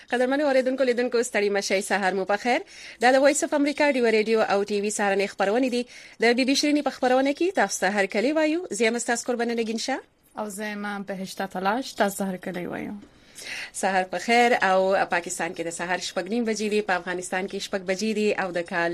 قدرمنو اوریدونکو لیدونکو ستړي مشي سحر مو په خیر. دا د وایس اف امریکا ډیو ریډیو او ټي وي سهارنې خبرونه دي. د بي بي شيرینی په خبرونه کې تاسو ته هر کلی وایو. زه مستاس قربانه نگینشه او زه ما بهشته تلاش تاسو هر کلی وایو. سحر په خیر. او پاکستان کې د سحر شپږ نیم بجې دي، په افغانستان کې شپږ بجې دي او د کال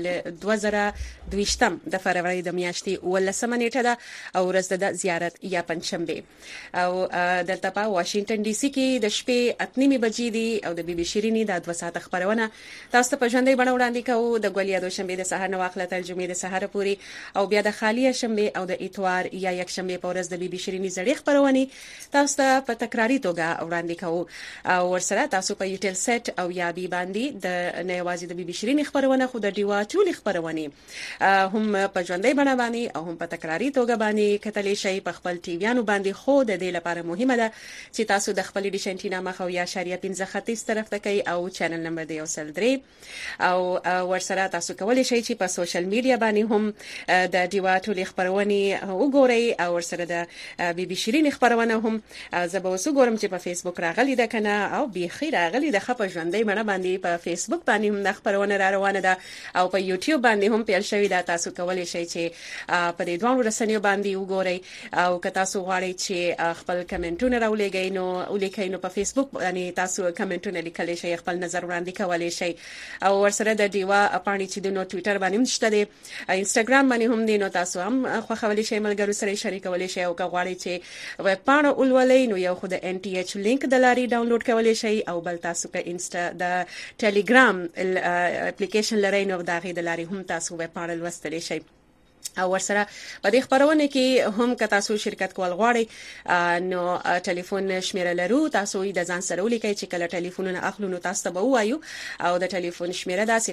2022 د فروری د میاشتې 18 نیټه ده او ورځ د زیارت یا پنځشنبه. او دلته په واشنگټن ډي سي کې د شپې 8 بجې دي او د بي بي شيرینی د 2 ساعت خبرونه تاسو ته په ژوندۍ بڼه وړاندې کوو د ګولیا دوشنبه د سحر نو واخله تر جمعې د سحر پوري او بیا د خالیه شنبه او د اتوار یا یکشنبه په ورځ د بي بي شيرینی زړې خبرونه تاسو ته په تکراری توګه وړاندې کوو. او ورسره تاسو په یوټل سیټ او یا بي باندې د نوازي د بي بي شيرینی خبرونه خو د ډیوا ټولي خبرونه هم په ژوندۍ بڼه باندې او هم په تکراری توګه باندې کتلې شي په خپل ټي ویانو باندې. خو د دې لپاره مهمه ده چې تاسو د خپل ډیش انټینا مخ او یا شریعه 15 ختیځ طرف ته کوي او چینل نمبر دی او سل 3 او ورسره تاسو کولی شئ چې په سوشل میډیا باندې هم د ډیوا ټولي خبرونه وګورئ او ورسره د بي بي شيرینی خبرونه هم زبو وګورم چې په فیسبوک راغلي ده کنه او بيخي راغلي د خپل ژوندۍ مړه باندې په فیسبوک باندې هم د خبرونه را روانه ده او په یوټیوب باندې هم پیل شوی ده. تاسو کولی شئ چې په دې دوه رسنیو باندې وګورئ او که تاسو غواړئ چې خپل کمنټونه راولېږئ نو ولیکئ نو په فیسبوک باندې تاسو کمنټونه لیکلی شئ، خپل نظر وړاندې کولی شئ او ورسره د ډیوا پاڼې چې د نو ټوئیټر باندې هم شته دي، انستګرام باندې هم دي، نو تاسو هم خوښولی شئ ملګرو سره شریکولی شئ او که غواړئ چې ویب پاڼه ولولئ نو یو خو د ان ټي ایچ لینک د لارې ډاونلوډ کولی شئ او بل تاسو که انستا د ټیلیګرام اپلیکیشن لرئ نو دا غي د لارې هم تاسو ویب پاڼه لوستلی شئ. او ورسره په دې خبرونه کې هم که تاسو شرکت کول غواړئ نو ټلیفون شمیره لرو، تاسو یې د ځان سره ولیکئ چې کله ټلیفونونه اخلو نو تاسو ته وایو او د ټلیفون شمیره ده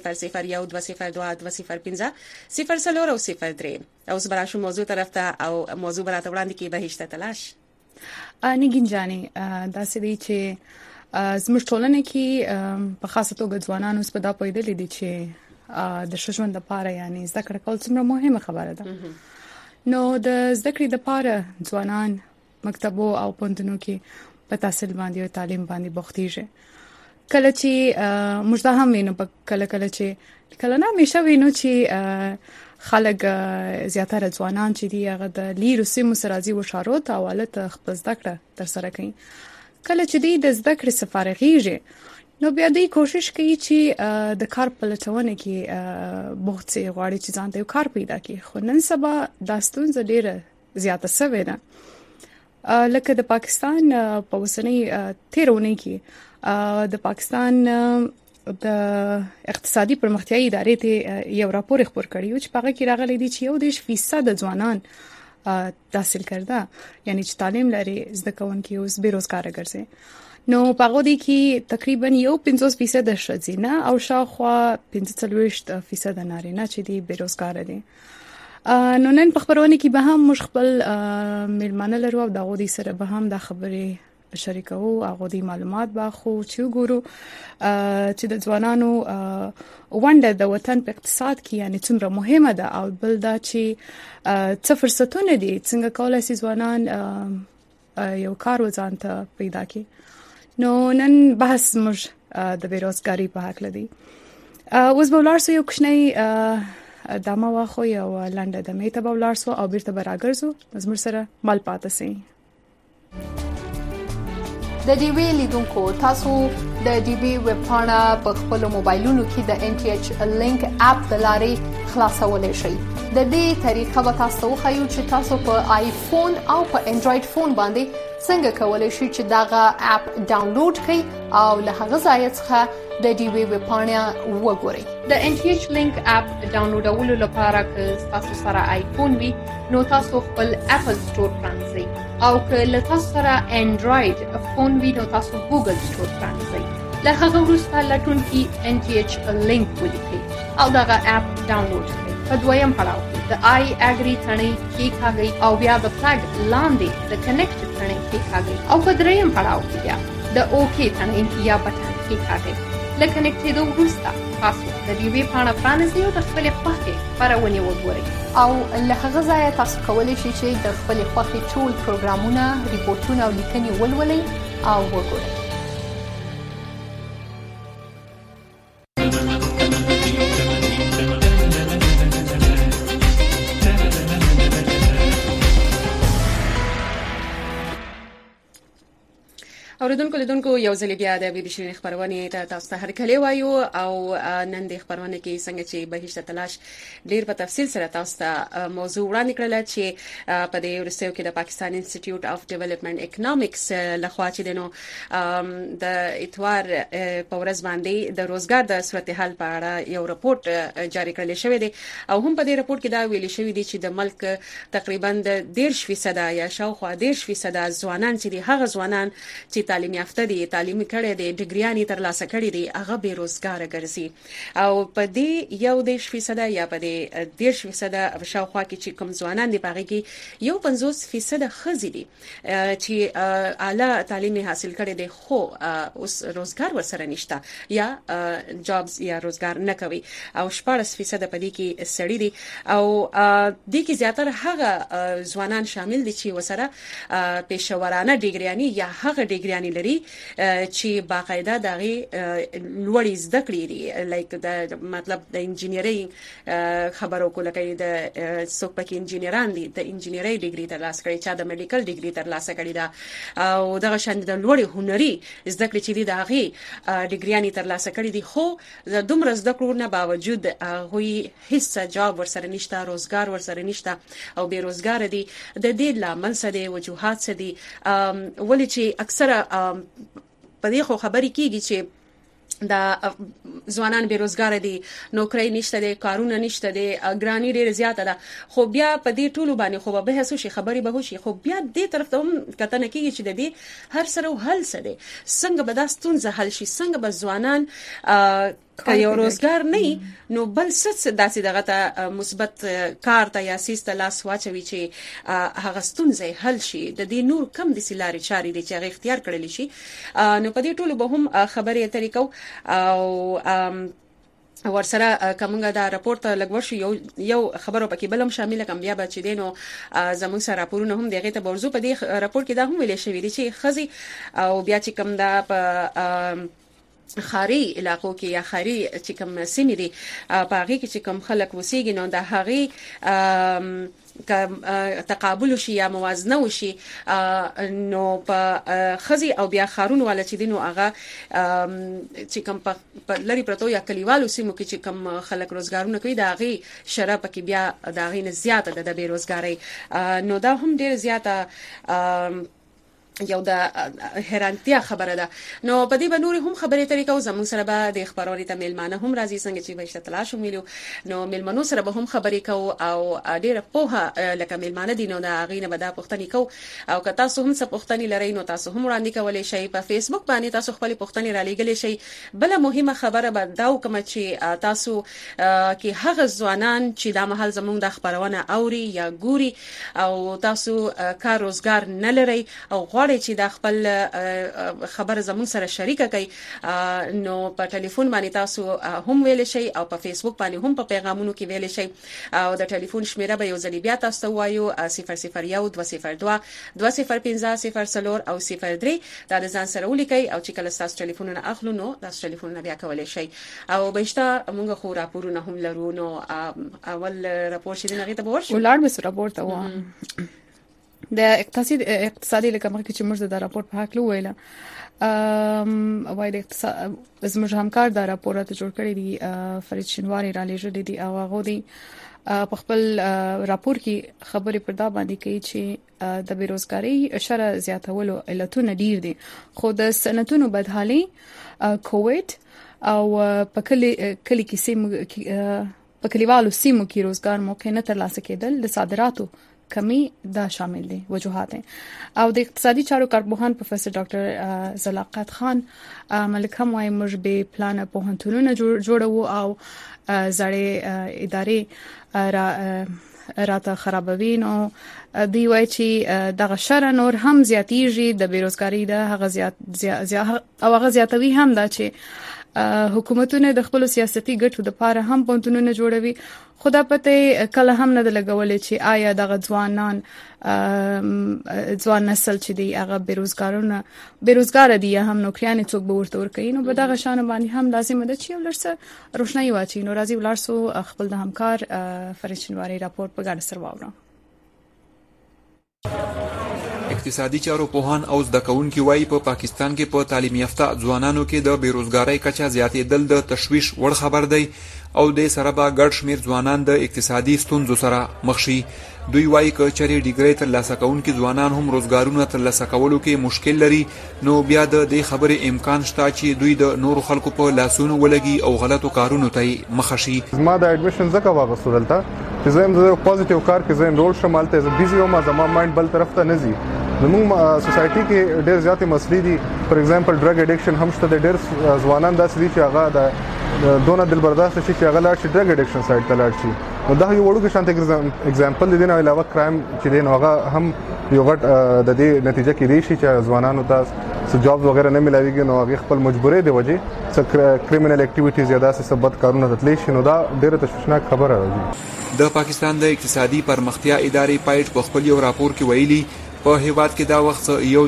0012022050 04 او 03. او زبر شو موضوع طرف ته او موضوع براته وړاندې کې بهشته تلاش نگین جانی دا سدي چې زموږ ټولنه کې په خاصه توګه ځوانانو په دا پوهیدل دي چې د ژوند لپاره یعنی زده کړه کول څومره مهمه خبره ده. نو د زده کړې لپاره ځوانان مکتبو او پوهنتونو کې په تحصیل باندې او تعلیم باندې بوختيږي. کله چې موږ دا هم وینو په کله چې کله نه همیشه وینو چې خلک زیاتره ځوانان چې دی هغه د لیرو سیمو سره ځي و شاروت او حالت خپل زده کړه تر سره کوي. کله چې دی د زده کړې سفارغيږي نو بیا دوی کوشش کوي چې د کار په لټونه کې بوخت سي غواړي چې ځان ته یو کار پیدا کړي. خو نن سبا دا ستونزه ډیره زیاته شوې ده. لکه د پاکستان په وسنۍ 13 کې د پاکستان د اقتصادي پرمختیايي ادارې ته یو راپور خبر کړی چې په هغه کې راغلي دي چې 1% د ځوانان تحصیل کرده یعنی چې تعلیم لري زده کوونکي اوس بیروزګار ګرځي. نو په هغه دي کې تقریبا 50% د ښځینه او شاوخوا 45% د نارینه چې دي بیروزګار دي. نو نن په خبرونه کې به هم مش خپل ملمانه لرو او د غوډي سره به هم د خبرې شریکو او غوډي معلومات به خو چې ګورو چې د ځوانانو ونده د وطن په اقتصاد کې یعنی څومره مهمه ده او بل دا چې څه فرصتونه دي څنګه کولای شي ځوانان یو کار وځان ته پیدا کړي. نو نن بحث موږ د بیروزګاری په حق لدی. اوس به ولارسو یو کوچنی دمه واخو یو لنډه دمه ته به ولارسو او بیرته به راګرځو زموږ سره مال پاتې سي. د ډي وی لیدونکو تاسو د ډي وی ویب پاڼه په خپل موبایلونو کې د ان ټي ایچ لینک اپ د لارې خلاصولای شئ. د دې طریقه به تاسو وښیو چې تاسو په آیفون او په انډراید فون باندې څنګه کولای شئ چې داغه اپ ډاونلوډ کړئ او له هغه ځای څخه د ډي وی ویب پاڼه وګورئ. د ان ټي ایچ لینک اپ ډاونلوډولو لپاره که تاسو سره آیفون وي نو تاسو خپل اپل سٹور پرانځئ او که له تاسو سره انډراید فون وي نو تاسو ګوګل سٹور پرانځئ. له هغه وروسته لټون کې ان ټي ایچ لینک ولیکئ او دغه اپ ډاونلوډ کړئ. په دویم پړاو کې د آی اګری ثنې کېکاږئ او بیا د فلګ لاندې د کنیکټ ثنې کېکاږئ او په دریم پړاو کې بیا د اوکې ثنې یا بټن کېکاږئ. له کنیکټېدو وروسته تاسو د ډي وی پاڼه پرانیزئ او د خپلې خوښې خپرونې وګورئ او له هغه ځایه تاسو کولی شئ چې د خپلې خوښې ټول پروګرامونه، ریپورټونه او لیکنې ولولئ او وګورئ. اوریدونکو لیدونکو یو ځل بیا د بي بي سي خبرونه ته تاسو ته هرکلی وایو او نن د خبرونه کې څنګه چې بهشته تلاش ډیر په تفصیل سره تاسو ته موضوع وړاندې کړل چې په دې ورسېو کې د پاکستان انسټیټیوټ اف ډیولپمنٹ اکونومکس لخوا چې دنو د اتوار په ورځ باندې د روزګار د صورتحال په اړه یو رپورت جاری کړل شوی دی او هم په دې رپورت کې دا ویل شوی دی چې د ملک تقریبا د 10% یا شاوخوا 10% ځوانان چې د هغه ځوانان چې تعلیم یافته دي تعلیم کړي دي ډیګریانې ترلاسه کړي دي هغه بیروزګار ګرځي او په دې یو 10% یا په دې 10% شاوخوا کې چې کوم ځوانان دي پاره کې یو 50% خزي دي چې اعلی تعلیم حاصل کړي دي خو اوس روزګار ورسره نشته یا جابز یا روزګار نه کوي او 14% په دې کې سړي دي او د کې زیاتره هغه ځوانان شامل دي چې وسره پېښورانه ډیګریانی یا هغه ډیګریانی لري چې باقاعده دغه لوړې زده کړې دي لایک د مطلب د انجینری خبرو کوله کوي د سوپک انجینران دي د انجینری ډیګري ترلاسه کړي چې د میډیکل ډیګري ترلاسه کړي دا او دغه شان د لوړې هنري زده کړې چې دي دغه ډیګریانی ترلاسه کړي دي خو د دومره زده کړو نه باوجود هغوی هیڅ جاب ورسره نشته روزګار ورسره نشته او بیروزګار دي د دې لامل څه دي وجوهات څه دي ولې چې اکثره په دې خو خبرې کیږي چې دا ځوانان بیروزګار دي نوکری نشته دي کارونه نشته دي ګرانی ډیر زیاته ده خو بیا په دې ټولو باندې خو به هڅو شي خبري به وشي خو بیا دې طرف ته هم کته نه کیږي چې د دې هر سره حل څه دي څنګه به دا ستونزه حل شي څنګه به ځوانان که یو روزګار نه نو بل څه داسې دغه ته مثبت کار ته یا سیسته لاس واچوي چې هغه ستونزې حل شي د دې نور کم د سلاري چاري دي چې هغه اختیار کړل شي نو په دې ټولو به هم خبرې اترې کو او ورسره کومه دا راپورټ لګور شو یو خبرو پکې بلم شامل کم بیا بچی دینو زمون سره راپورونه هم دغه ته برزو په دې راپورټ کې دا هم ویل شوی دی چې خزي او بیا چې کوم دا په خاري علاقو کې یا خاري چې کوم سیمې دي په هغه کې چې کوم خلک وسیږي نو د هغه تقابل شي یا موازنه وشي نو په خزي او بیا خارون والا چې دینو هغه چې کوم په لری پرتو یا کلیوالو سیمو کې چې کوم خلک روزګارونه کوي دا هغه شراب کې بیا دا غي نه زیاته د بیروزګاری نو دا هم ډیر زیاته یو د حیرانتیا خبره ده نو په دې بنوري هم خبرې طریقو زمون سره به د خبروري ته ملمانه هم راځي څنګه چې بهشته تلاش ویلو نو ملمنو سره به هم خبرې کو او ډیره پوهه لکه ملمانه دي نو دا غینه به دا پوښتنې کو او که تاسو هم څه پوښتنې لرئ نو تاسو هم وړاندې کولای شئ په فیسبوک باندې تاسو خپل پوښتنې را لېږلی شئ بل مهمه خبره به دا وکم چې تاسو کې هغه ځوانان چې د محل زمون د خبرونه اوري یا ګوري او تاسو کار روزګار نه لرئ او غواړئ چې د خپل خبر زمون سره شریک کړئ نو په ټلیفون باندې تاسو هم ویل شئ او په فیسبوک باندې هم په پیغامونو کې ویل شئ او د ټلیفون شمیره به یو ځل بیا تاسو وایو 001 202 205 او 03 دا د ځان سره ولیکئ او چې کله تاسو ټلیفونونه اخلو نو تاسو ټلیفونونه بیا کولای شئ او بهشته موږ خو راپورونه هم لرو نو اول راپور شې نه غیته ورشي ولار به راپورټ و د اقتصادي لکه چې موږ د راپور په حق ویله وای د اقتصاد زموږ همکار دا راپور ته جوړ کړی دی فرید شینواری را لېږل دي او هغه دی په خپل راپور کې خبرې پر دا باندې کوي چې د بیروزګاری شر زیاتولو علتونه ډیر دي خو د صنعتونو بدحالي کووید او په کلی کې سیمو په کلیوالو سیمو کې روزګار موقع نه ترلاسه کېدل د صادراتو کمی دا شامل دي وجوهات او د اقتصادي چارو کارپوهان پروفیسور ډاکټر زلاقت خان ملک هم وايي موږ به پلان په هنتونو جوړو او زړې ادارې راته خرابوي نو دی وای چې دغه شر نور هم زیاتیږي د بیروزګاری د هغه هغه زیاتوي هم دا چې حکومتونه د خپل سیاسي ګټو د لپاره هم پونتونه جوړوي خدا پته کله هم نه لګولې چې آیا دغه ځوان نسل چې دی هغه بیروزګار دي هم نوکریان څوک به ورته ورکوي نو په دغه شان باندې هم لازم ده چې ولرسه روښنايي واچي نو راځي ولرسو خپل د همکار فرید شینواری راپور په ګډه سره واورو اقتصادي چارو پوهان او زده کوونکي وایي په پاکستان کې په تعلیم یافته ځوانانو کې د بیروزګارۍ کچه زیاتېدل د تشویش وړ خبر دی او د سره به ګډ شمیر ځوانان د اقتصادي ستونزو سره مخ شي. دوی وایي که چېرې ډیګرۍ ترلاسه کوونکي ځوانان هم روزګارونه ترلاسه کولو کې مشکل لري نو بیا د دې خبرې امکان شته چې دوی د نورو خلکو په لاسونو ولګي او غلطو کارونو ته مخه شي. زما د اډمیشن ځکه واغستو دلته چې زه هم د پوزټیو کار کې زه انرول شم، هلته زه بیزي وم، زما مایند بل طرف ته نه ځي. زموږ سوسایټي کې ډېر زیاتې مسلې دي. فار ایگزامپل ډرګ اډکشن هم شته. د ډېر ځوانان داسې دي چې هغه د دونه دل برداشت شي چې هغه لاړ شي ډرګ اډکشن سایډ ته لاړ شي. نو دا یو وړوکی شانته اگزامپل دی نه علاوه کرایم چې دی نو هغه هم یو غټ د دې نتیجه کې دی چې ځوانانو ته څه جاب وغیرہ نه ملایويږي نو هغه خپل مجبورې دی وجه څه کریمینل اکټیویټیز یا داسې سبت کارونه تتلی شي. نو دا ډیره تشویشناک خبره ده. د پاکستان د اقتصادي پرمختیا ادارې پایټ په خپل یو راپور کې ویلي په هیواد کې دا وخت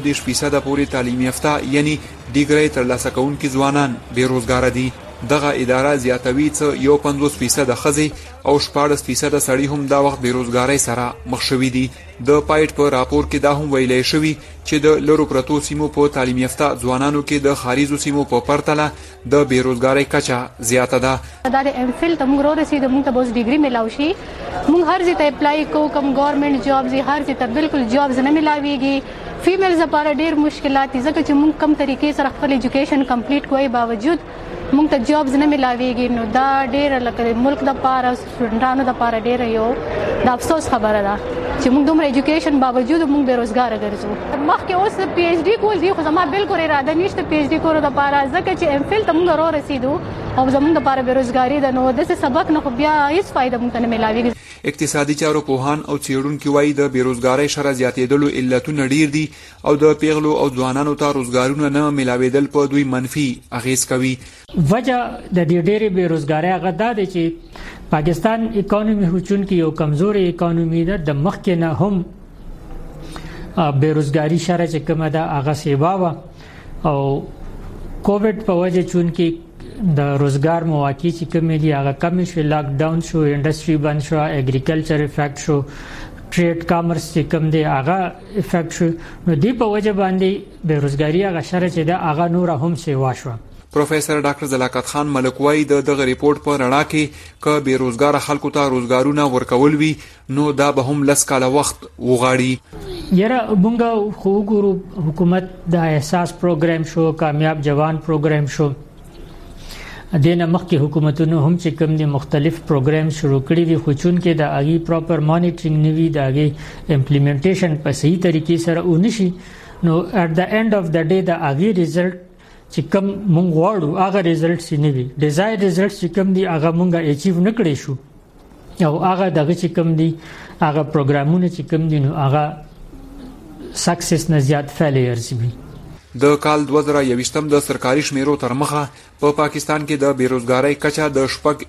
1% پورې تعلیم یافته یعنی ډیګرۍ ترلاسه کوونکي ځوانان بیروزګار دي. دغه اداره زیاتوي چې 50% ښځې او 14% سړي هم دا وخت بیروزګارۍ سره مخ شوي دي. د پایټ په راپور کې دا هم ویلای شوی چې د لرو پرتو سیمو په تعلیم یافته ځوانانو کې د خارجو سیمو په پرتله د بیروزګارۍ کچه زیاته ده. دا د ام فل ته موږ ورسېدو، موږ ته به اوس ډیګري ملاو شي، موږ هر ځای ته اپلای کوو، کوم ګورنمنت جابز هر ځای ته بالکل جابز نه ملاويږي. فیمیلز لپاره ډېر مشکلات دي ځکه چې موږ کم طریقې سره خپل ایجوکیشن کمپلیټ کوی باوجود موږ ته جابز نه ملاويږي. نو دا ډېر لکه ملک د لپاره سټوډنټانو لپاره ډېر یو د افسوس خبره ده چې موږ دومره ایجوکیشن باوجود موږ بیروزګار ګرځو. مخکې اوس پی ایچ ډي کول دي خو زما بالکل اراده نشته پی ایچ ډي کولو لپاره ځکه چې ام فل ته موږ رسیدو او زموږ لپاره بیروزګاری ده. نو داسې سبق نه خو بیا هیڅ فائدہ موږ ته نه ملاويږي. اقتصادي چارو پوهان او څېړونکي وایي د بیروزګارۍ شره زیاتېدلو علتونه ډیر دي او د پیغلو او ځوانانو ته روزګارونه نه ملاوېدل په دوی منفي اغیز کوي. وجه د دې ډېرې بیروزګارۍ هغه دا دی چې پاکستان اکانومي هوچون کې یو کمزوري اکانومي ده. د مخکې نه هم بیروزګاری شره چې کومه ده هغه سیوا وه او کووډ په وجه چون کې د روزګار مواقع چې کومې دي هغه کم شو، لاک ډاون شو، انډستری بند شو، اګریکلچر افیکټ شو، ټریډ کامرس چې کوم دی هغه افیکټ شو. نو دې په وجه باندې بیروزګاری هغه شره چې ده هغه نور هم سیوا شو. پروفیسور ډاکټر زلاکت خان ملک وایي د دغه ریپورت په رڼا کې که بیروزګار خلکو ته روزګارونه ورکول وي نو دا به هم لس کاله وخت وغواړي. یاره مونږ خو وګورو حکومت د احساس پروګرام شو، کامیاب جوان پروګرام شو، دینه مخکې حکومتونو هم چې کوم دي مختلف پروګرام شروع کړي دي خو چون کې د اغي پراپر مانیټرینګ نیوي د اغي امپلیمنټیشن په صحیح طریقې سره ونشي نو اټ د اند اف د ډے د اغي ریزلټ چې کوم مونږ غواړو هغه ریزلټس نه وي. ډیزایر ریزلټس چې کوم دي هغه مونږه اچیو نه کړی شو او هغه دغه چې کوم دي هغه پروګرامونه چې کوم دي نو هغه سکسس نه زیات فیلیئرز وي. د کال 2021 د سرکاري شمیرو تر مخه په پاکستان کې د بیروزګارۍ کچه د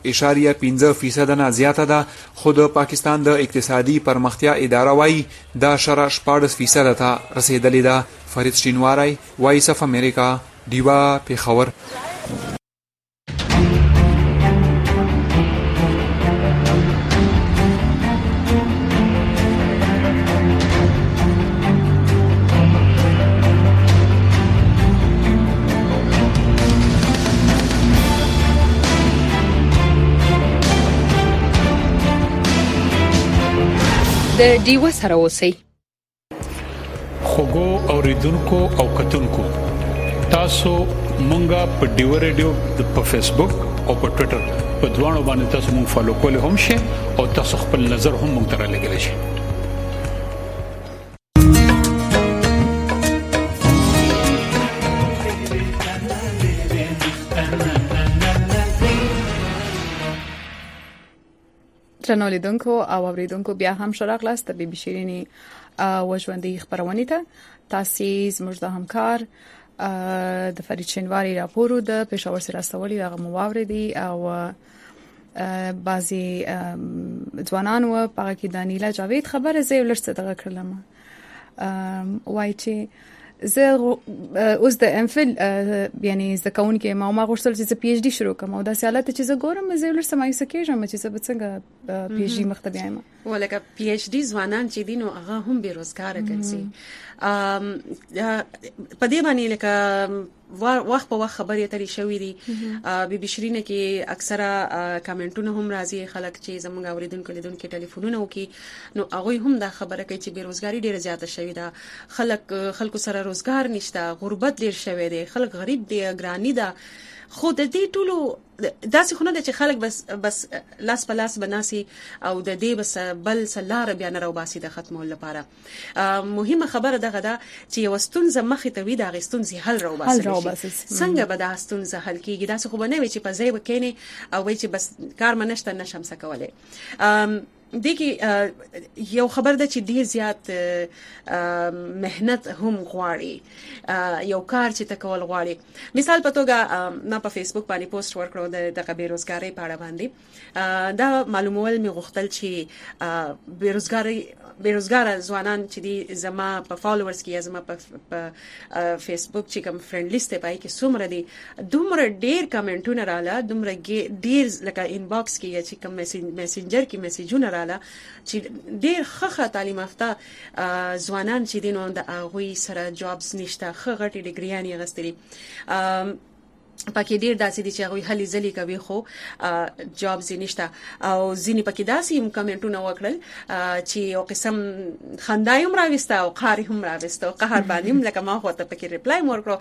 6.5% نه زیاته ده خو د پاکستان د اقتصادي پرمختیا اداره وايي دا شره 14% ته رسیدلې ده. فرید شینواری، وایس اف امریکا، دیوا پیښور. د دیوا سره اوسئ. خوګو اوریدونکو او کتونکو تاسو مونږه په دیوا رادیو په فیسبوک او په ټوئیټر په دوانو باندې تاسو مونږ فالو کول هم شئ او تاسو خپل نظر هم مونږ ته رالیږئ شئ. درنو لیدونکو او اوریدونکو بیا هم شراغلاست د بي بي شيريني وژوندۍ خبرونه ته تاسو زموږ د همکار د فرید شینواری راپور د پېښور سره استولي دغه مواردي او بعضي ځوانان و په کې دانیلا جاوید خبره زه ولرسته دغه کړلم وای چې زه اوس د امفل یعنی زکون کې ما غوښتل چې پی ایچ ډی شروع کوم او دا سیالات چې زه ګورم زه ولر سمایس کېږم چې زه څنګه پی ایچ ډی مخته بیایم ولکه پی ایچ ډی ځوانان چې دینو هغه هم بیروزګار ګرځي په دې باندې لکه وخت په وخت خبرې اترې شوې دي بي بي شيرینه کې اکثره کمنټونه هم راځي خلک چې زموږ اوریدونکو لیدونکو ټلیفونونه وکي نو هغه هم دا خبره کوي چې بیروزګاری ډیره زیاته شوې ده خلکو سره روزګار نشته غربت ډیر شوی دی خلک غریب دي ګرانی ده خو د دې ټولو داسې خو نه ده چې خلک بس لاس په لاس بناسي او د دې بس بل سلار بیا نه راوباسي د ختمولو لپاره مهمه خبره دغه ده چې یو ستونزه مخې ته وي د غستونزي حل راوباسي څنګه به د ستونزه حل کیږي داسې خو بنوي چې په ځای وکینی او وای چې بس کار منشته نشم سکولای دغه یو خبر ده چې ډیر زیات مهنت هم غواړي یو کار چې تکول غواړي مثال په توګه ما په فیسبوک باندې پوسټ ورکړو د بیروزګاری په اړه باندې دا معلومول می غوښتل چې بیروزګار ځوانان چې دي زما په فالوورز کې زما په فیسبوک چې کوم فرند لیست پای کې څومره دي دومره ډیر کمنټونه رااله دومره ډیر لکه انباکس کې چې کوم میسنجر کې میسجونه رااله چې ډیر ښه تعلیم یافته ځوانان چې دي نو د هغوی سره جابز نشته ښه غټي ډیګریانې غستري پکې ډیر داسې دي چې هغوی هلي ځلي کوي خو جابز نشته او ځینې پکې داسې هم کمنټونه وکړل چې یو قسم خندای هم راوسته او قهر هم راوسته او قهر باندې هم لکه ما خو ته پکې ریپلای ورکړو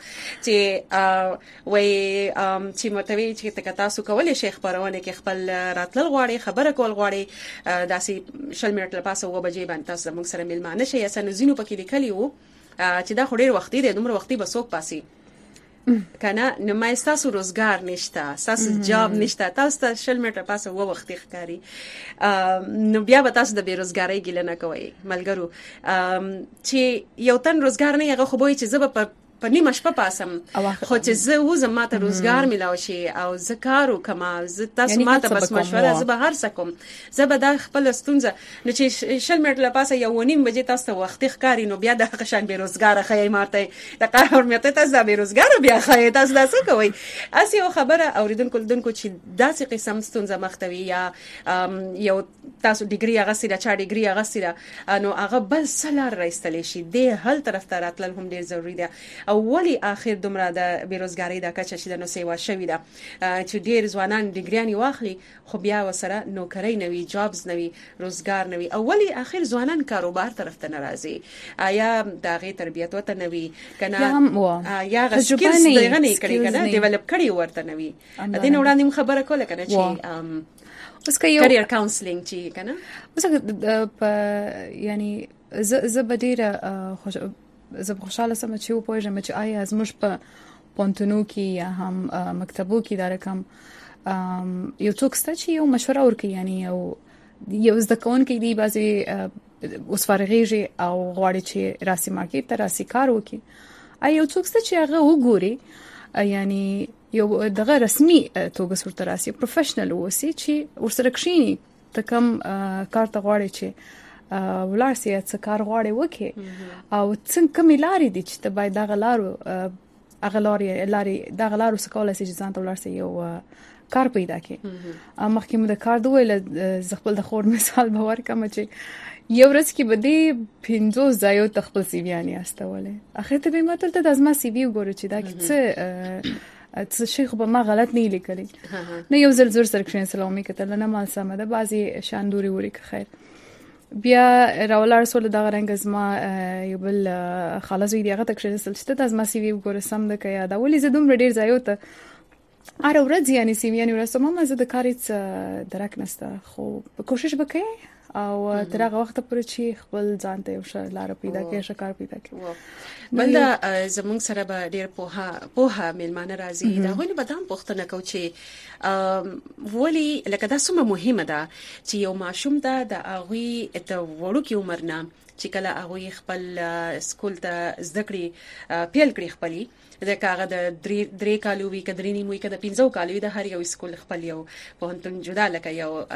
چې وای چې متوي چې تاسو کولای شئ خبرونه کې خپل راتلل غواړي خبره کول غواړي داسې شل منټ لپاره و بجې باندې تاسو موږ سره ملمانه شئ یا سنځینو پکې لیکلی وو چې دا خو ډیر وخت دی دومره وختي به څوک پاسي کنه نو ما تاسو روزګار نشته تاسو جاب نشته تاسو ته شل میټر پاسه و وخت ښکاری نو بیا به تاسو د بیروزګاری ګیله نه کوئ ملګرو چې یو تن روزګار نه هغه خو به چې زب په نیمه شپه پاسم خو چې زه وزم ماته روزګار ملاو شي او زه کار وکم زه تاسو ماته بس مشوره زه به هر څه کوم زه به د خپل ستونزه نو چې شل میټر لپاسه یو نیم بجې تاسو وخت ښکاری نو بیا د قشان بیروزګار خای مارته د قهر مته تاسو بیروزګار بیا خای تاسو دا څه کوي اسی یو خبره اوریدونکو چې داسې قسم ستونزه مختوي یا یو تاسو ډیګری هغه سره چا ډیګری هغه سره نو هغه بل سلار راستلی شي د هل طرف ته راتلل هم ډیر ضروری ده او ولی اخر دومره د بیروزګاری د کچه چې د نو سیوا شوی ده چې ډیر ځوانان ډیګریانی واخلي خو بیا وسره نوکری نوي جابز نوي روزګار نوي او ولی اخر ځوانان کاروبار طرف ته ناراضي یا دغه تربیت وته نوي کنه یا غسکلز دغه نه کړي کنه ډیولپ کړي ورته نوي د دې وړاندې خبره کوله کنه چې اوس کې کیریئر کاونسلینګ چې کنه اوس په یعنی ز بدیره زه خوشاله سم چې په پوهه چې آیا زموږ په پونتونو کې یا هم مکتبو کې دا رقم یو څوک ست چې یو مشوره ورکړي یعنی یو ځکهون کې دی بعضي اوس فارغېږي او غواړي چې راسي مارکیټ ته راسي کار وکړي آیا یو څوک ست چې هغه وګوري یعنی یو دغه رسمي توګه صورت راسي پروفیشنل وسی چې ورسره کښینی ته کوم کار ته غواړي چې ولارسي څه کار غواړي وکي او څنګه کومې لارې دي چې ته باید دغه لارې دغه لارو سکول سي ځان ته ولارسي یو کار پیدا کړي مخکې مو د کار دوه خپل د خور مثال به ورکم چې یو ورځ کې بده 50 ځایو تخپل سی وی اني استولې اخر ته به ماته د ازما سی وی وګورئ چې دا څه شیخ به ما غلط نه لیکلی نه یو ځل زور سره کښین سلامي کتل نه مال سم ده بعضي شاندوري وری که خیر بیا راولار سول دا رنګ زما یو بل خلاص وی دیغه تک شې سلسته د ازما سی وی وګوره سم ده کیا دا ولې زدوم ډیر ځایو ته اره ورځ یعنی سی وی یعنی ورسمه ما زه د کاریت درک نسته خو کوشش وکړم او ترغه وخت پورې چې خپل ځان ته یو لار پیدا کړي شکار پیدا کړي بل زمونږ سره به ډیر په ملمانه راځي دا غوښنه به دام پوښتنه کو چې ولی لکه دا څومره مهمه ده چې یو ماشوم ته د اغوي ته وړو کې عمر نه چې کله هغه خپل سکول ته زده کړې پیل کړی خپلې د کاغه د درې کالو وی کدرینی موي کده 15 کالو د هر یو سکول خپل یو پوهنتون جدا لکه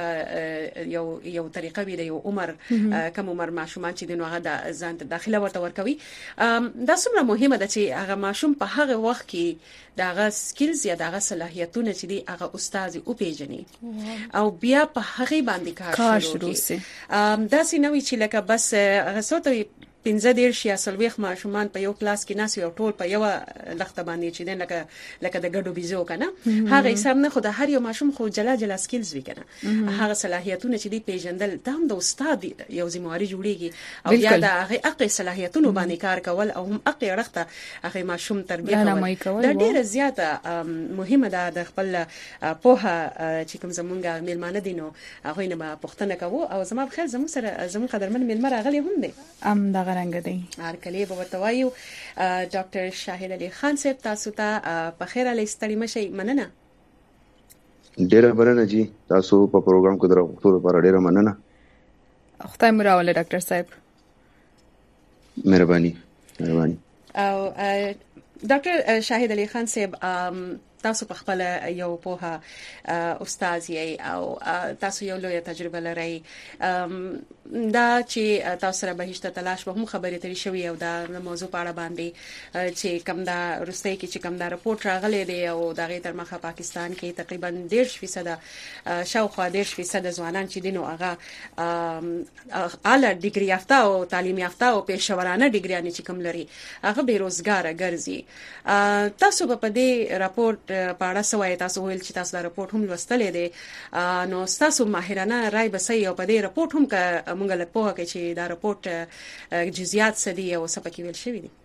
یو طریقه وی د یو عمر کم عمر ماشومان چې د نوغه د ځان ته داخله ورته ورکوي دا څومره مهمه ده چې هغه ماشوم په هغه وخت کې دغه سکلز یا دغه صلاحیتونه چې دی هغه استاد او پیژني او بیا په هغه باندې کار شروع شي دا سينوي چې لکه بس هغه سوته 15 شیا سلويخ ماشومان په یو کلاس کې ناس یو ټول په یو لخته باندې چې دنه لکه د ګډو بيزو کنه هغه حساب نه خو د هر یو ماشوم خو جلا سکلز وکنه هغه صلاحیتونه چې دی پیژندل تام د استاد یو ذمہواری جوړیږي او یا د هغه اقي صلاحیتونو باندې کار کول او هم اقي رخته هغه ماشوم تربیه کول دا ډیره زیاته مهمه ده د خپل پوهه چې کوم زمونږه میلمانه دي نو هغه نه پوښتنه کوو او زما بخیر زموږ قدرمن میلمه راغلي هم دي دا غرنګ دی هرکلی به ورته وایو ډاکټر شاهد علي خان صاحب تاسو ته په خیر علي ستړي مشي مننه ډیره مننه جی تاسو په پروګرام کې درغوښتلو لپاره ډیره مننه خدای مو راوله ډاکټر صاحب مهرباني او ډاکټر شاهد علي خان صاحب تاسو په خپل یو په استاد یې او تاسو یو لوی تجربه لرئ دا چې تاسو سره به هیڅ تلاش به هم خبرې ترې شوې او دا موضوع په اړه باندې چې کوم دا روسي کې چې کوم دا رپورت راغلی دی او دا غي تر مخه پاکستان کې تقریبا 10% شاوخوا 10% ځوانان چې دینو هغه اعلی ډیګري یافته او تعلیم یافته او پیشورانه ډیګریانې چې کوم لري هغه بیروزګار ګرځي تاسو په دې راپورت په اړه سوای تاسو ویل چې تاسو دا راپورټ هم لوستلې دي نو تاسو ماهرانه رائے بسې او په دې راپورټ هم موږ له پوهه کې چې دا راپورټ جزئیات سدي او سپکې ویل شوی دي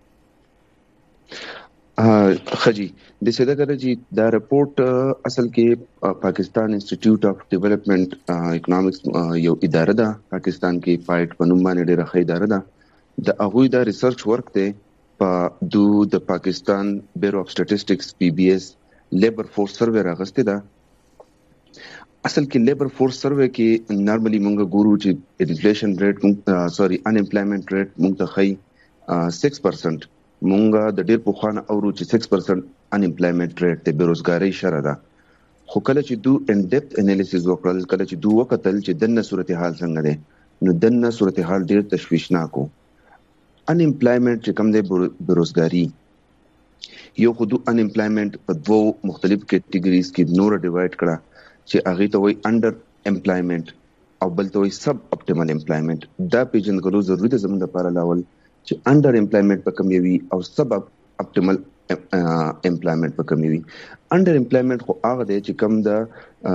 خجی د څه دغه چې دا راپورټ اصل کې پاکستان انسټیټیوټ اف ډیولپمنٹ اکونومکس یو اداره ده پاکستان کې پایټ په نوم باندې ډیره ښه اداره ده د هغه د ریسرچ ورک ته په د پاکستان بیورو اف سټټیسټکس پی بی ایس لیبر فورس سروې راغسته ده اصل کې لیبر فورس سروې کې نارملی مونږ ګورو چې انفلیشن ریټ ان امپلایمنت ریټ مونږ ته خي 6% مونږ د ډېر په خوانه اورو چې 6% ان امپلایمنت ریټ ته بیروزګاری شره ده خو کله چې دو ان ډیپث انالیسز وکړل کله چې دو وکتل چې دنه صورتحال څنګه ده نو دنه صورتحال ډېر تشویشناک وو ان امپلایمنت چې کوم ده بیروزګاری یو خود ان امپلایمنت په دوه مختلف کټګوریز کې نور ډیوایډ کړه چې هغه ته وای انډر امپلایمنت او بل ته وای سب اپټیمل امپلایمنت دا پیژندګلو ضروری ده زموږ لپاره لاول چې انډر امپلایمنت په کم وي او سب اپټیمل امپلایمنت په کم وي انډر امپلایمنت خو هغه دی چې کم د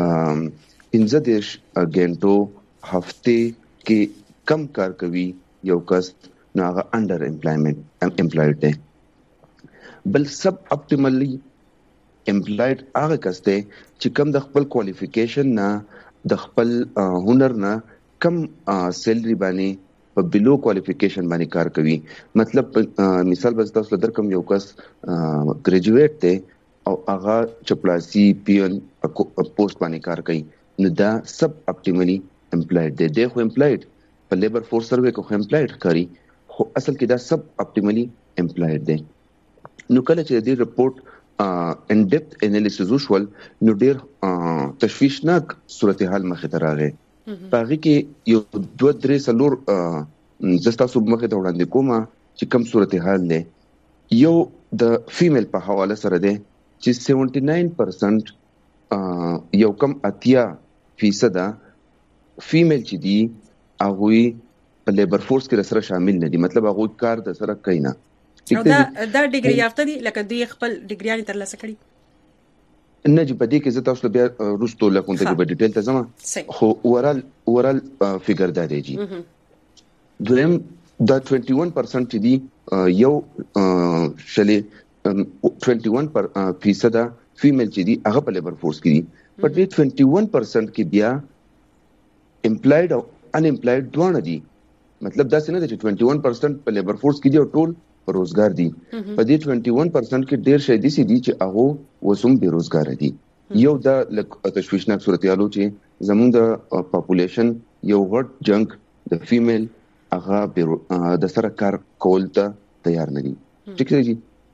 15 غنټو هفته کې کم کار کوي یو کس نو هغه انډر امپلایمنت امپلایډ دی بل سب اپټیملی امپلایډ هغه کس دی چې کم د خپل کوالیفیکیشن نه د خپل هنر نه کم سیلری باندې په بلو کوالیفیکیشن باندې کار کوي مطلب مثال بس تاسو درکم یو کس ګریجویټ دی او هغه چپړاسي پیون پوسټ باندې کار کوي نو دا سب اپټیملی امپلایډ دی خو امپلایډ په لیبر فورس سروې کې خو امپلایډ کاری خو اصل کې دا سب اپټیملی امپلایډ دی نو کله چې دې رپورت ان ډیپث انالیسز وشول نو ډیر تشویشناک صورتحال مخې ته راغی باغی کې یو 2-3 سلور زستا سب مخې ته وړاندې کومه چې کم صورتحال دی یو د فیمیل په حواله سره دی چې 79% یو کم 80% فیمیل چې دی هغه په لیبر فورس کې سره شامل نه دي مطلب هغه کار د سره کوي نه او دا ډیګری یافته دي لکه دوی خپل ډیګریان ترلاسه کړي نه چې په دې کې زه تاسو ته بیا روستو لکه ته په ډیټیل ته ځم خو اورال فګر دا دی جی دویم دا 21% چې دی یو شلې 21% فیمیل چې دی هغه په لیبر فورس کې دي په دې 21% کې بیا امپلایډ او ان امپلایډ دوه دي مطلب دا څنګه چې 21% په لیبر فورس کې دي او ټول روزګار دي په دې 21% کې ډېر شې دي چې هغه وسوم بیروزګار دي یو دا تشویشناک صورتحالو چې زموږ د پاپولیشن یو غټ جنک د فیمیل هغه د سره کار کول ته تیار نه دي. ټیک دی.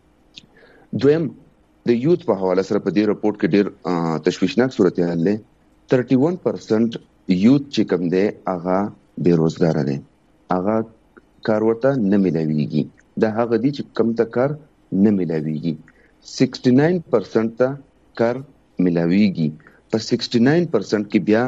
دویم د یوت په حواله سره په دې رپورت کې ډېر تشویشناک صورتحال دی. 31% یوت چې کوم دی هغه بیروزګار دي، هغه کار ورته نه ملاويږي. دا هغه دي چې کم ته کار نه ملاويږي. 69% ته کار ملاويږي. په 69% کې بیا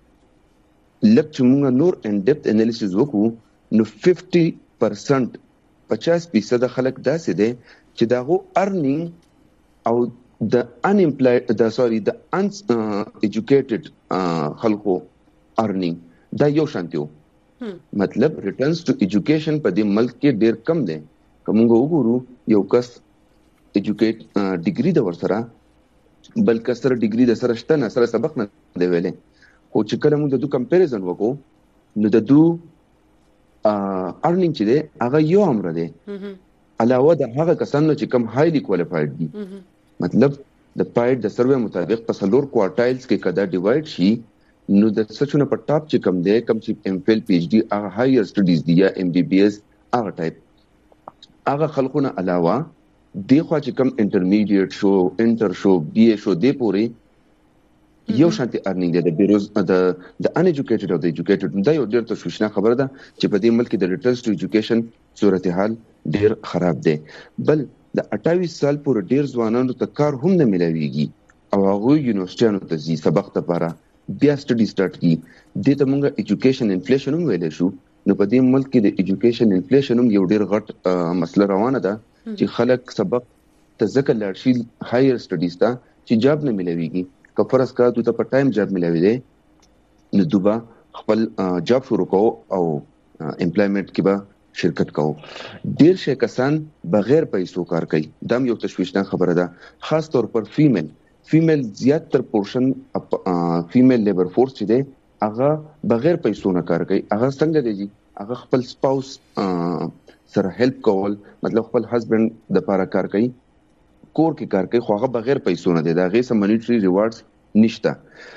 لکه موږ نور ان ډیپث انالیسز وکړو نو 50% 50% خلک داسې دي چې داغو ارنینګ او د انامپلایډ د ان ایجوکیټډ خلکو ارنینګ دا یو شانتیو. مطلب ریټرنز ټو ایجوکیشن په دې ملک کې ډیر کم دی. کومه وګورو یو کس ایجوکیټ ډیګری د ورسره بل کس سره ډیګری د سره شته نه سره سبق نه دی ویلې، خو چې کله موږ د دوه کمپیریزن وکړو نو د دوه ارنینګ چې دی هغه یو امر دی علاوه د هغه کسانو چې کم هایلی کوالیفاید دي. مطلب د پایډ د سروې مطابق په سلور کوارټایلز کې کدا ډیوایډ شي نو د سچونه په ټاپ چې کم دی کم چې ایم فل پی ایچ ډی هغه هایر سټډیز دی یا ایم بی بی ایس هغه ټایپ هغه خلکونه علاوه د خو چې کم انټرمیډیټ شو انټر شو بی ای شو د پوري یو شانتي ارنینګ دی د بیروز د ان ایجوکیټډ او د ایجوکیټډ. دا یو ډېر تشویشناک خبره ده چې په دې ملک کې د ریټرنز ټو ایجوکیشن صورتحال ډېر خراب دی. بل د 28 سال پورې ډېر ځوانانو ته کار هم نه ملاويږي او هغه یونیورسيټانو ته ځي سبق لپاره بیا سټډي سٹارټ کی. د ته موږ ایجوکیشن انفلیشن هم ویل شو. نو په دې ملک کې د ایجوکیشن انفلیشن هم یو ډېر غټ مسله روانه ده چې خلک سبق ته ځکه لاړ شي هایر سټډیز ته چې جاب نه ملاويږي. که فرض کا ته په ټایم جاب ملاوي دي نو دوبا خپل جاب شروع کوو او امپلایمنٹ کې به شرکت کوو. ډیر شي کسان بغیر پیسو کار کوي. دا یو تشویشناک خبره ده، خاص طور پر فیمیل زیات تر پورشن فیمیل لیبر فورس چې دی هغه بغیر پیسو نه کار کوي. هغه څنګه دی؟ هغه خپل سپاوس سره هیلپ کول، مطلب خپل هسبند د لپاره کار کوي، کور کې کار کوي، خو هغه بغیر پیسو نه دی. دا غي سم مانیټری ریوارډز نشته.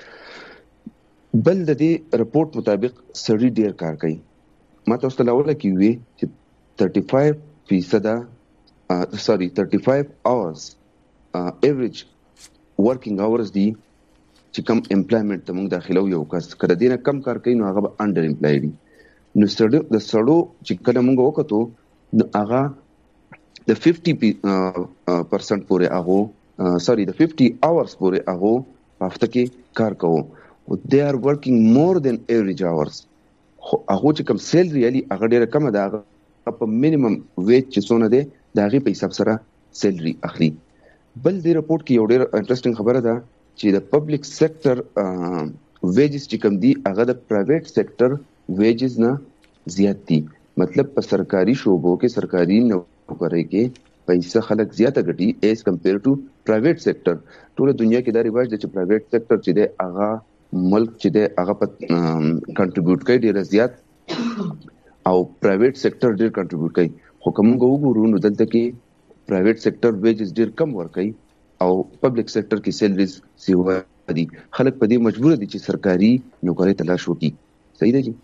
بل د دې رپورت مطابق سړي ډیر کار کوي. ما تاسو ته لاول کې وی چې 35 hours average working hours دی چې کم امپلایمنٹ ته موږ داخلو یو کس کړه دینه کم کار کوي نو هغه انډر امپلایډ. نو سړو چې کله موږ وکړو نو هغه د 50% پورې هغه د 50 hours پورې هغه په هفته کې کار کوي. they are working more than average hours. هغه چې کوم سیلری علي هغه ډیره کم ده. هغه په مینیمم ویج چې څونه ده د هغه په حساب سره سیلری اخلي. بل دې رپورت کې یو ډیر انټرېسټینګ خبره ده چې د پبلک سېکټر ویجز چې کوم دي هغه د پرایویټ سېکټر ویجز نه زیات دي. مطلب په سرکاري شعبو کې سرکاري نوکری کې پیسې خلک زیاته ګټي ایز کمپیر ټو پرایویټ سېکټر. ټول دنیا کې دا رواج دی چې پرایویټ سېکټر چې دی هغه ملک چې دی هغه په کنټریبیوټ کوي ډیر زیات او پرایویټ سېکټر ډیر کنټریبیوټ کوي. خو کوم وګورو نو دلته کې پرایویټ سېکټر ویجز ډیر کم ورکوي او پبلک سېکټر کې سیلریز سیوا دي. خلک په دې مجبور دي چې سرکاري نوکری تلاش وکړي. صحیح دی جی؟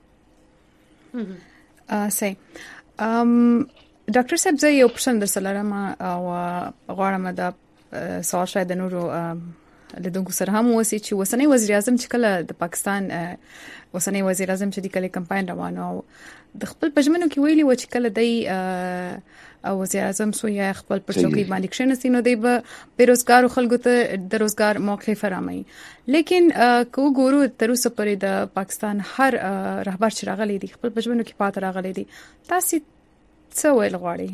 صحیح. ډاکټر صاحب زه یو پرسن در سره ما او غواړم دا سوال شاید نورو لیدونکو سره هم وسی چې وسنی وزیر اعظم چې کله د پاکستان وسنی وزیر اعظم چې د کله کمپاین روانو د خپل پجمنو کې ویلي و چې کله دی وزیر اعظم سو یا خپل پرچوکي باندې کښنسي نو دی به بیروزګار خلکو ته د روزګار موقع فراهمي. لیکن کو ګورو تر اوسه پرې د پاکستان هر رهبر چې راغلي دي خپل پجمنو کې پات راغلي دي. تاسو څه ویل غواړئ؟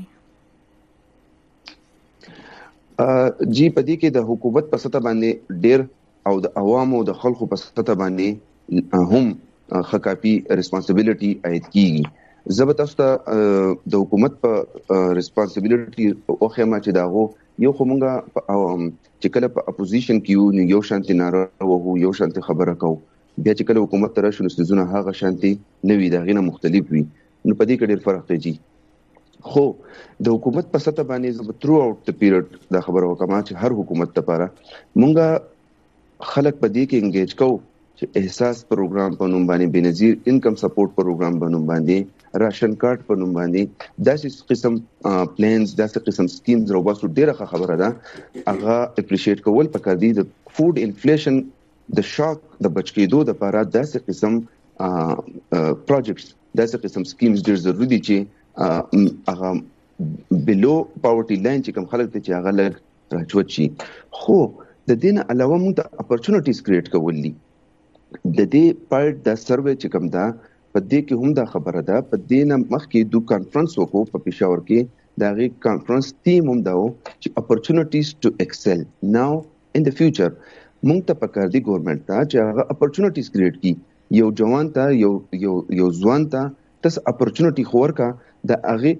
جی پدې کې د حکومت په سطح باندې ډېر او د عوامو د خلکو په سطح باندې هم خکاپي ریسپانسیبিলিټي عاید کیږي. زه تاسو ته د حکومت په ریسپانسیبিলিټي او خمه چې داغو یو کومګه چې کله په اپوزیشن کې یو شانتي ناره وو یو شانتي خبره کو بیا چې کله حکومت تر شنو ستزونه هغه شانتي نوي داغینه مختلف وي. نو پدې کې ډېر فرق دی. خو د حکومت په سطح باندې زه تھرو اوټ د پیریډ دا خبره وکم چې هر حکومت لپاره مونږه خلک په دې کې انګیج کوو چې احساس پروګرام په نوم باندې بنظیر انکم سپورټ پروګرام په نوم باندې راشن کارت په نوم باندې داسې قسم پلانز داسې قسم سکیمز راوباسو ډیره خبره ده هغه اپریشیټ کول پکار دي د فود انفلیشن د شاک د بچ کېدو لپاره داسې قسم پروجیکټس داسې قسم سکیمز ډیر ضروري دي چې هغه بلو پاورټي لاین چې کوم خلک ته چې هغه لږ راچوت شي خو د دې نه علاوه موږ ته اپورچونټیز کریټ کول دي د دې پارت د سروې چې کوم دا په دې کې هم دا خبره ده په دې نه مخکې دوه کانفرنس وکړو په پېښور کې دا غي کانفرنس ټیم هم دا و چې اپورچونټیز ټو ایکسل ناو ان د فیوچر موږ ته پکار دي ګورنمنت ته چې هغه اپورچونټیز کریټ کړي یو جوان ته یو ځوان ته تاسو اپورچونټی خور کا د هغه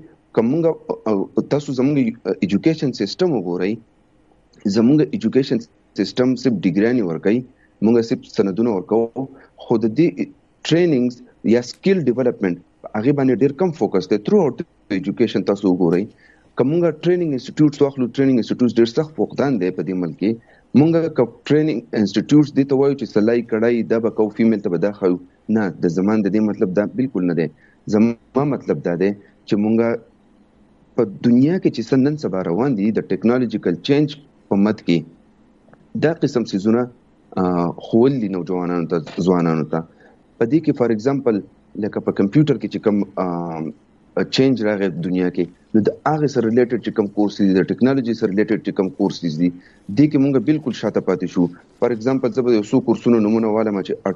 کومه تاسو زموږ ایجوکیشن سیستم وګورئ زموږ ایجوکیشن سیستم صرف ډیګرانی ورکوي موږ صرف سندونه ورکو خو د دې ټریننګز یا سکل ډیولپمنٹ هغه باندې ډیر کم فوکس دی تھرو اوټ ایجوکیشن تاسو وګورئ کومه ټریننګ انسټیټیوټس واخلو ټریننګ انسټیټیوټس ډیر سخت فوقدان دی په دې ملک کې موږ کوم ټریننګ انسټیټیوټس دي ته وایو چې سلای کړای دا به کو فیمیل ته به دا خو نه د زمان د دې مطلب دا بالکل نه دی زما مطلب دا دی چې موږ په دنیا کې چې نن سبا روان دي د ټیکنالوژیکل چینج په مد کې دا قسم سيزونه خول دي نوجوانانو ته ځوانانو ته په دې کې فار ایگزامپل لکه په کمپیوټر کې چې کوم چینج راغی دنیا کې نو د هغه سره ریلیټډ چې کوم کورسز دي د ټیکنالوژي سره ریلیټډ چې کوم کورسز دي د کې مونږ بالکل شاته پاتې شو فار ایگزامپل زه به یو څو کورسونو نمونه والم چې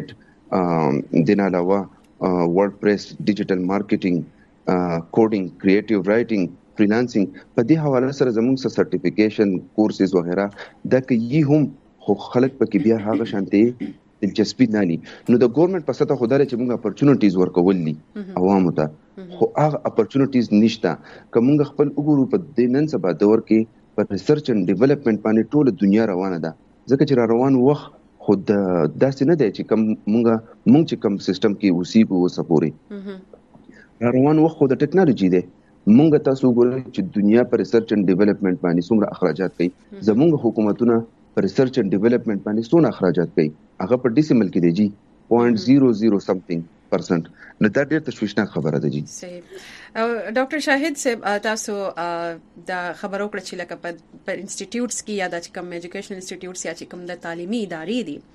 اټوکیټ دین علاوه ورډپریس ډیجیټل مارکیټینګ کوډینګ کریټیو رائټینګ فریلانسینګ په دې حواله سره زموږ سرټیفیکیشن کورسز وغیرہ دا کې هم خو خلک پکې بیا هغه شانتي دلچسپي نه لري نو د ګورنمنت په سطح خدای چې موږ اپورچونټیز ورکول دي عوامو ته خو هغه اپورچونټیز نشته کوم خپل وګورو په دې نن سبا دور کې په ریسرچ اینڈ ډیولپمنٹ باندې ټول دنیا روانه ده ځکه چې روان وخت خود داسې نه دی چې موږ چې کوم سیستم کې اوسېږو وسپوري روان وخت خو د ټیکنالوژي دی مونږ تاسو ګورئ چې دنیا پر ریسرچ اینڈ ډیولپمنٹ باندې څومره اخراجات کوي زموږ حکومتونه پر ریسرچ اینڈ ډیولپمنٹ باندې څومره اخراجات کوي هغه په ډیسیمل کې دی جی 0.00 something نو دا ډېر تشویشناک خبره ده جی صحیح او ډاکټر شاهد صاحب تاسو دا خبرو کړ چې لکه په انسټیټیوټس کې یا د کوم ایجوکیشنل انسټیټیوټس یا چې کوم د تعلیمي ادارې دي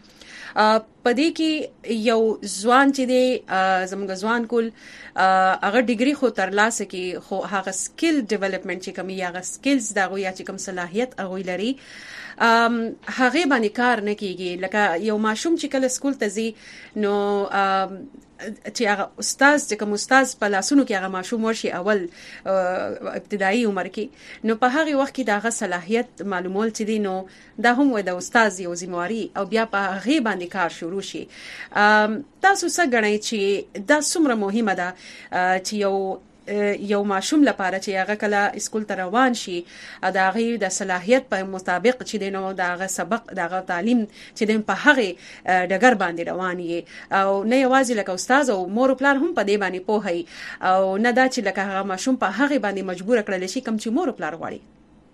پدې کې یو ځوان چې دی زموږ ځوان کول هغه ډیګري خو ترلاسه کی خو هغه سکل ډیولپمنٹ چې کوم یا هغه سکلز دا غو یا چې کوم صلاحیت هغه لري هغه باندې کار نه کیږي لکه یو ماشوم چې کله سکول ته ځي نو چې هغه استاد چې کوم استاد په لاسونو کې هغه ماشوم ورشي اول ابتدایي عمر کې نو په هغه وخت کې داغه صلاحیت معلومول چې دي نو دا هم د استاد یو ذمہواری او بیا په هغه باندې کار شروع شي تاسو څه غنئ چې دا څومره مهمه ده چې یو ماشوم لپاره چې هغه کله اسکول ته روان شي دا غي د صلاحیت په مطابق چې دینو دا سبق دا تعلیم چې دین په هغه ډګر باندې روان یي او نه یوازې لکه استاد او مور پلان هم په دې باندې پوهي او نه دا چې لکه هغه ماشوم په هغه باندې مجبور کړل شي کوم چې مور پلان غواړي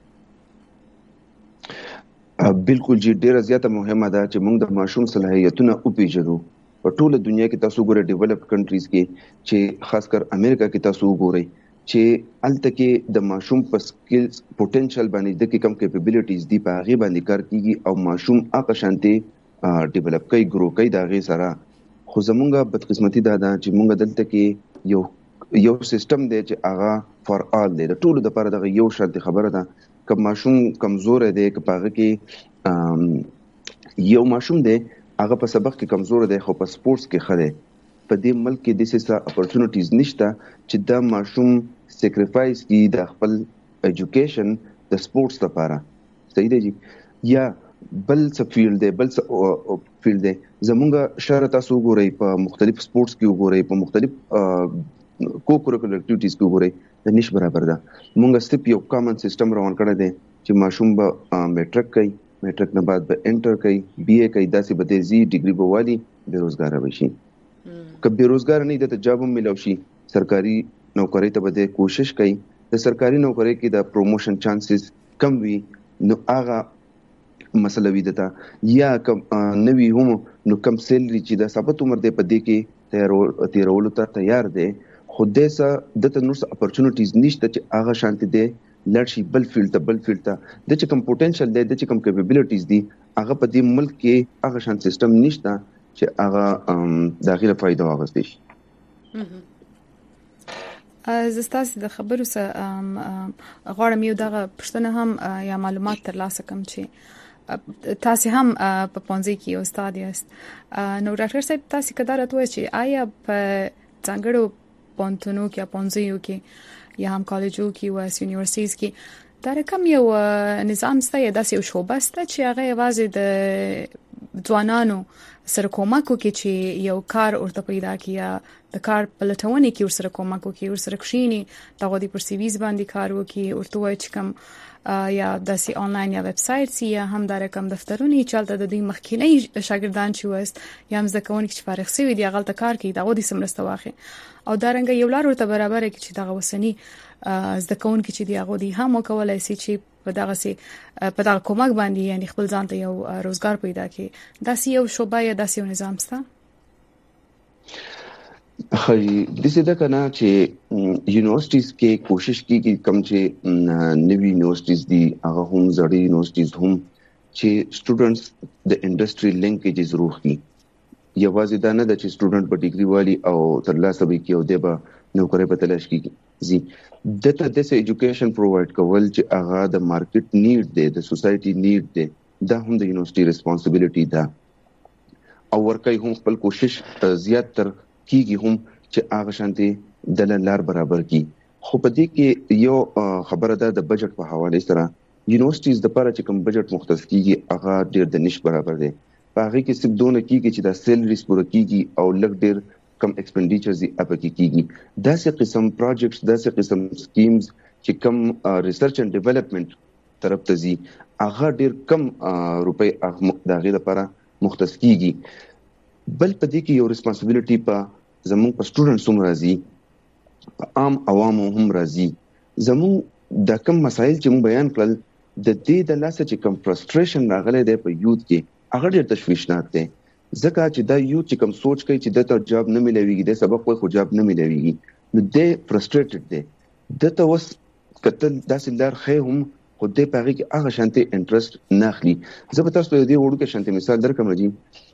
بالکل جی ډیره زیاته مهمه ده چې موږ د ماشوم صلاحیتونه او پیژنو په ټوله دنیا کې تاسو ګورئ ډیولپ کنټریز کې چې خاص کر امریکا کې تاسو ګورئ چې الته کې د ماشوم په سکلز پوتنشل باندې د کوم کیپبلیټیز دی په هغه باندې کار کیږي او ماشوم هغه شانتي ډیولپ کوي ګرو کوي دا غي سره خو زمونږه بدقسمتي دا ده چې مونږ دلته کې یو سیستم دی چې هغه فار آل دی د ټولو لپاره د یو شانتي خبره ده که ماشوم کمزور دی که پاغه کې یو ماشوم دی هغه په سبق کې کمزور دی خو په سپورتس کې خره په دې ملک کې د سیسه اپورچونټیز نشته چې دا ماشوم سیکریفایس کی د خپل ایجوکیشن د سپورتس لپاره صحیح دی جی یا بل څه فیلډ دی بل څه فیلډ دی زمونږ شهر تاسو ګورئ په مختلف سپورتس کې ګورئ په مختلف کو-کریکولر اکټیویټیز کې ګورئ د نش برابر ده مونږ صرف یو کامن سیستم روان کړی دی چې ماشوم به میټرک کوي میټرک نه بعد به انټر کوي بي اي کوي داسې به دې زی ډیګري به والی بیروزګار وشي که بیروزګار نه د جاب هم ملو شي سرکاري نوکری ته به کوشش کوي د سرکاري نوکری کې د پروموشن چانسز کم وي نو هغه مسله وي دته یا کم نوی هم نو کم سیلري چې د ثابت عمر دی په دې کې تیرولو ته تیار دی خو دته دته نور اپورچونټیز نشته چې هغه شانتي دی لړشي بل فیلډ ته د چې کم پوتنشل دی د چې کم کیپبلیټیز دي هغه په دې ملک کې هغه شان سیستم نشته چې هغه داخله فائدہ واغستې شي. زستاسي د خبرو سره غواړم یو دغه پښتنه هم یا معلومات ترلاسه کوم چې تاسو هم په پونځي کې استاد یاست. نو ډاکټر صاحب تاسو کدا راته چې آیا په څنګهړو پونتونو کې پونځیو کې یا هم کالجو کې او یونیورسيټیز کې دا رقم یو نظام ستاسو داسې یو شوبه ست چې هغه واځي د ځوانانو سره کومک کوي چې یو کار ورته پیدا کړي د کار په لټونه کې ورسره کومک کوي ورسره کښینی دغه د پر سی ویز باندې کار وکړي ورته وایي چې کوم یا داسې آنلاین یا ویب سایټ یا هم د رقم دفترونه چلته د دې مخکینی شاګردان چې وست یا هم ځکهونه چې فارغ شوی دی هغه ته کار کوي دغه د سمرسته واخی او دا رنګ یو لار ورته برابر کې چې دغه وسنی ځکهونه چې دی هغه دی هم وکولای شي چې په دغه کومک باندې یعنی خپل ځان ته یو روزګار پیدا کړي داسې یو شوبه یا داسې یو نظام ستا خی د څه د کنه چې یونیورسيټیز کې کوشش کیږي کم چې نوی یونیورسيټیز دي هغه هم زړې یونیورسيټیز هم چې سټوډنټس د انډستری لینکیجز روخي یوازې دا نه د چې سټوډنټ په ډیګري والی او ترلاسه به کې او د به نوکری په تلاش کې زی دته د ایجوکیشن پرووایډ کول چې هغه د مارکیټ نیډ دی د سوسايټي نیډ دی دا هم د یونیورسيټي ریسپانسیبিলিټي ده او ورکه هم خپل کوشش زیات تر کیږي هم چې هغه شانتي د لار برابر کی خو په دې کې یو خبره ده د بجټ په حواله سره یونیورسيټیز د لپاره چې کوم بجټ مختص کیږي هغه ډیر د نش برابر دی په هغه کې صرف دونه کیږي چې د سیلریز پوره کیږي او لږ ډیر کم ایکسپنډیچرز اپ کیږي داسې قسم پروجیکټس داسې قسم سکیمز چې کم ریسرچ اینڈ ډیولپمنٹ طرف ته زی هغه ډیر کم روپۍ دغه لپاره مختص کیږي بل په دې کې یو ریسپانسیبিলিټي په زموږ په سټوډنټس هم راځي په عام عوامو هم راځي زموږ د کم مسایل چې موږ بیان کړل د دې د لاسه چې کم فرستریشن راغلی دی په یوت کې هغه ډیر تشویشناک دی ځکه چې دا یو چې کوم سوچ کوي چې دته جاب نه ملويږي د سبب خو جاب نه ملويږي نو دې فرستریټډ دي دته وس کتل داسې لار خې هم خو دې پاره کې هغه شانتي انټرست نه اخلي زه به تاسو ته دې وړو کې شانتي مثال درکم جی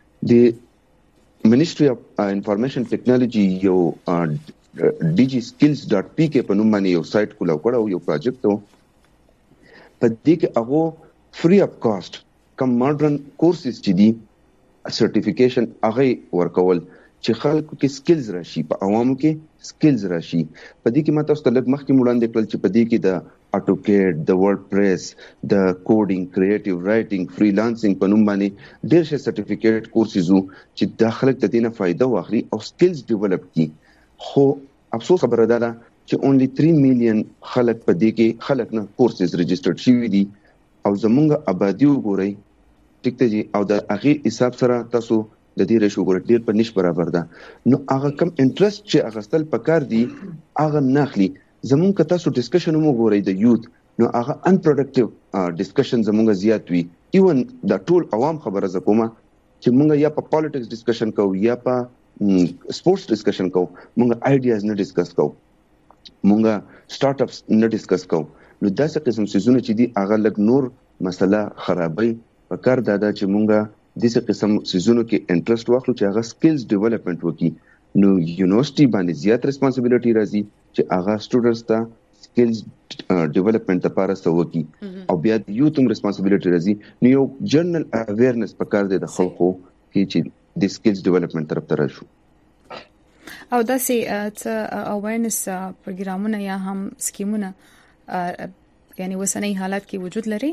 د منیسټری اف انفارمیشن ټیکنالوژي یو digskills.pk په نوم باندې یو سایت کولاو کړو یو پروجیکټ په دې کې هغه فری اف کاست کم ماډرن کورسز چې دي سرټیفیکیشن هغه ورکول چې خلکو کې سکلز راشي په عوامو کې سکلز راشي په دې کې ماته ستلک مخکې وړاندې کړل چې په دې کې د اټوکیډ د ورډپریس د کوډینګ کریټیو رائټینګ فریلانسینګ په نوم باندې ډېر څه سرټیفیکیټ کورسز چې داخله د دینه فائدہ واخلي او سکلز ډیولپ کړي خو افسوس خبره ده چې اونلی 3 میلیون خلک په دې کې خلک نه کورسز ريجسترډ شوي دي او زمونږ آبادی وګورئ ټیک ته جی او د هغه حساب سره تاسو د دې ریشو ګور ډیر په نش برابر ده نو هغه کم انټرست چې اغستل پکار دي هغه ناخلي زمونږ که تاسو ډسکشن مو ګورئ د یوت نو هغه ان پروډکټیو ډسکشن زمونږ زیات وي ایون د ټول عوام خبره زکوما چې مونږ یا په پالیټکس ډسکشن کوو یا په سپورتس ډسکشن کوو مونږ آیډیاز نه ډسکس کوو مونږ سٹارټ اپس نه ډسکس کوو نو داسې قسم سيزونه چې دي هغه لګ نور مسله خرابوي پکار دادا چې مونږه دغه قسم سيزونو کې انټرست واخلو چې هغه سکلز ډیولپمنٹ وکړي نو یونیورسيټي باندې زیات ریسپانسیبিলিټي راځي چې هغه سټوډنټس ته سکلز ډیولپمنٹ لپاره سوکي او بیا یو تم ریسپانسیبিলিټي راځي نو یو جنرال اویرنس پکار دی د خلکو کې چې د سکلز ډیولپمنٹ طرف ته راشو او داسې اویرنس پروګرامونه یا هم سکیمونه یعنی وسنۍ حالات کې وجود لري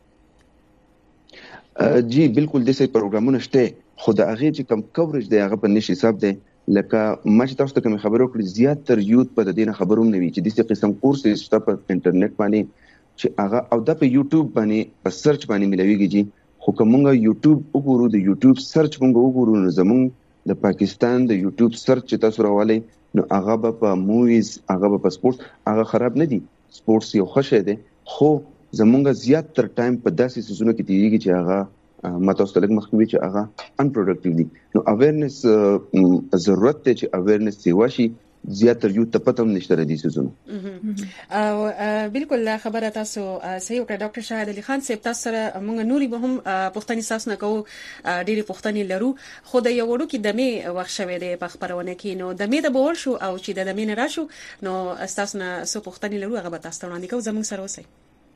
جی بالکل د سې پروګرامونه شته خو د هغه چې کم کوریج دی هغه په نشي حساب دی لکه ما چې تاسو ته کوم خبرو کړې زیات تر یوت په دینه خبروم نه وی چې د څه قسم کورسز شته په انټرنیټ باندې چې هغه او د په یوټیوب باندې په سرچ باندې ملويږي جی خو کومه یوټیوب وګورو د یوټیوب سرچ مونږ وګورو نو زمونږ د پاکستان د یوټیوب سرچ چې تاسو راولئ نو هغه په موویز هغه په سپورت هغه خراب نه دي سپورتس یو خوشې دي خو زمونږ زیات تر ټایم په داسې سيزونو کې تیریږي چې هغه متوسطلک مخکوي چې هغه ان پروډکټیو دي. نو اویرنس ضرورت ته چې اویرنس سیوا شي زیاتره یو ته پته نشته ردي سيزونه او بالکل خبره تاسو صحیح وکړه ډاکټر شاهد علي خان صاحب. تاسو سره موږ نوري به هم پښتني ساس نه کوو ډېری پښتني لرو خو د یو وړو کې دمه وخت شوه د پخبرونه کې نو دمه د بول شو او چې د دمه نه راشو نو تاسو نه سو پښتني لرو هغه به تاسو ته وړاندې کوو زموږ سره اوسئ.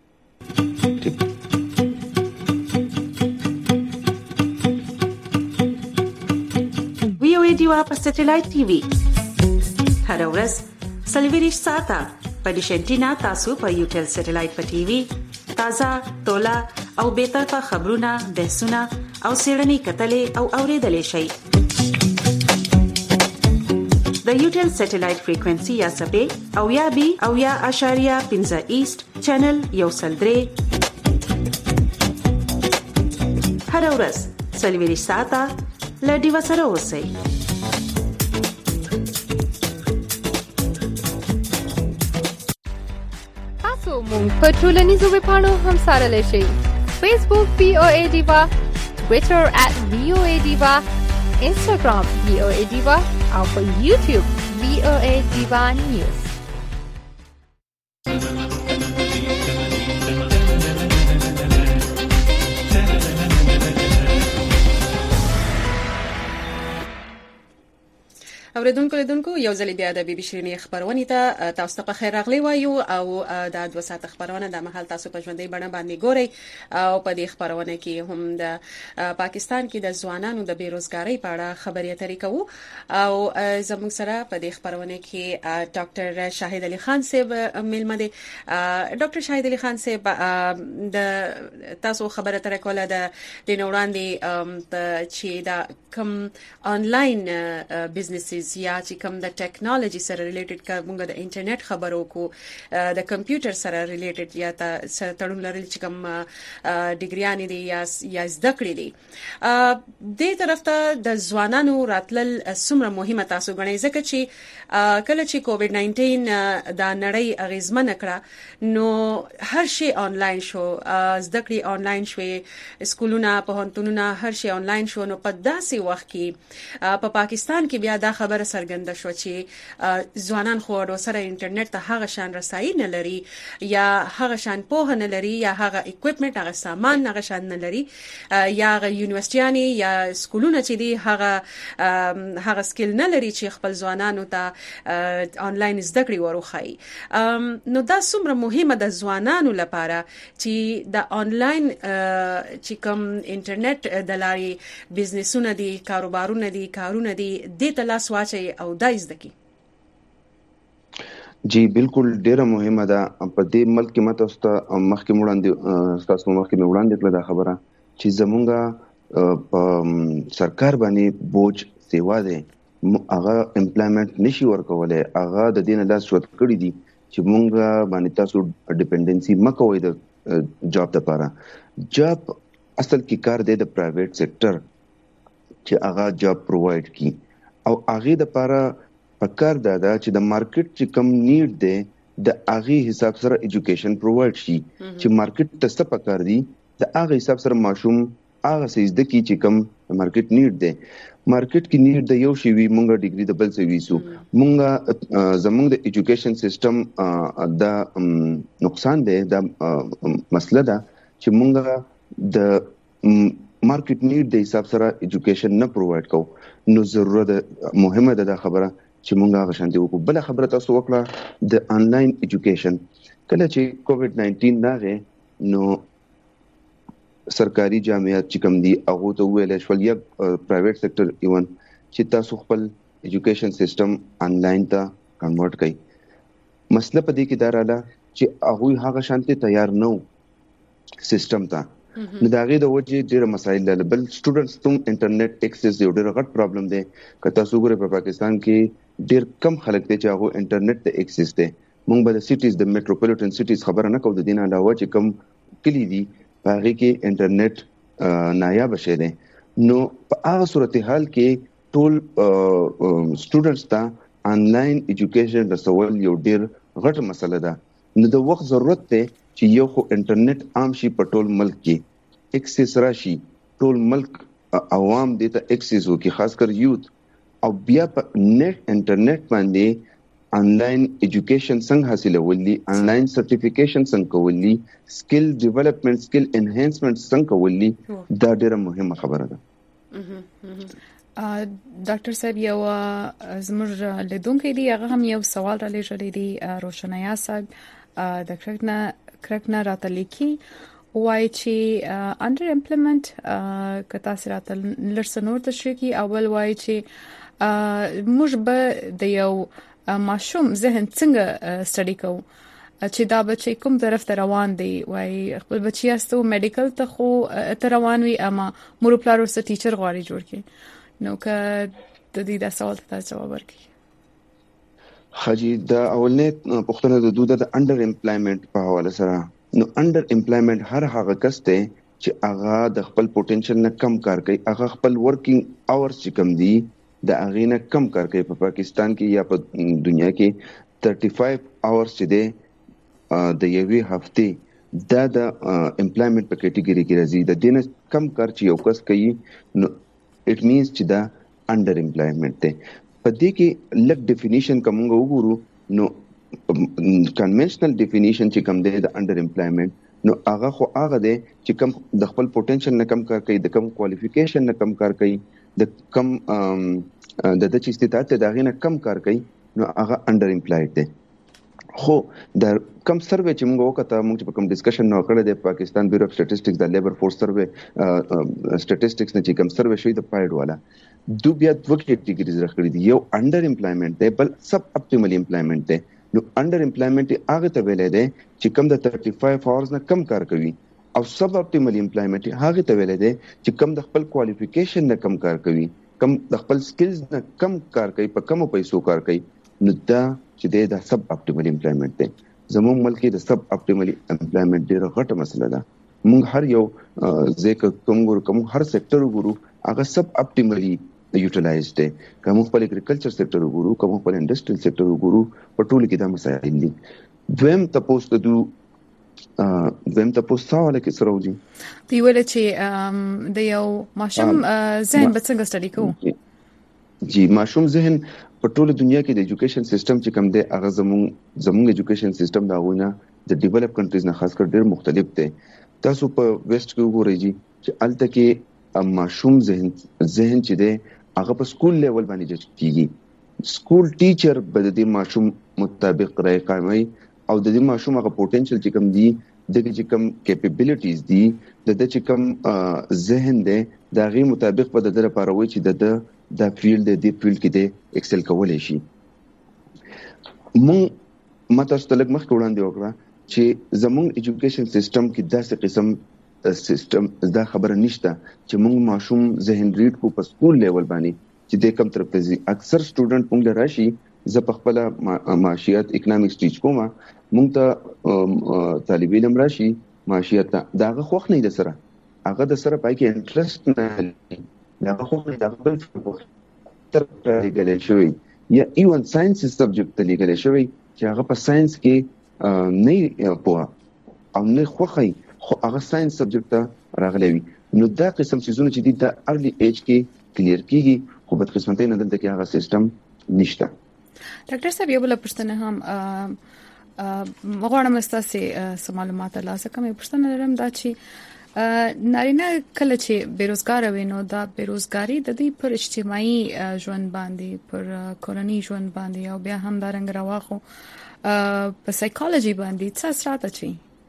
VOA دیوا په سټلایټ ټي وي هر ورځ سلویریش ساعته په ډیشنټینا تاسو په یوټل سټلایټ په ټي وي تازه تولا او به طرفه خبرونه بحثونه او سیړنی کتلې او اوریدلې شي. د یوټل سټلایټ فریکوئنسي یا سپې او یا بي او یا اشاریه 15 ایست چینل یو سلدري هر ورځ سلویریش ساعته لډي وسره اوسئ. مونږ په ټولنیزو ویبپاڼو هم سره لشي. فیسبوک VOA دیوا، ټوئیټر @VOA دیوا، انستګرام VOA دیوا او په یوټیوب VOA دیوا نیوز. اوریدونکو یو ځل بیا د بي بي شيرینی خبرونه ته تاسو ته په خیر راغلی وایو او د 2 ساعت خبرونه د محل تاسو په ژوندۍ بڼه باندې ګورئ او په دې خبرونه کې هم د پاکستان کې د ځوانانو د بیروزګاری په اړه خبرې اترې کوو او زموږ سره په دې خبرونه کې ډاکټر شاهد علي خان صاحب ملمه دي. ډاکټر شاهد علي خان صاحب د تاسو خبره تر کوله د نوړاندې چې دا کوم انلاین بزنسز یا چې کوم د ټیکنالوژي سره ریلیټډ کومه د انټرنیټ خبرو کو د کمپیوټر سره ریلیټډ یا سره تړون لري چې کوم ډیګریان دي یا زده کړې دي د طرف ته د ځوانانو راتلل څومره مهمه تاسو غنئ ځکه چې کله چې کووډ 19 دا نړۍ اغیزمن کړه نو هر شی آنلاین شو زده کړې آنلاین شوې سکولونه پوهنتونونه هر شی آنلاین شو نو په داسې وخت کې په پاکستان کې بیا دا خبره سرګنده شو چې ځوانان خو سره انټرنیټ ته هغه شان رسایي نه لري یا هغه شان پوهه نه لري یا هغه اکوپمنټ هغه سامان هغه شان نه لري یا هغه یونیورسيټیانی یا سکولونه چې دي هغه سکیل نه لري چې خپل ځوانانو ته آنلاین زده کړې وروخی. نو دا څومره مهمه ده ځوانانو لپاره چې د آنلاین چې کوم انټرنیټ د لارې بزنسونه دي کاروبارونه دي کارونه دي د تلاس واچي او دایز دکی. جی بالکل ډیره مهمه ده په دې ملک کې ماته مخکې وړاندې تاسو مخکې وړاندې کړل دا خبره چې زمونږه په سرکار باندې بوج سیوا ده هغه امپلایمنٹ نشي ورکولای هغه د دین لاس شوت کړی دي چې مونږه باندې تاسو ډیپندنسي مکوئ د جاب لپاره. جاب اصل کې کار دی د پرایویټ سېکټر چې هغه جاب پرووایډ کی او هغه د لپاره پکار دا چې د مارکیټ چې کم نیډ دی د هغه حساب سره ایجوکیشن پرووایډ شي چې مارکیټ ته څه پکار دی د هغه حساب سره ماشوم هغه څه د کی چې کم مارکیټ نیډ دی. مارکیټ کې نیډ د یو شی وی مونږه ډیګري د بل څه ویسو مونږه زمونږ د ایجوکیشن سیستم دا نقصان دی دا مسله ده چې مونږه د مارکیټ نیډ د حساب سره ایجوکیشن نه پرووایډ کوو نو ضرورت مهمه ده دا خبره چې مونږه غشانتي وکړو. بل خبره تاسو وکړه د انلاین ایجوکیشن کله چې کووډ 19 راغی نو سرکاري جامعات چې کوم دي هغه ته ویل شول یا پرایویټ سېکټر ایون چې تاسو خپل ایجوکیشن سیستم انلاین ته کنورټ کړئ. مسله په دې کې دا رااله چې هغه هغه شانتي تیار نه سیستم ته نو دا غي د وجه ډیره مسایل له بل سټوډنټس ته انټرنیټ ایکسس یو ډیره غټ پرابلم دی که تاسو ګورئ په پاکستان کې ډیر کم خلک دي چې هغه انټرنیټ ته ایکسس دي. مونږ به د سټیز د میټروپولیټن سټیز خبره نه کوو د دین علاوه چې کم کلی دي هغه کې انټرنیټ نایاب شه دي نو په هغه صورتحال کې ټول سټوډنټس ته انلاین ایجوکیشن رسول یو ډیر غټ مسله ده. نو د وخت ضرورت ته چې یو خو انټرنیټ عام شي په ټول ملک کې اکسس راشي ټول ملک عوام دې ته اکسس وکړي خاص کر یوت او بیا په نت انټرنیټ باندې آنلاین ایجوکیشن څنګه حاصلولي آنلاین سرټیفیکیشن څنګه کولی سکل ډیولپمنٹ سکل انهانسمنت څنګه کولی دا ډیره مهمه خبره ده ډاکټر صاحب یو زموږ لیدونکو دی هغه هم یو سوال را لېږلی دی روشنایا صاحب د کرکنا راته لیکي وایي چې انډر امپلیمنٹ کتا سره لړ سنور تشریح کی اول وایي چې موږ به د یو ماشوم ذهن څنګه سټډي کوو چې دا بچی کوم طرف ته روان دی وای خپل بچی استو میډیکل ته خو ته روان وي اما مور پلار ورسره ټیچر غواړي جوړ کړي نو که د دې د سوال ته جواب ورکړي حاجی دا اولنې پښتنه د دوه د انډر امپلایمنٹ په حواله سره نو انډر امپلایمنٹ هر هغه کس ته چې هغه د خپل پوتنشل نه کم کار کوي هغه خپل ورکینګ اورز چې کم دي د هغه نه کم کار کوي په پاکستان کې یا په دنیا کې 35 اورز چې ده د یوې هفته دا د امپلایمنٹ په کټګوري کې راځي د دینه کم کار چې یو کس کوي نو اټ مینز چې دا انډر امپلایمنٹ ده په دې کې لک ډیفینیشن کوم وګورو نو کنونشنل ډیفینیشن چې کوم دی د انډر امپلایمنٹ نو هغه خو هغه دی چې کوم د خپل پوتنشل نه کم کار کوي د کم کوالیفیکیشن نه کم کار کوي د کم د چې استطاعت د غینه کم کار کوي نو هغه انډر امپلایډ دی خو د کم سروې چې موږ وکړه موږ په کوم ډسکشن نو کړل د پاکستان بیورو اف سټټیسټکس د لیبر فورس سروې سټټیسټکس نه چې کوم سروې شوی د پایډ والا دوه بیا دوه کټګوریز راخړي دي یو انډر امپلایمنٹ دی بل سب اپټیمل امپلایمنٹ دی نو انډر امپلایمنٹ هغه ته ویل دی چې کم د 35 اورز نه کم کار کوي او سب اپټیمل امپلایمنٹ هغه ته ویل دی چې کم د خپل کوالیفیکیشن نه کم کار کوي کم د خپل سکلز نه کم کار کوي په کم پیسو کار کوي نو دا چې د سب اپټیمل امپلایمنٹ دی زموږ ملک کې د سب اپټیمل امپلایمنٹ ډیره غټه مسله ده موږ هر یو کوم هر سېکټر وګورو هغه سب اپټیملی یوټیلایزډ دی کوم خپل اګریکلچر سېکټر وګورو کوم خپل انډستریل سېکټر وګورو په ټول کې دا مسایل دي دویم تاسو سوال کې سره وځي دی ویل چې د یو ماشوم ذهن به څنګه سټډي کوو جی ماشوم ذهن په ټوله دنیا کې د ایجوکیشن سیستم چې کوم دی هغه زموږ ایجوکیشن سیستم دا غوښنه د ډیولپ کنټریز نه خاص کر ډیر مختلف دی تاسو په ویسټ کې وګورئ چې الته کې ماشوم ذهن چې دی هغه په سکول لیول باندې جج کیږي سکول ټیچر به د ماشوم مطابق رائے قائمي او د دې ماشوم هغه پوتنشل چې کوم دی دغه چې کوم کیپیبلیټیز دي د چې کوم ذهن دی دا غي مطابق په د لپاره وي چې د فیلډ دی کې دی ایکسل کولای شي مونږ ماته ستلګ مخ وړاندې وکړه چې زموږ ایجوکیشن سیستم کې داسې قسم سیستم دا خبره نشته چې مونږ ماشوم ذهن ریډ کو په سکول لیول باندې چې د کم طرف ته اکثر سټوډنټ مونږ راشي زه په خپل معاشيات اکونومکس ټیچ کوم مونږ ته طالب علم راشي معاشيات داغه خوښ نه د سره هغه د سره پای کې انټرست نه داغه خوښ نه داغه تر لګل شوی یا ایون ساينس سبجیکټ لګل شوی چې هغه په ساينس کې نه پوهه او نه خوښي خو هغه ساينس سبجیکټ راغلی وي نو دا قسم چیزونه چې د ارلی ایج کې کلیر کیږي خو په قسمتۍ نه دلته کې هغه سیستم نشته ډاکټر صاحب یو بل پرشتنه هم مغواړم تاسو معلومات ترلاسه کوم پرشتنه لرم دا چې نارینه کله چې بیروزګار وینو دا بیروزګاری د دې پر اجتماعي ژوند باندې پر کورنۍ ژوند باندې او بیا هم دا رنګ راواخو په سایکولوژي باندې څه اثرات اچي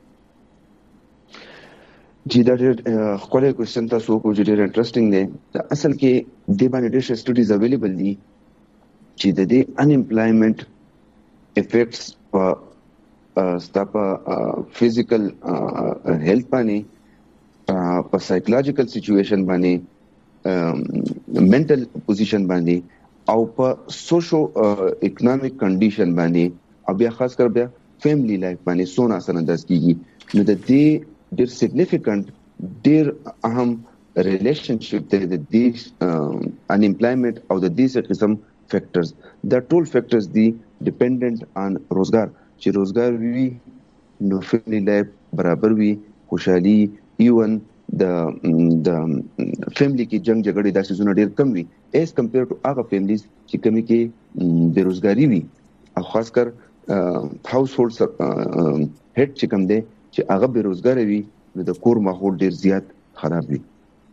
جی دا ډېر خپل کوېسچن تاسو کو ډېر انټرېسټینګ دی اصل کې د باندې ډېر سټډیز اویلیبل دي چې د دې ان امپلایمنٹ افیکټس په ستاپا فزیکل هیلث باندې په سایکولوژیکل سچويشن باندې منټل پوزیشن باندې او په سوشو اکونومیک کنډیشن باندې او بیا خاص کر بیا فیملی لایف باندې سونه اثر انداز کیږي نو د دې ډېر سیګنیفیکانت ډېر اهم ریلیشنشپ دی د دې ان امپلایمنٹ او د دې قسم فیکٹرز دا ټول فیکٹرز دي ډیپندنٹ آن روزګار چې روزګار وي نو فیملی لایف برابر وي، خوشحالي ایون د فیملی کې جنگ جګړې داسې زونه ډیر کم وي ایز کمپیر ټو هغه فیملیز چې کمی کې بیروزګاری وي او خاص کر هاوس هولډ هډ چې کوم دی چې هغه بیروزګار وي نو د کور ماحول ډیر زیات خراب وي.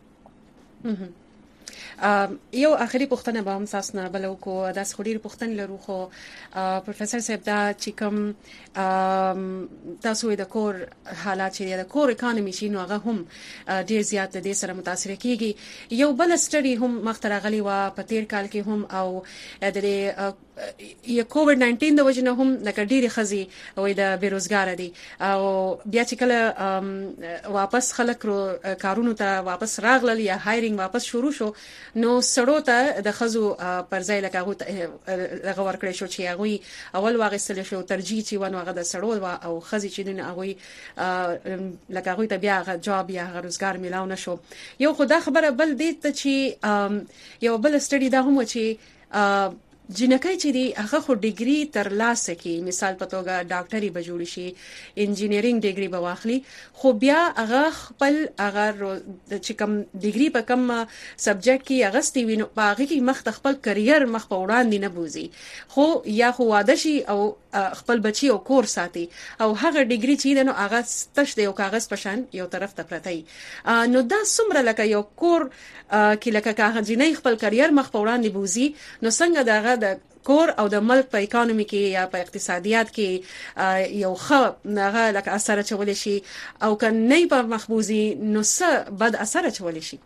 یو اخري پوښتنه به هم تاسو نه بلو کو د سخوري پوښتنه لرو خو پروفیسور صاحب دا چې کوم تاسو د کور حالات چې د کور اکانومي شي نو هغه هم ډیر زیات د سره متاثر کیږي. یو بل سټډي هم مختره غلي وا په تیر کال کې هم او د یا کووډ 19 د وجنه هم د ډېری خزي او د بیروزګار دي او بیا چې کله واپس خلک کارونو ته واپس راغلل یا هایرینګ واپس شروع شو نو سړو ته د خزو پر ځای لکه هغه ورکړی شو چې هغه اول واغستل شو ترجیح چې ونه هغه د سړو او خزي چې دنه هغه لکه هغه ته بیا جاب یا روزګار ملاو نشو. یو خدا خبره بل دي ته چې یو بل سټډي دا هم چې جنکای چې دی هغه خو ډیګري تر لاسه کې مثال په توګه ډاکټري به جوړ شي انجینرینګ ډیګري به واخلي خو بیا هغه خپل هغه چې کوم ډیګري په کوم سبجیکټ کې اغستی ویني په هغه کې مخ خپل کرییر مخ په وړاندې نه بوزي خو یا خو واده شي او خپل بچي او کور ساتي او هغه ډیګري چې نو هغه ستش دی او کاغذ پشان یو طرف ته پرتای نو دا څومره لکه یو کور کې لکه کاغذ جنې خپل کرییر مخ په وړاندې بوزي نو څنګه دغه د کور او د ملک په اکانومي کې یا په اقتصادیات کې یو ښه هغه لکه اثر چولې شي او کنه په مخبوزي نو څه بد اثر چولې شي.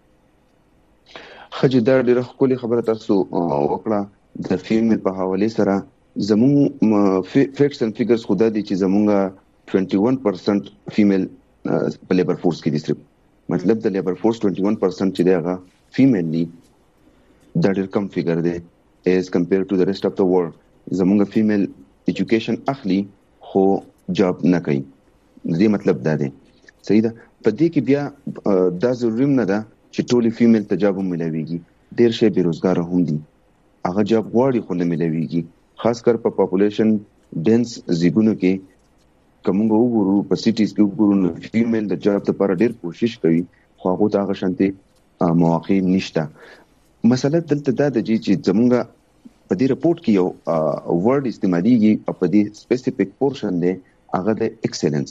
خجدار ډیره خولي خبره تاسو وکړه د فیمیل په حواله سره زمون فیکټس اند فیګرز خدا دي چې زمونږه 21% فیمیل په لیبر فورس کې دي صرف مطلب د لیبر فورس 21% چې دیغه فیمیل دي دا ډیر کم فیګر دی as compared to the rest of the world. زمونږه فیمیل ایجوکیشن اخلي خو جاب نه کوي دې مطلب دا دی صحیح ده. په دې کې بیا دا ضروري نه ده چې ټولي فیمیل ته جاب ملويږي ډیر شي بیروزګار هم دي هغه جاب غواړي خو نه ملويږي خاص کر په پاپولیشن ډنس زیګونو کې کومه وګورو په سټیز کې وګورو نو فیمیل د جاب لپاره ډیر کوشش کوي خو هغه ته هغه شانتي مواقع نشته. مسله دلته دا د چې زمونږه په دې رپورت کې یو ورډ استعماليږي او په دې سپیسیفیک پورشن دی هغه د ایکسلنس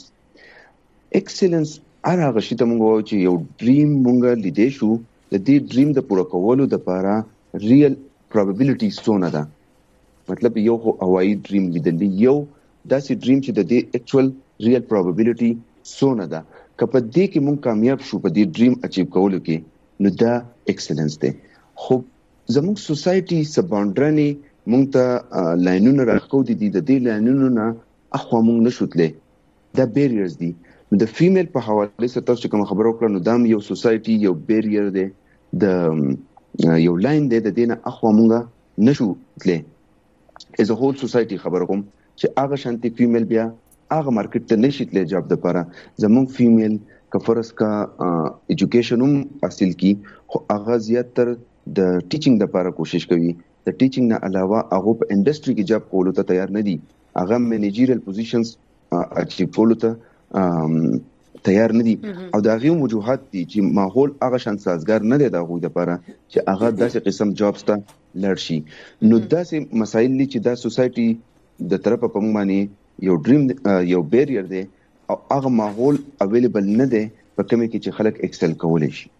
هغه شی ته مونږ وایو چې یو ډریم مونږه لیدې شو د دې ډریم د پوره کولو لپاره ریل پروبابیلیټي څونه ده مطلب یو هوایي ډریم لیدل یو داسې ډریم چې د دې اکچوال ریل پروبابیلیټي څونه ده کله دې کې مونږ کامیاب شو په دې ډریم اچیو کولو کې نو دا ایکسلنس دی. خو زموږ سوسايټي سباندرني مونږ ته لاینونه راخو دي د دې لاینونو نه اخو مونږ نشوتلې دا بیریرز دي. د فیمیل په حواله سره تاسو کوم خبرو کړو نو دا یو سوسايټي یو بیریر دی د یو لاین دی د دینه اخو مونږ نشوتلې از ا هول سوسايټي خبرو کوم چې هغه شانتي فیمیل بیا هغه مارکیټ ته نشیتلې جاب د لپاره زموږ فیمیل کفرس کا ایجوکیشن هم حاصل کی خو هغه زیاتره د ټیچینګ لپاره کوشش کوي د ټیچینګ نه علاوه هغه په انډستری کې جاب کولو ته تیار نه دي هغه مینیجریل پوزیشنز اچیو کولو ته تیار نه دي او دا غو وجوهات دي چې ماحول هغه شان سازگار نه دی د هغه لپاره چې هغه داسې قسم جابز ته لړ شي. نو داسې مسایل دي چې دا سوسايټي د طرفه په معنی یو ډریم یو بیریر دی او هغه ماحول اویلیبل نه دی په کومه کې چې خلک ایکسل کولای شي.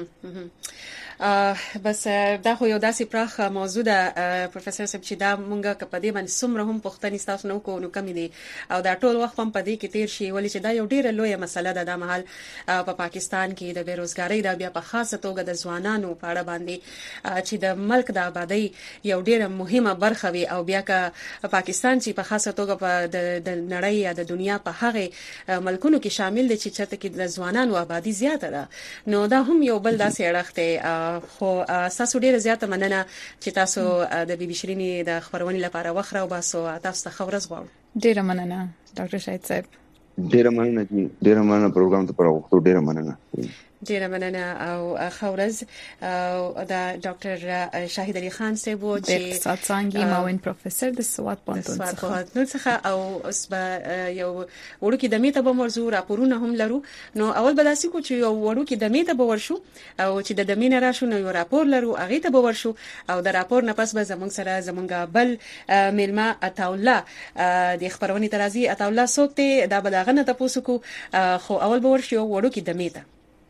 بس دا خو یو داسې پراخ موضوع ده پروفیسور صاحب چې دا مونږه په دې باندې څومره هم پوښتنې تاسو نو کو نو کمی دي او دا ټول وخت هم په دې کې تیر شي ولې چې دا یو ډیره لوی مسله ده د محل په پاکستان کې د بیروزګاری دا بیا په خاصه توګه د ځوانانو په اړه باندې چې د ملک د آبادی یو ډیره مهمه برخه وي او بیا که پاکستان چې په خاصه توګه په د نړۍ یا د دنیا په هغه ملکونو کې شامل دي چې چرته کې د ځوانانو آبادی زیاته ده نو دا هم یو بل داسې اړخ دی. خو تاسو ډیره زیاته مننه چې تاسو د بي بي شيريني د خبرونې لپاره وخره او باسو تاسو ته خبرز غواړم. ډیره مننه ډاکټر شاهد صاحب. ډیره مننه پروګرام ته پر وخت ډیره مننه. ډیره مننه او خورز او دا ډاکټر شاهد علي خان صاحب و چې اقتصاد څانګې معاون پروفیسور د سواد پوهنتون څخه او اوس به یو وړوکی د میته به موضوع راپورونه هم لرو. نو اول به داسې کو چې یو وړوکی د میته به ورشو او چې د دمینه راشو نو یو راپور لرو هغه ته به ورشو او د راپور نه پس به زمونږ سره زمونږ بل میلمه عطاالله د خبرونې ترازی عطاالله څوک دی دا به داغه نه تاسو کو خو اول به ورشو وړوکی د میته.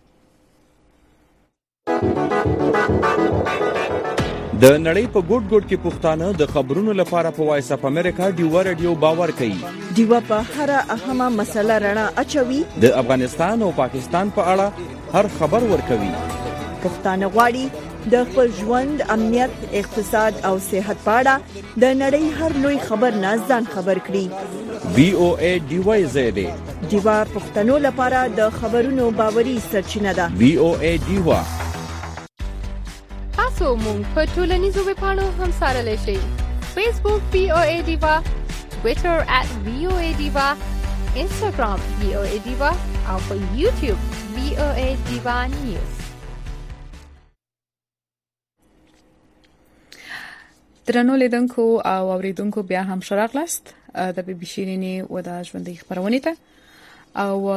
د نړۍ په ګوټ ګوټ کې پښتانه د خبرونو لپاره په وایس اپ امریکا ډیوا رادیو باور کوي. ډیوا په هر اهمه مسله رڼا اچوي. د افغانستان او پاکستان په اړه هر خبر ورکوي. پښتانه غواړي د خپل ژوند، امنیت، اقتصاد او صحت په اړه د نړۍ هر لوی خبر نه ځان خبر کړي. VOA ډیوا زده. ډیوا پښتنو لپاره د خبرونو باوري سرچینه ده. VOA ډیوا. تاسو مونږ په ټولنیزو ویبپاڼو هم سره شئ. فیسبوک VOA ډیوا، ټوئیټر @VOA ډیوا، انستګرام VOA ډیوا او په یوټیوب VOA ډیوا نیوز. درنو لیدونکو او اوریدونکو بیا هم شراغلاست د بي بي سي نني و د ژوندۍ خبرونه ته او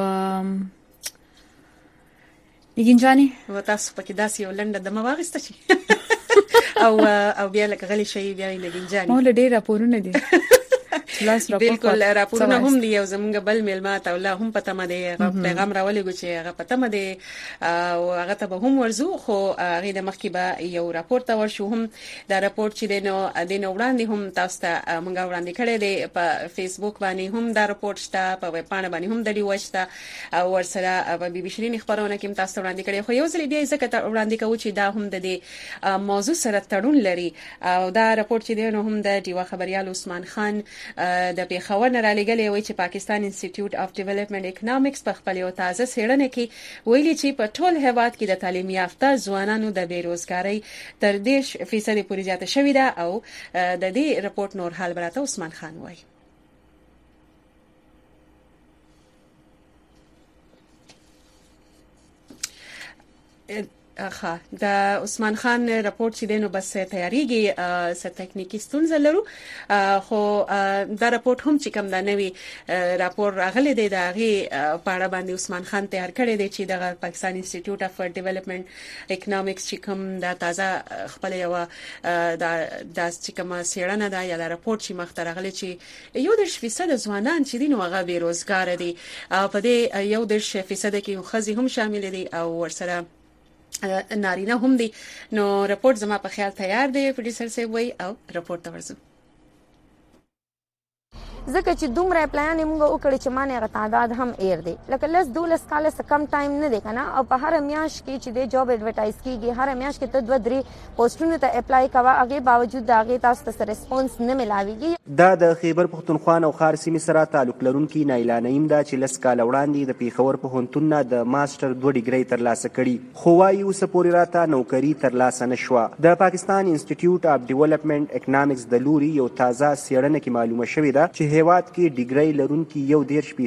نګینجاني و تاسو پکې داسې ولنده د مواغسته شي او بیا لکه غلي شي بیا نګینجاني مول ډېر راپورونه دي بالکل راپورونه هم دي او زمونږ بل میلمه ته الله هم پته مده پیغام راولېږي چې هغه پته مده او هغه ته به هم ورزو خو هغه د مخکې به یو راپور ته ورشو. هم دا راپور چې د نو وړاندې هم تاسو ته مونږ وړاندې کړی دی په فیسبوک باندې هم دا راپور شته، په ویب پاڼه باندې هم د ډیوا شته او ورسره په بي بي سي خبرونه کې تاسو ته وړاندې کړی. خو یو ځل بیا ځکه وړاندې کوو چې دا هم د موضوع سره تړون لري او دا راپور چې دی نو هم د ډیوا خبريال عثمان خان د پیښور نه را لګلې وی چې پاکستان انسټیټیوټ اف ډیولپمنٹ اکونومکس په خپل یو تازه څېړنه کې ویلي چې په ټول هیواد کې د تعلیم یافته ځوانانو د بیروزګاری تر 10% پورې زیاته شوې ده او د دې رپورت نور حال براته عثمان خان وایي. د عثمان خان راپورټ چې دینو بس تیاریږي س تکنیکی ستونزه لرو خو دا راپورټ هم چې کوم دا نوی راپور راغلی دی دا غي پاړه باندې عثمان خان تیار کړی دی چې د پاکستان انسټیټیوټ اف ډیولپمنٹ اکونومکس چې کوم دا تازه خپل یو د چې کوم سیړنه دا یا راپورټ چې مخ ته راغلی چې 10% ځوانان چې دین هغه بیروزګار دي په دې 10% کې خزي هم شامل دي او ورسره نارینه هم دي. نو رپورت زما په خیال تیار دی پروډوسر سی وای او رپورت ورزم ځکه چې دومره پلان موږ وکړي چې مانه غ تعداد هم ایر دی لکه لس 12 کال څخه کم ټایم نه دی کنه او په هر میاش کې چې د جاب ایڈورټایز کیږي هر میاش کې ته 2-3 پوسټونه ته اپلای کوا هغه باوجود داغه تاسو ته ریسپانس نه ملاويږي. دا د خیبر پختونخوا او خار سیمې سره تعلق لرونکي نایلا نعیم دا چې لس کال وړاندې د پیښور پوهنتون نه د ماستر 2 ډیګری ترلاسه کړي خو وايي اوس پورې راته نوکری ترلاسه نشوه. د پاکستان انسټیټیوټ اف ډیولپمنٹ اکونومکس د لوري یو تازه څېړنه کې معلومه شوې ده چې هیواد کې ډیګری لرونکي 10%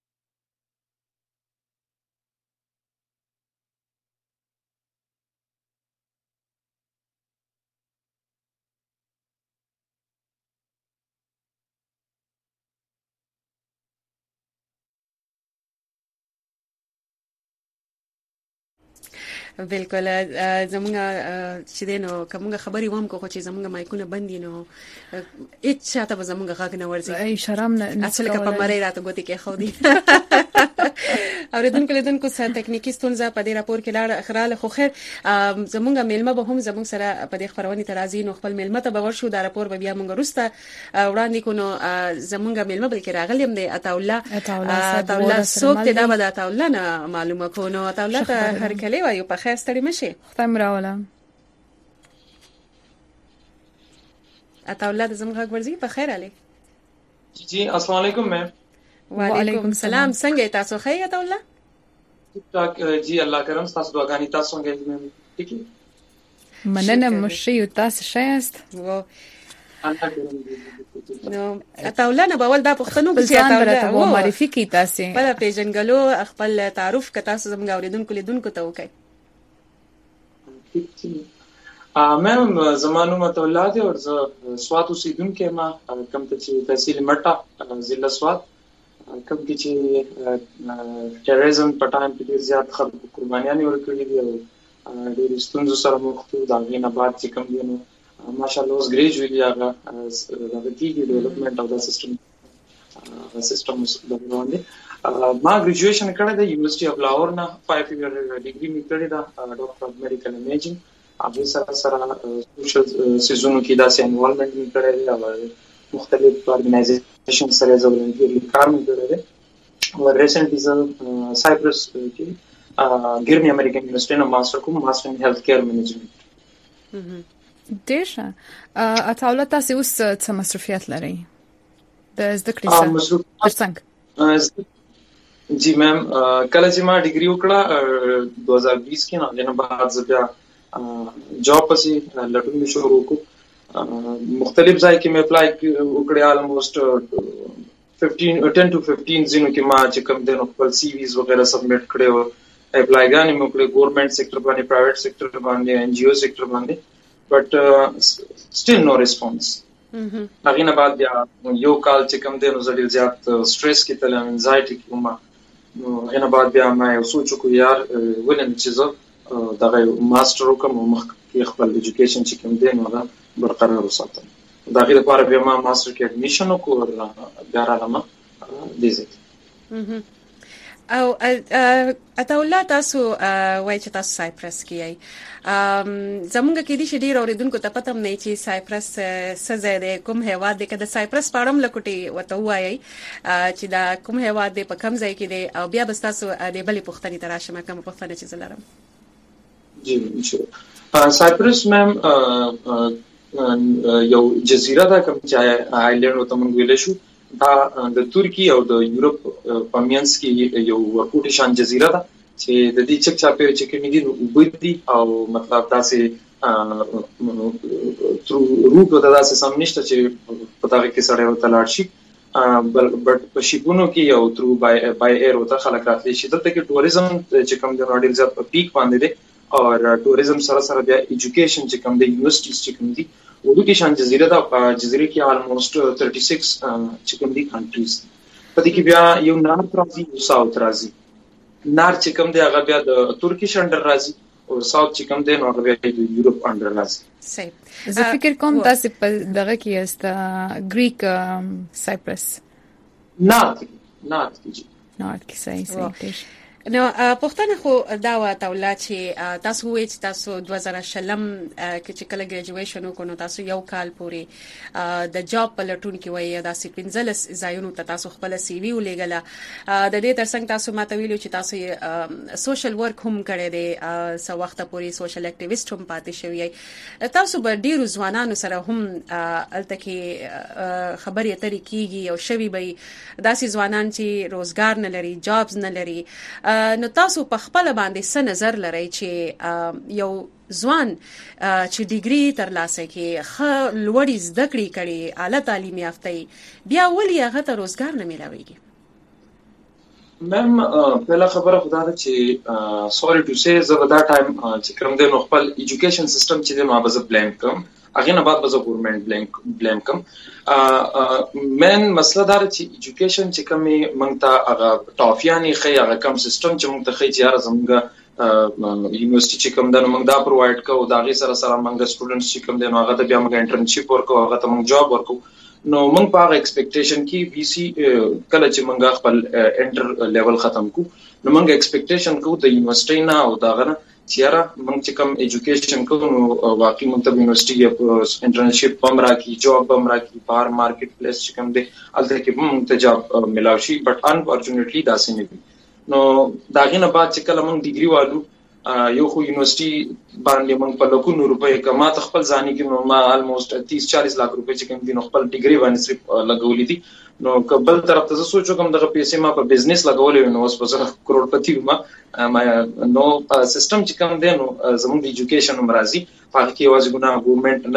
بالکل زمونږ چې دینو کومه خبري ووم کو چې زمونږ مایکونه بندي نو هیڅ چاته به زمونږ غاګ نه ورځي ای شرم نه اصل کې په مری راته ګوتی کې خو دي اوریدونکو لیدونکو سره تکنیکی ستونزه په دې راپور کې لاړه خراله خو خیر زمونږ میلمه به هم زمونږ سره په دې خبرونه ترازی نو خپل میلمه ته به ورشو دا راپور به بیا مونږ روسته وړاندې کو نو زمونږ میلمه بلکې راغلیم دی عطاالله څوک ته دا به عطاالله نه معلومه کو نو عطاالله ته هر کله وایو په خیر ستړي مشي ختم راولا عطاالله زموږ غږ ورزي په خیر علي جی السلام علیکم میم. وعلیکم السلام څنګه تاسو ښه عطاالله؟ ټیک جی الله کرم تاسو دعاګانی تاسو څنګه ټیک مننه مشي تاسو ښه یاست نو اتاولانه باول دا پښتنو کې اتاولانه و معرفي کی تاسو په پیژنګلو خپل تعارف ک تاسو زموږ اوریدونکو لیدونکو ته وکړئ. میم زمانو متولlah دی او سوات اوسیدونکو ما کوم ته چې تحصیل مټه ضلع سوات کوم کې چې ټیرریزم په ټایم کې ډیر زیات خلکو قربانیان ورکړي دي او ډیر ستونزو سره مخ دي. دا غي نه بعد چې کوم دي نو ماشاءالله اوس ګریجویټلی هغه د ټیګي ډیولپمنٹ اف دا سیستم باندې ما ګریجویشن کړی د یونیورسيټي اف لاهور نه 5 ایئر ډیګري مې کړې ده ډاکټر اف میډیکل امیجینګ. هغه سره سوشل سيزونو کې داسې انوالومنت مې کړی دی او مختلف ارګنایزیشن سره ځولنټری کار مې کړی دی او ریسنټلی زه سایپرس کې ګرمي امریکن یونیورسيټي نه ماستر کوم ماستر ان هیلث کیر منیجمنت. دیشه اتاوله تاسو اوس څه مصرفیات لرئ د زده کړې سره ترڅنګ؟ جی میم کله چې ما ډیګري وکړه 2020 کې نه بعد زه بیا جاب پسې لټون شروع وکړ. مختلف ځای کې مې اپلای وکړې آلموست 10 to 15 ځینو کې ما چې کوم د خپل سی ویز وغیرہ سبمټ کړې او اپلای غانې مې وکړې ګورنمنت سېکټر باندې پرایویټ سېکټر باندې ان جی او سېکټر باندې بٹ still no response. هغه نه بعد بیا یو کال چې کوم د نو زړل زیات سټرس کې تل انزایټي کوم نو هغه نه بعد بیا ما یو سوچ کو یار ولن چې زه دغه ماستر وکم مخ کې خپل ایجوکیشن چې کوم دی نو دا برقرار وساتم. دا غیر لپاره بیا ما ماستر کې اډمیشن وکړ بیا راغلم دې ځای. او اتاولlah تاسو وای چې تاسو سایپرس کې یې زمونږ کې دي چې ډیر اوریدونکو ته پته نه چې سایپرس څه ځای دی کوم هیواد دی کده سایپرس پاړم لکوټي وته وایي چې دا کوم هیواد دی په کوم ځای کې دی او بیا بس تاسو د بلې پوښتنې تراشه ما کوم پوښتنه چې زلرم. جی سایپرس مم یو جزیره ده کوم چې آیلند وته مونږ ویل شو دا د ترکی او د یورپ پامینس کې یو ورکوټي شان جزیره ده چې د دې چک چاپیر چې کوم دي وبدي او مطلب تاسو تر روټ د تاسو سمنيشته چې پتا کې سره وته لاړ شي بٹ په شیپونو کې یو تر بای ایر وته خلک راتلی شي دلته کې ټوریزم چې کوم د نوډل ځپ پیک باندې دي او ټوریزم سره سره بیا ایجوکیشن چې کوم د یونیورسيټیز چې کوم دي اردو کې شان جزیره دا جزیره کې آلموست 36 چې کوم دي کنټریز پدې کې بیا یو نارث راځي او ساوث راځي. نارث چې کوم دی هغه بیا د ترکیش انډر راځي او ساوث چې کوم دی نو هغه بیا د یورپ انډر راځي. صحیح. زه فکر کوم تاسو په دغه کې است ګریک سایپرس نارث کې صحیح. نو پښتنه خو دا واتاوله چې تاسو وایي چې تاسو 2000 کې چې کله ګریجویشن وکړو تاسو یو کال پورې د جاب په لټون کې وایي دا 15 ځایونو ته تاسو خپل سی وی ولېګله. د دې ترڅنګ تاسو ماته ویلو چې تاسو سوشل ورک هم کړی دی سو وخت پورې سوشل اکټیویسټ هم پاتې شوی. تاسو به ډیرو ځوانانو سره هم الته کې خبرې اترې کیږي او شوی به داسې ځوانان چې روزګار نه لري جابز نه لري. نو تاسو په خپل باندې څه نظر لرئ چې یو ځوان چې ډیګري ترلاسه کې ښه لوړې زده کړې کړي اعلی تعلیم یافته بیا ولې هغه ته روزګار نه ملاويږي؟ مم پهلا خبره خدا ده چې سوري ټو سي زه دا ټایم چې کوم د خپل ایجوکیشن سیستم چې د ما بز بلیم کوم هغه نه بعد بز ګورنمنت بلیم کوم. من مسله دار چې ایجوکیشن چې کوم مونږ ته هغه ټافیانی خي هغه کم سیستم چې مونږ ته خي چې زموږ یونیورسيټي چې کوم د مونږ دا پرووايډ کوو دا غي سره سره مونږ سټوډنټس چې کوم د هغه ته بیا مونږ انټرنشپ ورکو هغه ته مونږ جاب ورکو نو مونږ په هغه ایکسپیکټیشن کې بي سي کله چې مونږ خپل انټر لیول ختم کو نو مونږ ایکسپیکټیشن کو د یونیورسيټي نه او دا غره چیرې مونږ چې کوم ایجوکیشن کوو نو واقعي مونږ ته یونیورسيټي انټرنشپ هم راکړي جاب هم راکړي بهر مارکیټ پلیس چې کوم دی الته کې مونږ ته جاب ملاوي شي بٹ انفورچونټلی دا سم نه نو دا غینه بعد چې کله مونږ ډیګري والو یو خو یونیورسيټي باندې مونږ په لکونو روپے کما خپل ځاني کې نو ما آلموست 30-40 لک روپے چې کوم دي نو خپل ډیګري باندې صرف لګولې دي نو قبل طرف ته سوچو کوم دغه پیسې ما په بزنس لګولې نو اوس په کروڑپتی ما نو سیستم چې کوم دی نو زموږ د ایجوکیشن مرضی په کې واځي ګناه ګورنمنت نه ده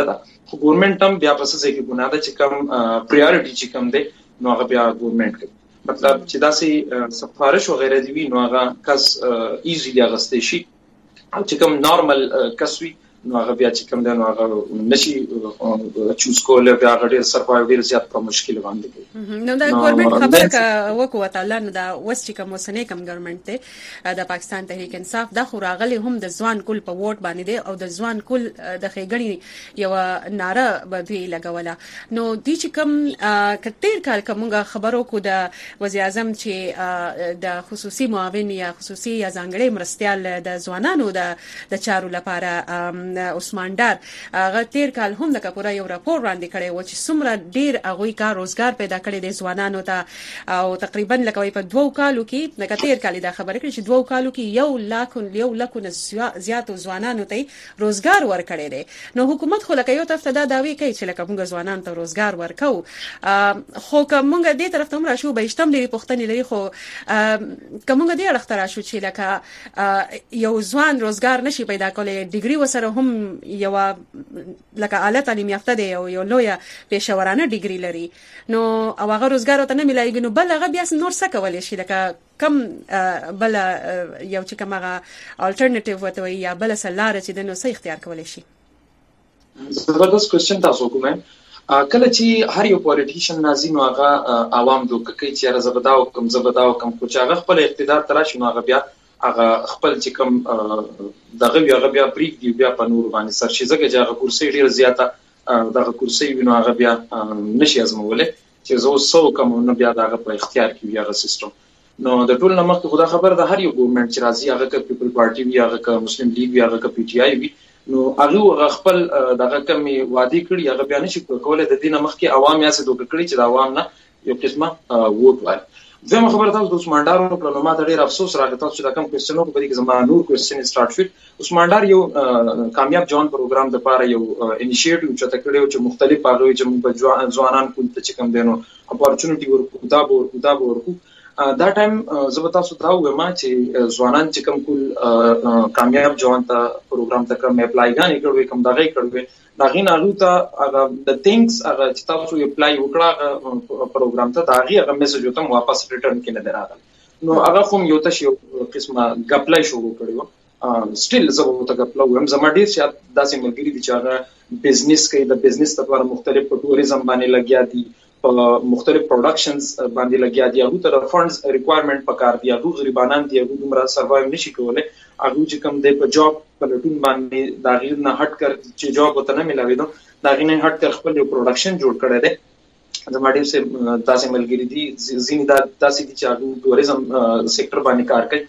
خو ګورنمنت هم بیا پس ځکه ګناه ده چې کوم پریورټي چې کوم دی نو هغه بیا ګورنمنت کوي. مطلب چې داسې سفارش وغیرہ دی وی نو هغه کس ایزیلی غستې شي او چې کوم نارمل کس وی نو هغه بیا چې کوم دی نو هغه نشي چوز کول بیا هغه ډیر سروایو ډیر زیات په مشکل باندې کوي. نو دا ګورنمنت خبره کا وکوه تعالی نو دا وس چې کوم وسنه کوم ګورنمنت ته د پاکستان تحریک انصاف د خوراغلی هم د ځوان کول په ووټ باندې دی او د ځوان کول د خېګړی یو ناره به دوی لګوله. نو دی چې کوم کتیر کال کومه خبرو کو د وزیر اعظم چې د خصوصي معاون یا خصوصي یا ځانګړي مرستيال د ځوانانو د چارو لپاره عثمان ډار هغه تیر کال هم د کپورا یو راپور وړاندې کړی و چې څومره ډیر هغه کار روزګار پیدا کړی د ځوانانو ته او تقریبا لکه په 2 کالو کې د تیر کال د خبرې کړي چې 2 کالو کې 1 لک زیات ځوانانو ته روزګار ورکړی دی. نو حکومت خو لکه یو طرف ته دا داوی کوي چې لکه موږ ځوانانو ته روزګار ورکو خو کومه دې طرف ته هم راشو به اشتم لري پښتني لري خو کومه دې اړه تر راشو چې لکه یو ځوان روزګار نشي پیدا کولای ډیګري وسره هم یو لکه اعلی تعلیم یافته دی او یو لوی پیشورانه ډیګری لري نو او هغه روزګار ته نه ملایږي نو بل هغه بیا نور څه کولای شي لکه کم بل یو چې کومه الټرنیټیو وته یا بل سلاره چې د نو څه اختیار کولای شي. زبردست کوېسچن تاسو کومه کله چې هر یو پولیټیشن نازي نو هغه عوام دوک کوي چې زبداو کم خو چې هغه خپل اقتدار تراشي نو هغه بیا هغه خپل چې کوم دغه بیا بریک دی بیا په نور باندې سرشي زګه چې هغه کورسي ډیر زیاته دغه کورسي وینو هغه بیا نشي ازمولې چې زه سو کوم نو بیا دغه په اختیار کې بیا غو سیستم نو د ټول نمک خدا خبر د هر یو ګورنمنت چې راځي هغه ک پیپل پارټي وی هغه ک مسلم لیگ وی هغه ک پی ټی آی وی نو هغه خپل دغه کمی وادي کړی هغه بیا نشي کولای د دې نمک کې عوام یا څه دوک کړی چې د عوام نه یو قسمه ووټ وای. زما خبره تاسو د عثمان ډار په نوم ته ډیر افسوس راغی تاسو چې دا کوم کوېسچن په دې کې زما نور کوېسچن سٹارټ شو. عثمان ډار یو کامیاب جوان پروګرام د پاره یو انیشیټیو چې تکړه چې مختلف هغه چې موږ په ځوانان کوم ته کوم دینو اپورچونټی ورکو دا ورکو دا ټایم زه تاسو ته وایم چې ځوانان چې کوم کول کامیاب جوان ته پروګرام ته کوم اپلای غانې کړو کوم دغه کړو دا غین الوتا هغه د ثینګز هغه چې تاسو یو اپلای وکړه پروګرام ته دا هغه میسج وته واپس ریټرن کې نه دراغله نو هغه کوم یو تاسو یو قسمه غپلای شروع کړو سټیل زه ته غپلو هم زما ډیر چې داسې ملګری دي چې هغه بزنس کوي د بزنس لپاره مختلف ټوریزم باندې لګیا دي په مختلف پروډکشنز باندې لګیا دي هغه تر فندز ریکوایرمنٹ پکار دي هغه غریبانان دي هغه دومره سروایو نشي کولای هغه چې کوم د په جاب په لټون باندې دا غیر نه هټ کر چې جاب وته نه ملاوي دا غیر نه هټ کر خپل یو پروډکشن جوړ کړی دی زما ډیر سه تاسو ملګری دي زین دا تاسو چې هغه ټوریزم سېکټر باندې کار کوي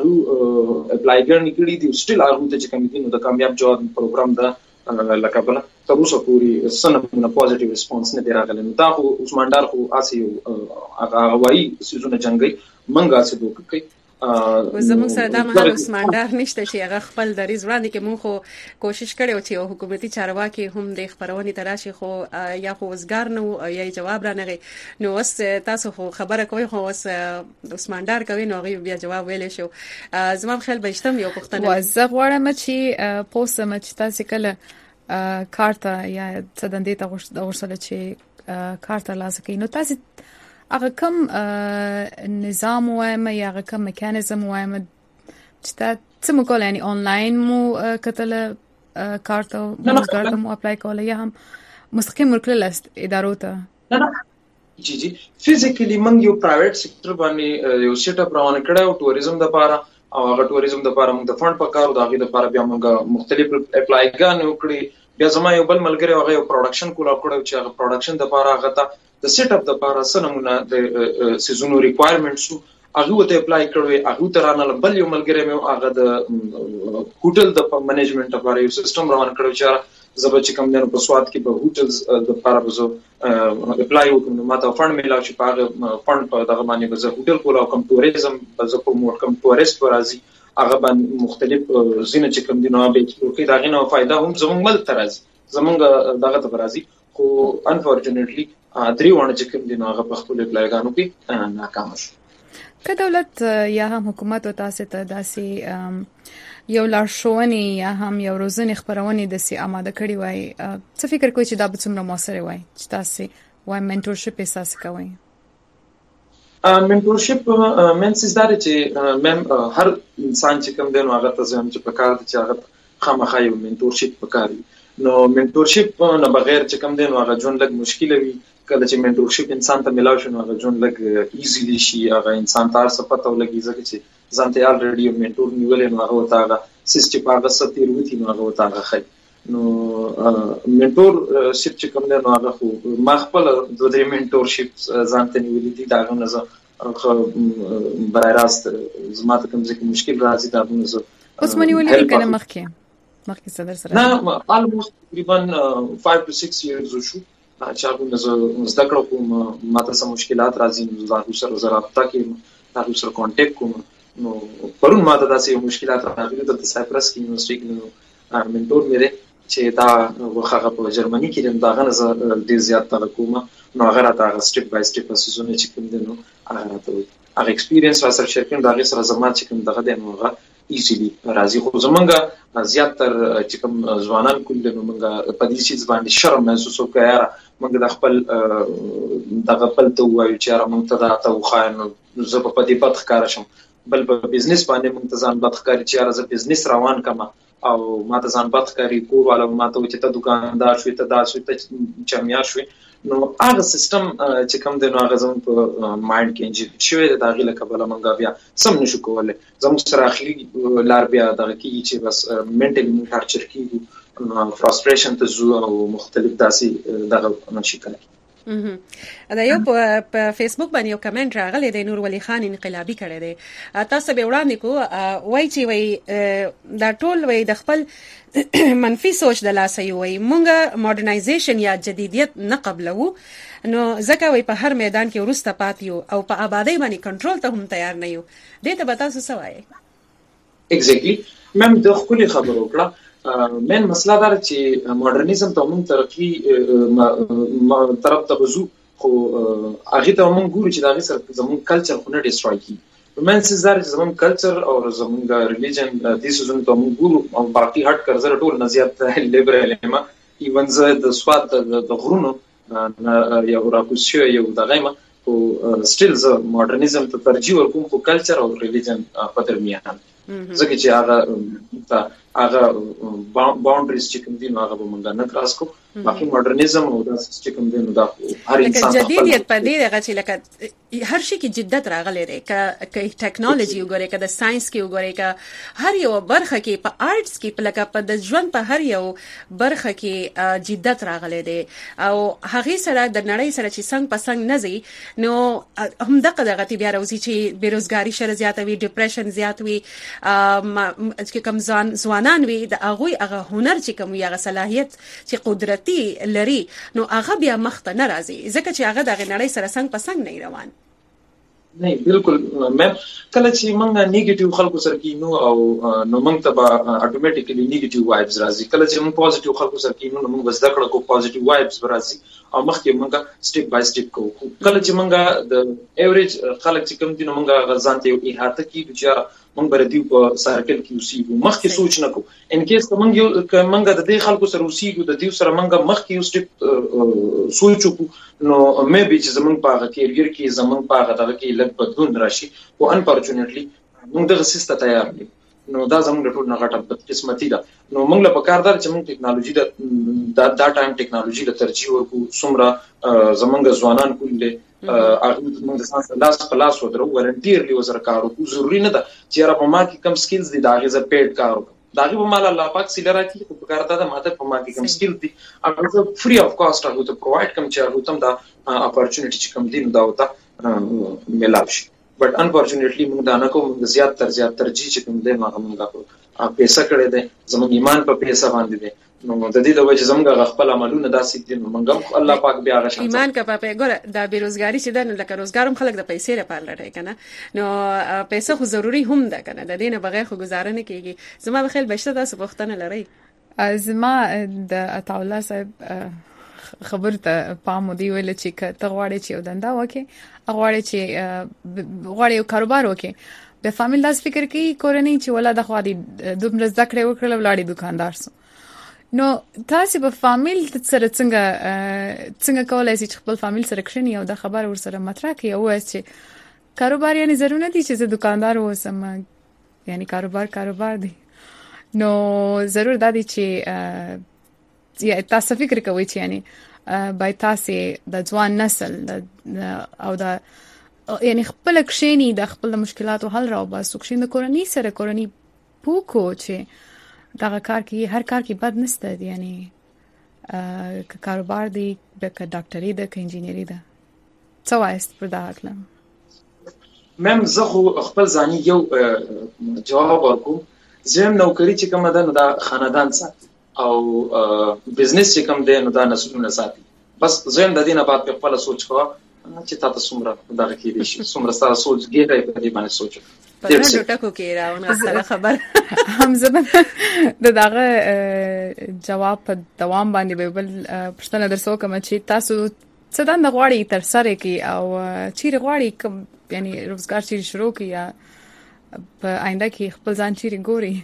هغه اپلای کړی کړي دي سټیل هغه ته چې کوم دي نو د کامیاب جاب پروګرام دا لکه بل تر اوسه پوری سنه پوزټیو ریسپانس نه راغلی نو دا خو عثمان ډار خو اسی هغه وایي سيزونه جنگي منګه څه دوک کوي زموږ سره دا مهال عثمان ډار نشته چې هغه خپل دریز وړاندې کې مونږ خو کوشش کړو چې حکومتي چارواکي هم د خبرونې تراشي خو یا خو وزګار نو یا جواب را نغی نو وس تاسو خو خبره کوي خو وس عثمان ډار کوي نو غي بیا جواب ویل شو زما خیال به اشتم یو پښتنه وزغ وړم چې پوسټ مچ تاسو کله کارت یا څدندې ته ورسره چې کارت لازم کوي نو تاسو هغه کوم نظام وایم یا هغه کوم میکانیزم وایم چې تاسو مو کولای یعنی آنلاین مو کتل کارت او روزګار مو اپلای کولای یا هم مستقیم ورکل ادارو ته نه جی فزیکلی موږ یو پرایویټ سېکټر باندې یو سیټ اپ روان کړو ټوریزم د لپاره او هغه ټوریزم د لپاره موږ د فند پکارو دا غي د لپاره بیا موږ مختلف اپلای غان وکړي بیا زما یو بل ملګری هغه یو پروډکشن کولا کړو چې هغه پروډکشن د لپاره هغه ته د سیټ اپ د لپاره سنمونه د سيزونو ریکوایرمنټس هغه ته اپلای کړو هغه ترانه بل یو ملګری مې هغه د هوټل د منیجمنت لپاره یو سیستم روان کړو چې زبر چې کوم دنه په سواد کې په هوټلز د لپاره وزو اپلای وکړم ماته فند ملاو چې په فند په دغه باندې وزو هوټل کولا کوم ټوریزم وزو پروموټ کوم ټوریست ورازي هغه باندې مختلف زینه چې کوم دي نو به کې دا غنه فائدہ هم زموږ مل ترازي زموږ دغه ترازي خو انفورچونټلی دریوانه چې کوم دي نو هغه په خپل اپلایګانو کې ناکام شو. که دولت یا هم حکومت او تاسو ته داسې یو لارښوونې یا هم یو روزنې خبرونه د سي آماده کړی وای، څه فکر کوئ چې دا به څومره موثر وای چې تاسو وای منټورشپ احساس کوئ؟ منټورشپ مینس دا چې مم هر انسان چې کوم دی نو هغه ته زم چې په کار دي چې هغه خامخا یو منټورشپ پکاري. نو منټورشپ نه بغیر چې کوم دی نو هغه ژوند لږ مشکل وي. کله چې منټورشپ انسان ته ملاو شي نو هغه ژوند لږ ایزیلی شي، هغه انسان ته څه پته ولګي ځکه چې ځان ته الریډي یو منټور نیولې نو هغه ته هغه سیستم هغه ستیر وتی نو هغه ته هغه خي. نو منټور شپ چې کوم دی نو هغه خو ما خپل د دې منټورشپ ځان ته نیولې دي دا نه زه برای راست زما ته کوم ځکه مشکل راځي دا نه زه اوس مونږ ولې کنه مخکې صدر سره نه almost تقریبا 5 to 6 years شو چې هغه زه زده کړم کوم ماته سم مشکلات راځي نو زه سره رابطه کوم، تاسو سره کانټیکټ کوم. نو پرون ماته داسې مشکلات راغلي د سایپرس کې یونیورسيټي کې نو منټور مې چې دا هغه په جرمني کې دا غنه زه ډیر زیات تل کوم نو هغه راته سټپ بای سټپ اساسونه چې کوم دي نو هغه راته هغه ایکسپیرینس سره شیر کوم دا غي سره زما چې کوم دغه دی نو هغه ایزیلی راځي. خو زمونږ زیات تر چې کوم ځوانان کول نو موږ په دې چې باندې شرم محسوس وکړ یاره موږ د خپل دغه خپل ته وایو چې یاره موږ ته دا ته خاين زه په دې پد ښکار شم بل په بزنس باندې موږ ته ځان بد ښکاري چې یاره زه بزنس روان کما او ما ته ځان بد ښکاري کور والا ما ته چې ته دکاندار شوې ته دا شوې ته چمیا شوې. نو هغه سیستم چې کوم دی نو هغه زموږ په مایند کې انجینیر شوی دی، دا غي له کبله مونږ بیا سم نشو کولای. زموږ سره اخري لار بیا دغه کیږي چې بس منټلی مونږ ټارچر کیږو، فرستریشن ته زو او مختلف داسې دغه نشي کوي. دا یو په فیسبوک باندې یو کمنټ راغلی دی، نور ولی خان انقلابی کړی دی. تاسو به وړاندې کو وای چې وای دا ټول وای د خپل منفي سوچ د لاسه وي مونږه ماډرنایزیشن یا جدیدیت نه قبلو نو ځکه وي په هر میدان کې ورسته پاتیو او په آبادی باندې کنټرول ته هم تیار نه یو. دې ته به تاسو څه وایي؟ ایگزیکټلی مم د خپل خبرو کړه من مسله دا چې ماډرنیزم ته مونږ ترقی طرف ته وزو خو هغه ته مونږ ګورو چې دا غي سره زموږ کلچر خو نه ډیستروي کی. رومانسز دار زمون کلچر او زمونږ ریلیجن د دې سيزون ته موږ ګورو او باقي هټ کړه ټول نزيات لیبرال ما ایون زه د سواد د غرونو یو راکوسیو یو دغه ما او سټیل ز ماډرنیزم ته ترجیح ورکوم خو کلچر او ریلیجن په درمیان ځکه چې هغه باونډریز چې کوم دي نو هغه به مونږ نه کراس کو. باقي ماډرنیزم او د چې کوم دي نو دا هر انسان جديدیت په دې دغه چې لکه هر شي کې جدت راغلی دی ک ټیکنالوژي وګورئ ک د ساينس کې وګورئ ک هر یو برخه کې په آرټس کې په لکه په د ژوند په هر یو برخه کې جدت راغلی دی او هغه سره د نړۍ سره چې څنګه پسنګ نه زی نو هم دغه بیا راوځي چې بیروزګاری شر زیاتوي، ډیپریشن زیاتوي، چې کوم ځوانان وي د هغه هنر چې کوم یغه صلاحیت چې قدرتي لري نو هغه بیا مخته نه راځي ځکه چې هغه د نړۍ سره څنګه پسنګ نه روان. نه بالکل مم کله چې موږ نیگیټیو خلکو سره کینو او نو موږ ته اتوماتیکلی نیگیټیو وایبز راځي. کله چې موږ پوزټیو خلکو سره کینو نو موږ زده کړو کو پوزټیو وایبز راځي او مخکې موږ سټپ بای سټپ کوو. کله چې موږ د ایوریج خلک چې کوم دي نو موږ غزانته یو احاطه کیږي چې موږ بر دیو په سرکل کې اوسېږو مخکې سوچ نه کوو. ان کیس موږ د دې خلکو سره اوسېږو د دیو سره موږ مخکې یو سټپ سوچ وکړو نو مې به چې زمونږ په کیریئر کې زمونږ په دغه کې لږ بدلون راشي او انفورچونټلی موږ دغه سیستم تیار نه نو دا زموږ ټول نه غټه بدقسمتي ده. نو موږ له پکاردار چې موږ ټیکنالوژي دا ټایم ټیکنالوژي له ترجیح ورکو څومره زمونږ ځوانان کولې هغه موږ د سانس لاس په لاس ودرو ولنټیرلی وزر کارو کو ضروري نه ده چې را په ما کې کم سکلز دي دا غي ز پیډ کارو دا غي په مال الله پاک سیلرا کې په پکاردا ده ماته په ما کې کم سکل دي هغه فری اف کاست هغه ته پرووايډ کم چې هغه تم دا اپورتونټی چې کم دي نو دا وته ملاوي شي. بٹ انفورچونټلی موږ دا نه کوو. موږ زیات ترجیح چې کوم دی هغه موږ پیسې کړې ده زموږ ایمان په پیسې باندې ده نو د دې د وجه زموږ خپل عملونه داسې دي نو موږ الله پاک بیا غشن ایمان کا په ګوره د بیروزګاری چې د لکه روزګارم خلک د پیسې لپاره لټای کنه نو پیسې خو ضروری هم ده کنه د دې نه بغیر خو گزاره نه کیږي. زما بخیل بشته تاسو پوښتنه لرئ؟ زما د عطاالله صاحب خبر ته پام دی ویل چې ته غواړې چې وداندا وکې غواړې چې غواړې یو کاروبار وکې په فامیل داس فکر کوي کورنۍ چې ولا د خو دي دومره زده کړې وکړل ولاړې دکاندار سو نو تاسو په فامیل سره څنګه کولای شئ چې خپل فامیل سره کښینی او د خبر ور سره مطرح کړئ او چې کاروبار یعنی ضروري نه دي چې زه دکاندار اوسم یعنی کاروبار دی نو ضرور دا دي چې یا تاسو فکر کوئ چې یعنی بای تاسو د ځوان نسل او د یعنی خپل کښینی د خپل مشکلاتو حل راو باسو کښین د کورنۍ سره کورنۍ پوکو چې دا کار کې هر کار کې بد نشته دی یعنی کاروبار دی د ډاکټري د انجینری ده څه وایست پر دا کلم مم زه خو خپل ځاني یو جواب ورکوم زم نوکری چې کومه ده نو دا خاندان ساتي او بزنس چې کوم ده نو دا نسلونه ساتي بس زم د دینه بعد په خپل سوچ کوه چې تاسو څومره دا کې دي څومره تاسو سوچ ګیټای په دې باندې سوچ په نن ټکو کې راونه سره خبر همزه د دغه جواب په دوام باندې به بل پښتنه درسو کوم چې تاسو څه د غواړي تر سره کې او چیرې غواړي کوم یعنی روزګار چیرې شروع کی یا په آینده کې خپل ځان چیرې ګوري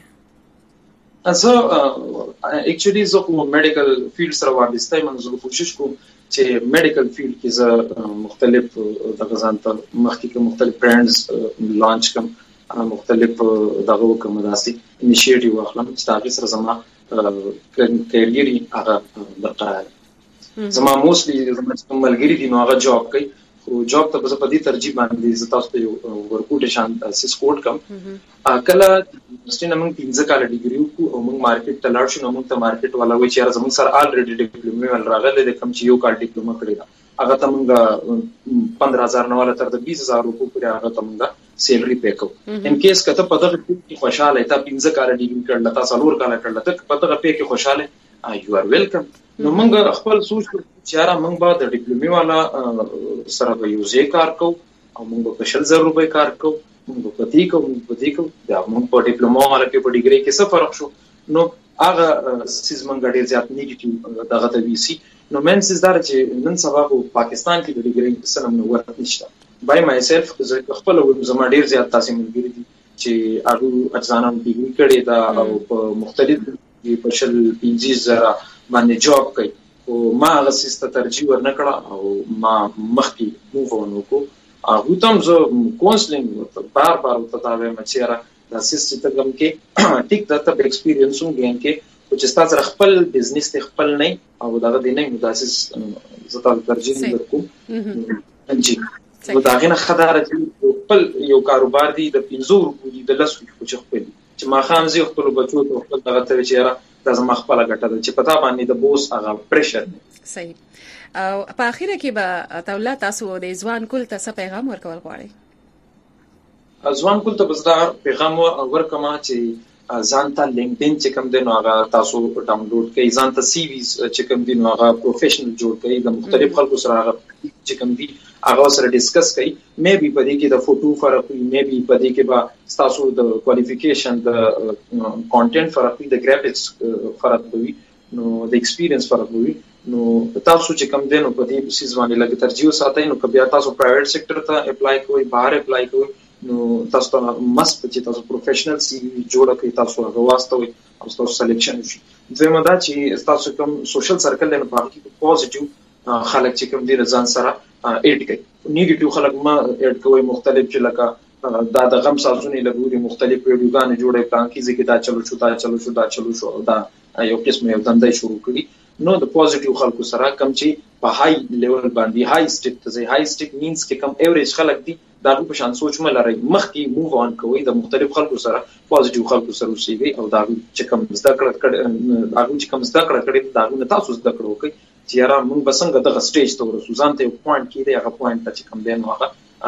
اکچولی زه کوم میډیکل فیلډ سره وابسته یم زه کوشش کوم چې میډیکل فیلډ کې زه مختلف د غزان ته مخکې مختلف برانډز لانچ کوم مختلف دغه کوم داسي انیشیټیو واخلم چې تاسو سره زما کیریري هغه برقرار زما موستلی زما ملګری دي نو هغه جاب کوي خو جاب ته په دې ترجیح باندې زه تاسو ته ورکوټ شان سیس کوډ کوم کله ستنه موږ 15 کال ډیګری وکړو او موږ مارکیټ ته لاړ شو نو موږ ته مارکیټ والا وایي چې زموږ سره الریډي ډیپلومه ول راغله د کم چې یو کال ډیپلومه کړی دا هغه ته موږ 15000 نه ولا تر د 20000 روپیه پورې هغه ته موږ سیلری پے کوو ان کیس کته په دغه کې خوشاله تا 15 کال ډیګری کړل تا څلور کال کړل ته په دغه پے کې خوشاله یو ار ویلکم نو موږ خپل سوچ چې موږ به د ډیپلومه والا سره به یو ځای کار کوو او موږ په 10000 روپیه کار کوو موږ په دې کوو دا موږ په ډیپلوما والا کې په ډیګری کې څه فرق شو نو هغه سیس موږ ډیر زیات نیگیټیو دغه د وی سي نو مین سیس دار چې نن سبا په پاکستان کې د ډیګری سره نو ورته نشته بای مای سیلف خپل زما ډیر زیات تاسو ملګری دي چې هغه اجزانم ډیګری کړي دا او په مختلف په شل 15000 باندې جاب کوي او ما هغه سیسته ترجیح ورنکړه او ما مخکې موو ونکو هغه تم زه کونسلینګ بار ورته دا وایم چې دا سیسته ته کوم کې ټیک دا ته ایکسپیرینس هم ګین کې چې تاسو خپل بزنس ته خپل نه او دا د نه مداسس زه تاسو ترجیح ورکوم انجی دا غنه خدای خپل یو کاروبار دی د 500 روپیه د لاسو کې خپل چې ما خام زی خپل بچو ته خپل دغه ته چې دا زما خپل ګټه ده چې پتا باندې د بوس هغه پریشر صحیح او په اخیره کې به تولا تاسو د ځوان کول ته څه پیغام ورکول غواړئ ځوان کول ته بزدا پیغام ورکما چې ځان ته لینکډین چې کوم دی نو هغه تاسو ډاونلوډ کړئ ځان ته سی وی چې کوم دی نو هغه پروفیشنل جوړ کړئ د مختلف خلکو سره هغه چې کوم دی هغه سره ډیسکس کړئ مې به پدې کې د فوټو فرق وي مې به پدې کې به تاسو د کوالیفیکیشن د کانټینټ فرق وي د ګرافیکس فرق وي نو د ایکسپیرینس فرق وي نو تاسو چې کوم دی نو پدې سیس باندې لګ ترجیح ساتئ نو کبه تاسو پرایویټ سېکټر ته اپلای کوئ بهر اپلای کوئ نو تاسو ته مست چې تاسو پروفیشنل سی وی جوړ کړئ تاسو هغه واستوي او تاسو سلیکشن شي زموږ دا چې تاسو کوم سوشل سرکل نه پاره پوزټیو خلک چې کوم دي ځان سره اډ کوي نیگیټیو خلک ما اډ کوي مختلف چې لکه دا د غم سازونه لګوري مختلف ویډیوګان جوړې پلان کې ځکه دا چلو شو دا یو قسم یو دندې شروع کړي نو د پوزټیو خلکو سره کم چې په های لیول باندې های سټیپ ته های سټیپ مینز کې کم ایوریج خلک دي دا په شان سوچ ملري مخکې موو اون کوي د مختلف خلکو سره پوزټیو خلکو سره اوسېږي او دا چې کم زده کړه کړي دا نه تاسو زده کړو کوي چې را موږ بسنګ دغه سټیج ته ورسو ځان ته پوینټ کې دی هغه پوینټ ته چې کم دی نو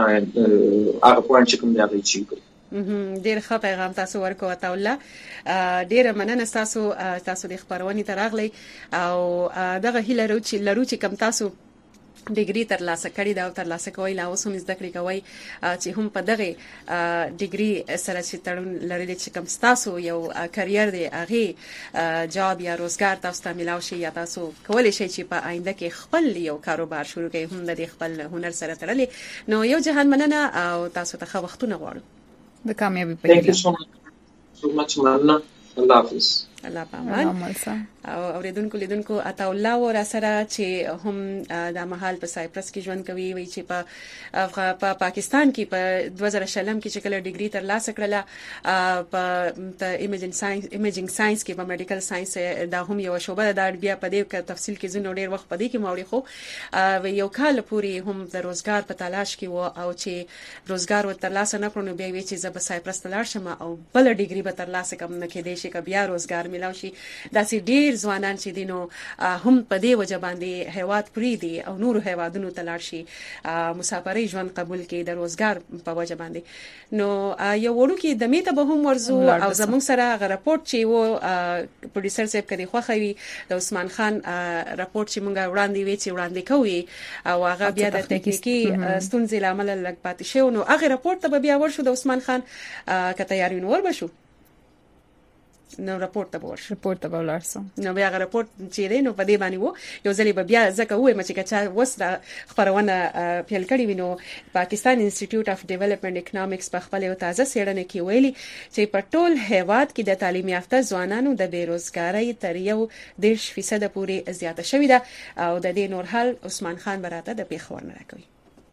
هغه پوینټ چې کم دی هغه چی کوي ډیر ښه پیغام تاسو ورکوه تولا ډیر مننه تاسو د خبرونې ترغلي او دغه هیله لرو چې کم تاسو ډیګری تر لاسه کړی دا او تر لاسه کوي لا اوس هم زده کړی کوي چې هم په دغه ډیګری سره چې تړون لري چې کوم تاسو یو کرییر دی هغه جاب یا روزګار تاسو ته ملاوي شي یا تاسو کولای شئ چې په آینده کې خپل یو کاروبار شروع کړئ هم د خپل هنر سره تړلې نو یو جهان مننه او تاسو ته ښه وختونه غواړم د کامیابی په Thank you so much مننه. الله حافظ. الله پامان. او اوریدونکو لیدونکو عطا الله ور سره چې هم د مهال په سایپرس کې ژوند کوي وی چې په پاکستان کې په 2000 کې چې کله ډیګري تر لاسه کړله په ایمیجینګ ساينس کې په میډیکل ساينس دا هم یو شوبه د بیا په دې تفصیل کې زنه ډیر وخت پدې کې موري خو یو کال پوري هم د روزګار په تلاش کې و او چې روزګار و تر لاسه نه کړو بیا وی چې زه په سایپرس تلار شم او بل ډیګري به تر لاسه کوم نه کې دي چې بیا روزګار ملاوي شي. داسې ډیر ځوانان چې دینو هم په دې وجه باندې هیواد پری دي او نور هیوادونو تلار شي مسافرۍ ژوند قبول کړي د روزګار په وجه باندې. نو یو وړو کې د میته به هم ورزو او زموږ سره غ راپورټ چې و پروډوسر صاحب کړي خوخوي د عثمان خان راپورټ چې مونږ وړاندې وی چې وړاندې کوي او هغه بیا د تکنیکی ستونزې لامل لګ پاتې شو. نو هغه راپورټ ته بیا ورشو د عثمان خان که تیاری نور بشو نو راپورټ ته ورسو نو بیا هغه راپورټ چې رینو په دې باندې وو یو ځلې بیا ځکه وې مچ کچا وس د خبرونه پیل کړی وینو پاکستان انسټیټیوټ اف ډیولپمنٹ اکونومکس په خپل یو تازه څېړنه کې ویلي چې په ټول هیواد کې د تعلیم یافته ځوانانو د بیروزګاری تر 10% پورې زیاته شوې ده او د دې نور حال عثمان خان براته د پیښور نه راکوي.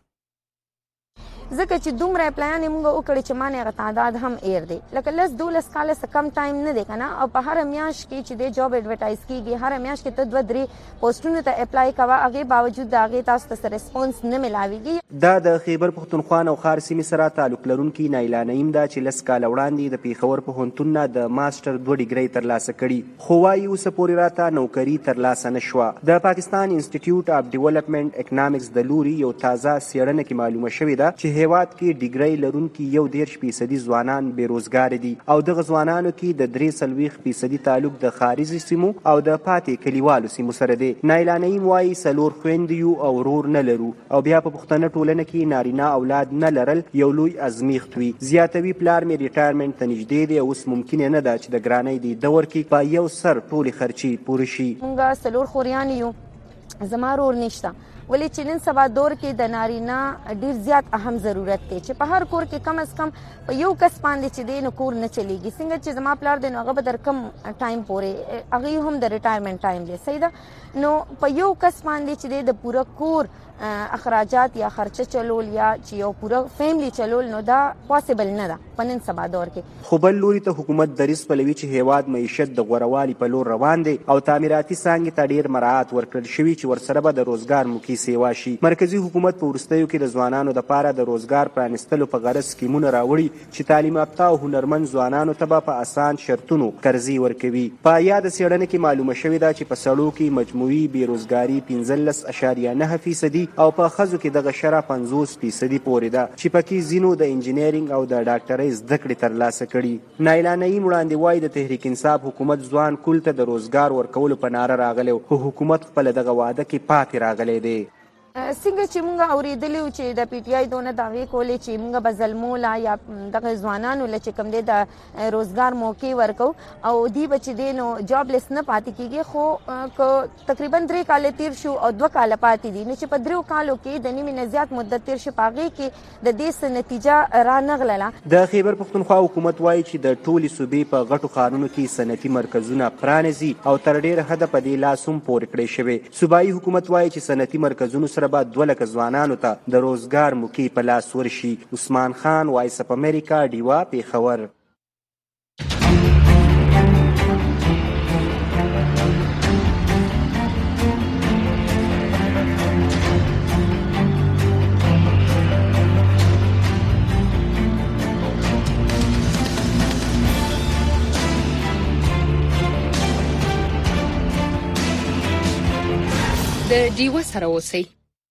ځکه چې دومره اپلایان موږ وکړي چې مانه غ تعداد هم ایر دی لکه لس 12 کال څخه کم ټایم نه دی کنه او په هر میاش کې چې د جاب ایڈورټایز کیږي هر میاش کې ته 2-3 پوسټونو ته اپلای کوه هغه باوجود هغه تاسو ته ریسپانس نه ملاويږي. دا د خیبر پختونخوا او خار سیمې سره تعلق لرونکي نایلا نعیم دا چې لس کال وړاندې د پیښور پوهنتون نه د ماستر 2 ډیګري تر لاسه کړي خو وايي اوس پورې راته نوکری تر لاسه نشوه. د پاکستان انسټیټیوټ اف ډیولپمنٹ اکونومکس د لوري یو تازه څېړنه کې معلومه شوې ده چې هیواد کې ډیګري لرونکي 10% ځوانان بیروزګار دي او دغه ځوانانو کې د 3% تعلق د خارجي سیمو او د پاتې کلیوالو سیمو سره دی. نایلا نعیم وايي سلور خويندیو او ورور نه لرو او بیا په پښتنه ټولنه کې نارینه اولاد نه لرل یو لوی ازمیښت وي. زیاتوي پلار مې ریټایرمنټ ته نږدې دی اوس ممکن نه ده چې د ګرانۍ دی دور کې په یو سر ټولې خرچي پوره شي. موږ سلور خوریان یو زما رور نشته ولی چې نن سبا دور کې د نارینه ډیر زیات اهم ضرورت دی چې په هر کور کې کم از کم په یو کس باندې چې دی نو کور نه چلیږي. څنګه چې زما پلار دی نو هغه به در کم ټایم پورې هغه هم د ریټایرمنټ ټایم دی صحیح ده نو په یو کس باندې چې دی د پوره کور اخراجات یا خرچه چلول یا چې یو پوره فیملی چلول نو دا پاسبل نه ده په نن سبا دور کې. خو بل لوري ته حکومت دریس پلوي چې هیواد معیشت د غوړوالي په لور روان دی او تعمیراتي څانګې ته ډیر مراعات ورکړل شوی چې ورسره به د روزګار موقع سیوا شي. مرکزی حکومت په وروستیو کې د ځوانانو لپاره د روزګار پرانستلو په غرض سکیمونه راوړي چې تعلیم یافته او هنرمند ځوانانو ته په اسان شرطونو قرضې ورکوي. په یاد څېړنه کې معلومه شوې ده چې په سړو کې مجموعي بیروزګاري 15.9% او په ښځو کې دغه شرح 50% پورې ده چې پکې ځینو د انجینیرینګ او د ډاکټرۍ زده کړې ترلاسه کړي. نایلا نعیم وړاندې وایي د تحریک انصاف حکومت ځوان کل ته د روزګار ورکولو په ناره راغلی خو حکومت خپل دغه وعده کې پاتې راغلی دی. څنګه چې موږ اوریدلی چې د پی ټی آی دونه دعوی کولې چې موږ به ظلمولا یا دغه ځوانانو له چې کوم دی د روزګار موقع ورکو او دی به چې دی نو جاب لیس نه پاتې کیږي خو تقریبا 3 کال تیر شو او 2 کال پاتې دي نو چې په 3 کالو کې د نیمه نه زیات مدت تیر شو پاغي کې د دې څه نتیجه را نغله. د خیبر پختونخوا حکومت وایي چې د ټولي صوبې په غټو ښارونو کې صنعتي مرکزونه پرانیزي او تر ډیره حده په دې لاس هم پورې کړی شوی. صوبایي حکومت وایي چې صنعتي مرکزونو سره بعد 2 لک ځوانانو ته د روزګار موقع په لاس ورشي. عثمان خان وایس اپ امریکا ډیوا پیښور. د ډیوا سره اوسئ.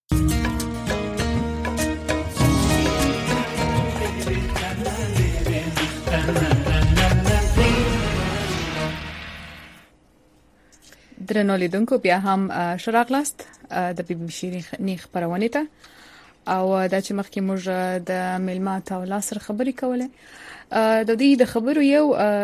درنو لیدونکو بیا هم شراغلاست د بي بي سي نیخ خبرونه ته او د چې مخکې موږ د ملمات او لاسر خبري کوله د دې د خبرو یو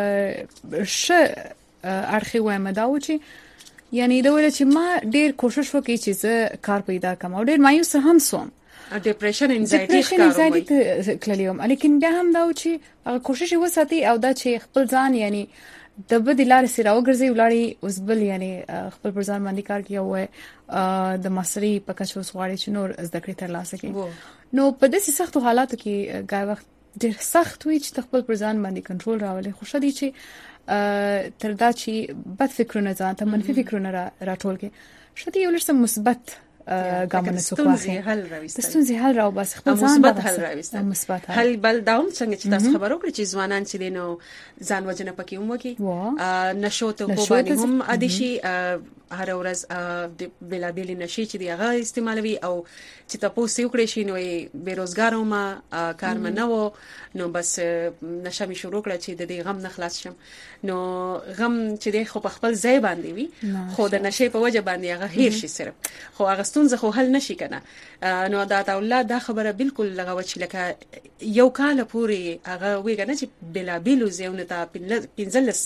ارخي وایم دا و چې یعنی دا ول چې ما ډیر کوشش وکړ چې زه کار پیدا کړم او ډیر مایوس هم سوم ډیپریشن انزایټي کلیوم لیکن بیا هم دا چې کوشش وساتي او دا چې خپل ځان یعنی د بدی لار سره وګرځي ولاړی اوس بل یعنی خپل پر ځان باندې کار کوي او د مصری په کچو سوالي چې نور زده کړې تر لاسه کوي نو په داسې سختو حالاتو کې غای وخت ډېر سخت وي چې خپل پر ځان باندې کنټرول راولي خو شدي چې تر دا چې بد فکرونه ځان ته منفي فکرونه راټول کې شدي یو لږ مثبت ګامونه څوخه ستونزې حل راو بس خپل ځان مثبت حل راوستل مثبت حل بل داوم څنګه چې تاسو خبرو کړی چې ځوانان چې دینو ځان وجنه پکې هم وکي نشو ته کو باندې هم ادشي هر ورځ د بلابل نشي چې دی هغه استعمالوي او چې تاسو یو کړی شي نو بیروزګارو ما کار منو نو بس نشه می شروع کړ چې د دې غم نه خلاص شم نو غم چې دی خو په خپل ځای باندې وي خو د نشي په وجه باندې هغه هیر شي صرف خو هغه ستونزه خو حل نشي کنه نو دا اولاد دا خبره بالکل لغه وچ لکه یو کال پوري هغه ویګنه چې بلابل زیونه ته پنځلس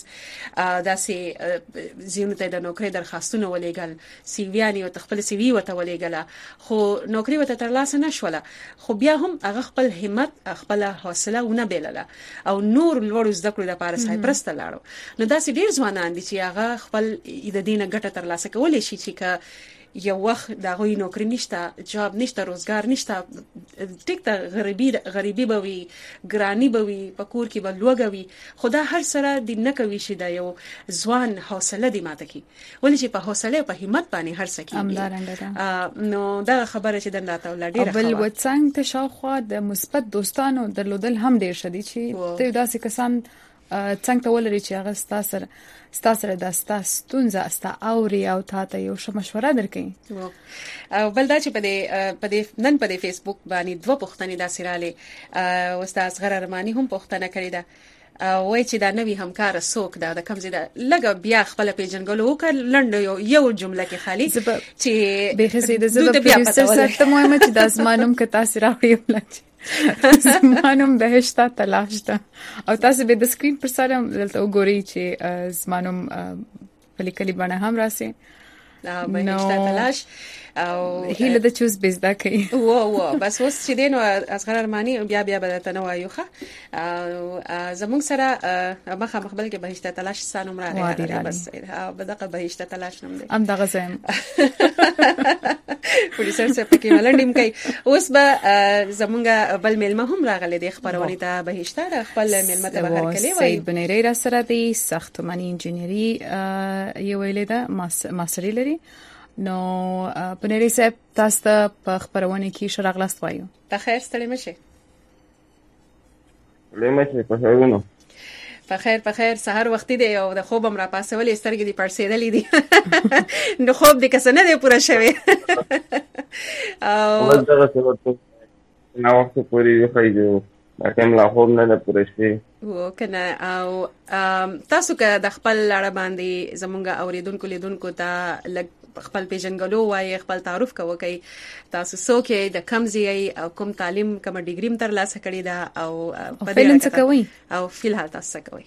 داسې زیونه ته د نوکری درخواستونه ولېګل سی وی ان یو تخپل سی وی وته ولېګل خو نوکری وته تر لاسه نشوله خو بیا هم هغه خپل همت خپل حوصله ونه بیلله او نور لوړ زده کړو د پاره سایپرس ته لاړو نو داسې ډیر ځوانان دي چې هغه خپل د دینه ګټه تر لاسه کولای شي چې یو وخت دا غوي نوکری نشته جاب نشته روزګار نشته ټیک ته غریبي به وي ګرانی به وي پکور کې به لوګوي خدا هر سره د نه کوي شي دا یو ځوان حوصله دی ماته کی ولې چې په حوصله په همت باندې هر سکی نو دا خبره چې دنده ولر ډیره بل وڅنګ ته شاوخوا د مثبت دوستانو درلودل هم ډیر شدي چې ته داسې کسان څنګه ته ولري چې هغه ستاسو د ستونزه استا اوري او تاسو یو ښه مشوره درکې او بل دا چې په دې نن په فیسبوک باندې دوه پوښتنې دا سراله استاد غره رمانی هم پوښتنه کړې ده وای چې دا نوی همکار څوک دا د کم زیاده لګ بیا خپل پیژنګلو وکړ لنډ یو جمله کې خالی چې به خزیده زده پروډوسر سره مهمه چې د ازمانوم کې تاسو راوړی ولچ زمانوم بهشته تلاش ده او تاسو به د سکرین پر سره دلته وګورئ چې زمانوم په لیکلي باندې هم راسي بهشته تلاش او هیله د چوز بزدا کوي و بس اوس چې دین او اصغر ارمانی بیا بدلته نو وایوخه زمونږ سره مخه مخبل کې بهشته تلاش سانوم راغی بس بدقه بهشته تلاش نوم دی ام دغه زم پولیسر څخه پکې ولندیم کوي اوس به زمونږ بل ملما هم راغلي د خبرونه ته بهشته خپل ملما ته بهر کلی وای سید بنيري را سره دی ساختماني انجینری یو ویل ده ماستری لري نو بنيري صاحب تاسو ته په خبرونه کې شراغلاست وایو په خیر ستړي مشه لمشه په خیرونو په خیر سحر وختي دی او د خوب امر پاسولې سترګې دی پړسېدلې دي نو خوب دې کسنه دی پوره شوی او دغه څه نو وخت پوری خېجو اته لا خوب نه پوره شي وکنه او تاسو که د خپل لړ باندې زمونږ اوریدونکو لیدونکو ته لګ خپل پیژنګلو وای خپل تعارف کوي تاسو څوک د کم ځای او کوم تعلیم کوم ډیګری تر لاسه کړی دا او په دې څه کوي او فلحال تاسو کوي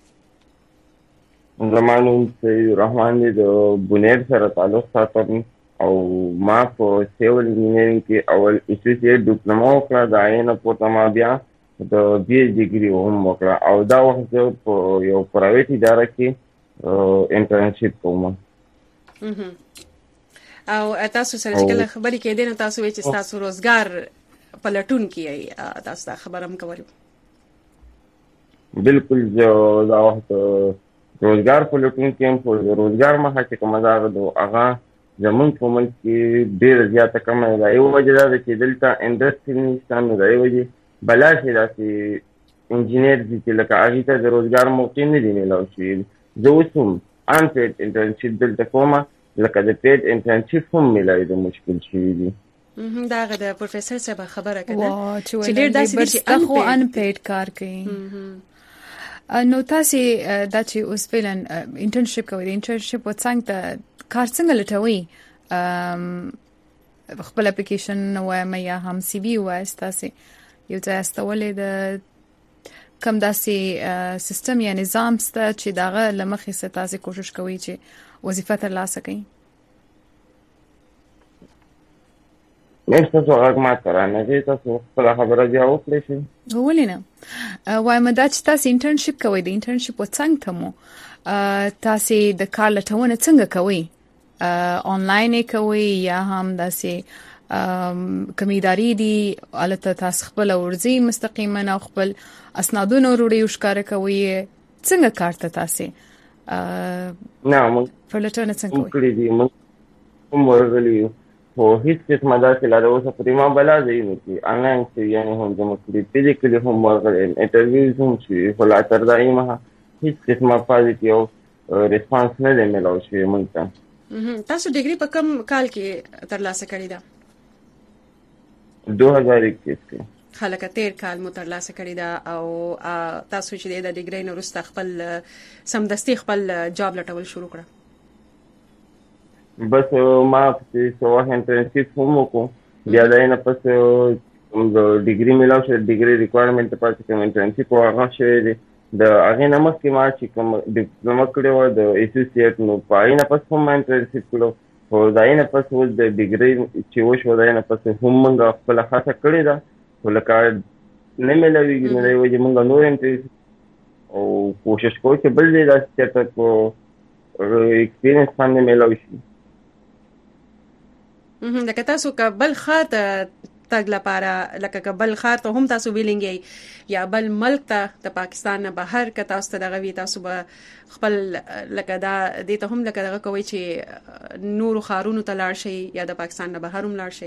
زمانو سید رحمان د بنیر سره تعلق ساتم او ما په سیول انجینرینګ کې اول اسوسییټ ډیپلوما وکړه دا یې نه پورته ما بیا د بي ایچ ډیګري هم وکړه او دا وخت په یو پرایویټ اداره کې انټرنشپ کوم او تاسو سره چې کله خبرې کېدې نو تاسو وایئ چې تاسو روزګار پلټون کیږي تاسو دا خبره هم کوي بالکل دا وخت روزګار پلټون کې هم روزګار مخه چې کومه دا هغه زمون په ملک کې ډېر زیاته کمه ده یو وجه دا چې دلته انډستری نشته نو دا یو وجه بلا شي دا چې انجینر دي چې لکه هغه ته د روزګار موقع نه دی ملو شي زه اوسم انپیډ انټرنشپ دلته کومه لکه د پیډ انټرنشپ هم ملای د مشکل شي دي دا غدا پروفیسور صاحب خبره کړه چې ډېر داسې چې خو انپیډ کار کوي نو تاسو دا چې اوس فعلا انټرنشپ کوي انټرنشپ وڅنګ ته کار څنګه لټوي خپل اپلیکیشن نو یا هم سی وی واسطه یو ځای استولې د کم داسې سیستم یا نظام ست چې داغه لمخې ستاسو کوشش کوي چې وظیفه تر لاسه کړي مې تاسو هغه ما ترانه دي تاسو خپل خبره بیا وکړئ شي ولې نه وایم دا چې تاسو انټرنشپ کوئ د انټرنشپ وڅنګ ته مو تاسو د کار لټونه څنګه کوئ آنلاین کوئ یا هم داسې کمیداری دي البته تاسو خپل ورزي مستقیما او خپل اسنادونه وروړي او ښکار کوي څنګه کارته تاسو نه موږ فلټونه څنګه کوي دي موږ ورغلی خو هیڅ څه مداسه لا اوسه پریما بلا زینو چې آنلاین چې یعنی هم زموږ فزیکلی هم ورغلی انټرویوز هم چې ولا تر دایمه هیڅ څه پازیټیو ریسپانس نه دی ملو شي موږ ته تاسو ډیګري په کوم کال کې ترلاسه کړی دا 2021 کې خلک 13 کال مو ترلاسه کړی دا او تاسو چې د ډیګري نو رسته خپل سمدستي خپل جاب لټول شروع کړ بس ما په سو انټرنشپ هم وکړ بیا دا نه پس ډیګري ملاو شو ډیګري ریکوایرمنت پاتې کوم انټرنشپ هغه شوی دی د هغه نمک کې ما چې کوم ډیپلوما کړو د اسوسییټ نو پای نه پس هم انټرنشپ کړو او دا نه پس و د ډیګري چې وشو دا نه پس هم موږ خپل خاصه کړی دا ولکه نه ملويږي نو دی وجه موږ نور انټرنشپ او کوشش کوو چې بل دې دا چې کو ایکسپیرینس باندې ملوي شي لکه تاسو کابل خار ته تګ لپاره لکه کابل خار ته هم تاسو ویلنګي یا بل ملک ته د پاکستان نه بهر ک تاسو ته دغه وی تاسو به خپل لکه دا د ته هم لکه دغه کوي چې نور خارونو ته لاړ شي یا د پاکستان نه بهر هم لاړ شي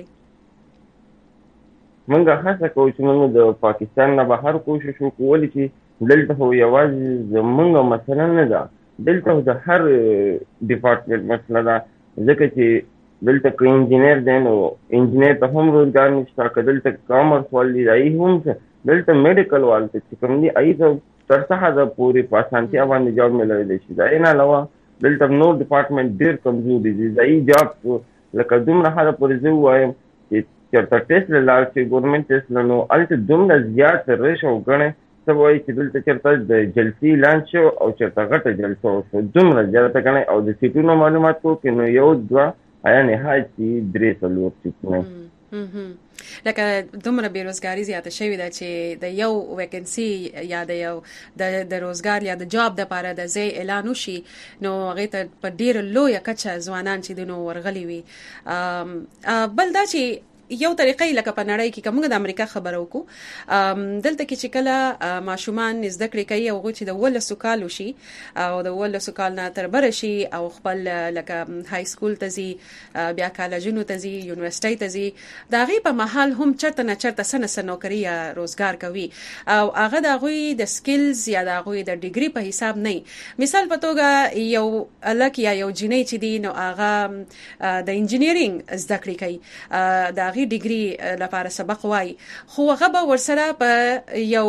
موږ هڅه کوو چې موږ د پاکستان نه بهر کوشش وکړو چې دلته هو یوازې زموږ مثلا نه ده دلته د هر ډپارټمنټ مثلا ده ځکه چې دلته کې انجینر دی نو انجینر ته هم روزګار نشته کدلته کامرس والی دی هم دلته میډیکل والته چې کوم دی ایزه تر څه د پوری پاسانتي باندې جاب ملوي دي دا نه علاوه دلته نو ډپارټمنټ ډیر کمزوري دي دا جاب لکه دومره حاله پورې زو وایم چې چرته ټیسټ لاله چې ګورنمنت ټیسټ نو الته دومره زیات رشو غنه سوي چې دلته چرته د جلسي لانچ او چرته غټه جلسه او دومره زیات غنه او د سیټونو معلومات کو کې نو یو دوا آیا نهایتي درې څلور څه لکه دومره بیروزګاری زیاته شوې ده چې د یو ویکنسي یا د یو د روزګار یا د جاب د لپاره د ځای اعلان وشي نو هغه ته په ډیر لوی کچه ځوانان چې دنو ورغلي وي بل دا چې یو طریقې لکه په نړۍ کې کومه د امریکا خبرو کو دلته کې چې کله ماشومان زده کړې کوي او چې د ولسو کال وشي او د ولسو کال نه تر بر شي او خپل لکه های سکول ته زی بیا کالجونو ته زی یونیورسيټي ته زی دا غي په محل هم چرته نه چرته سنه نوکری یا روزګار کوي او هغه د غوي د سکلز یا د غوي د ډیګري په حساب نه مثال په توګه یو الک یا یو جنې چې دی نو هغه د انجینیرینګ زده کړې کوي د ډیګري لپاره سبق وای خو هغه به ورسره په یو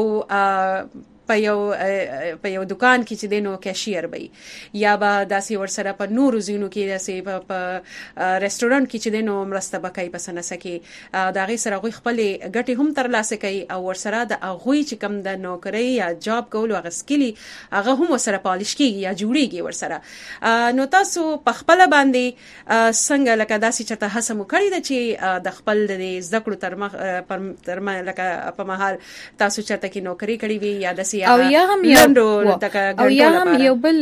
دکان کې چې دینو کیشیر وي یا به داسې ورسره په نور زینو کې داسې په ریسټورانټ کې چې دینو مرسته بکای پسنه سکی دا غي سره غوي خپل ګټي هم تر لاسه کوي او ورسره د غوي چې کم د نوکری یا جاب کول او غسکلی هغه هم ورسره پالیش کیږي یا جوړیږي ورسره نو تاسو په خپل باندې څنګه لکه داسې چته هڅه مو کړی د چې د خپل د ذکر تر لکه په محل تاسو چته کې نوکری کړی وي یا د او یا هم یو بل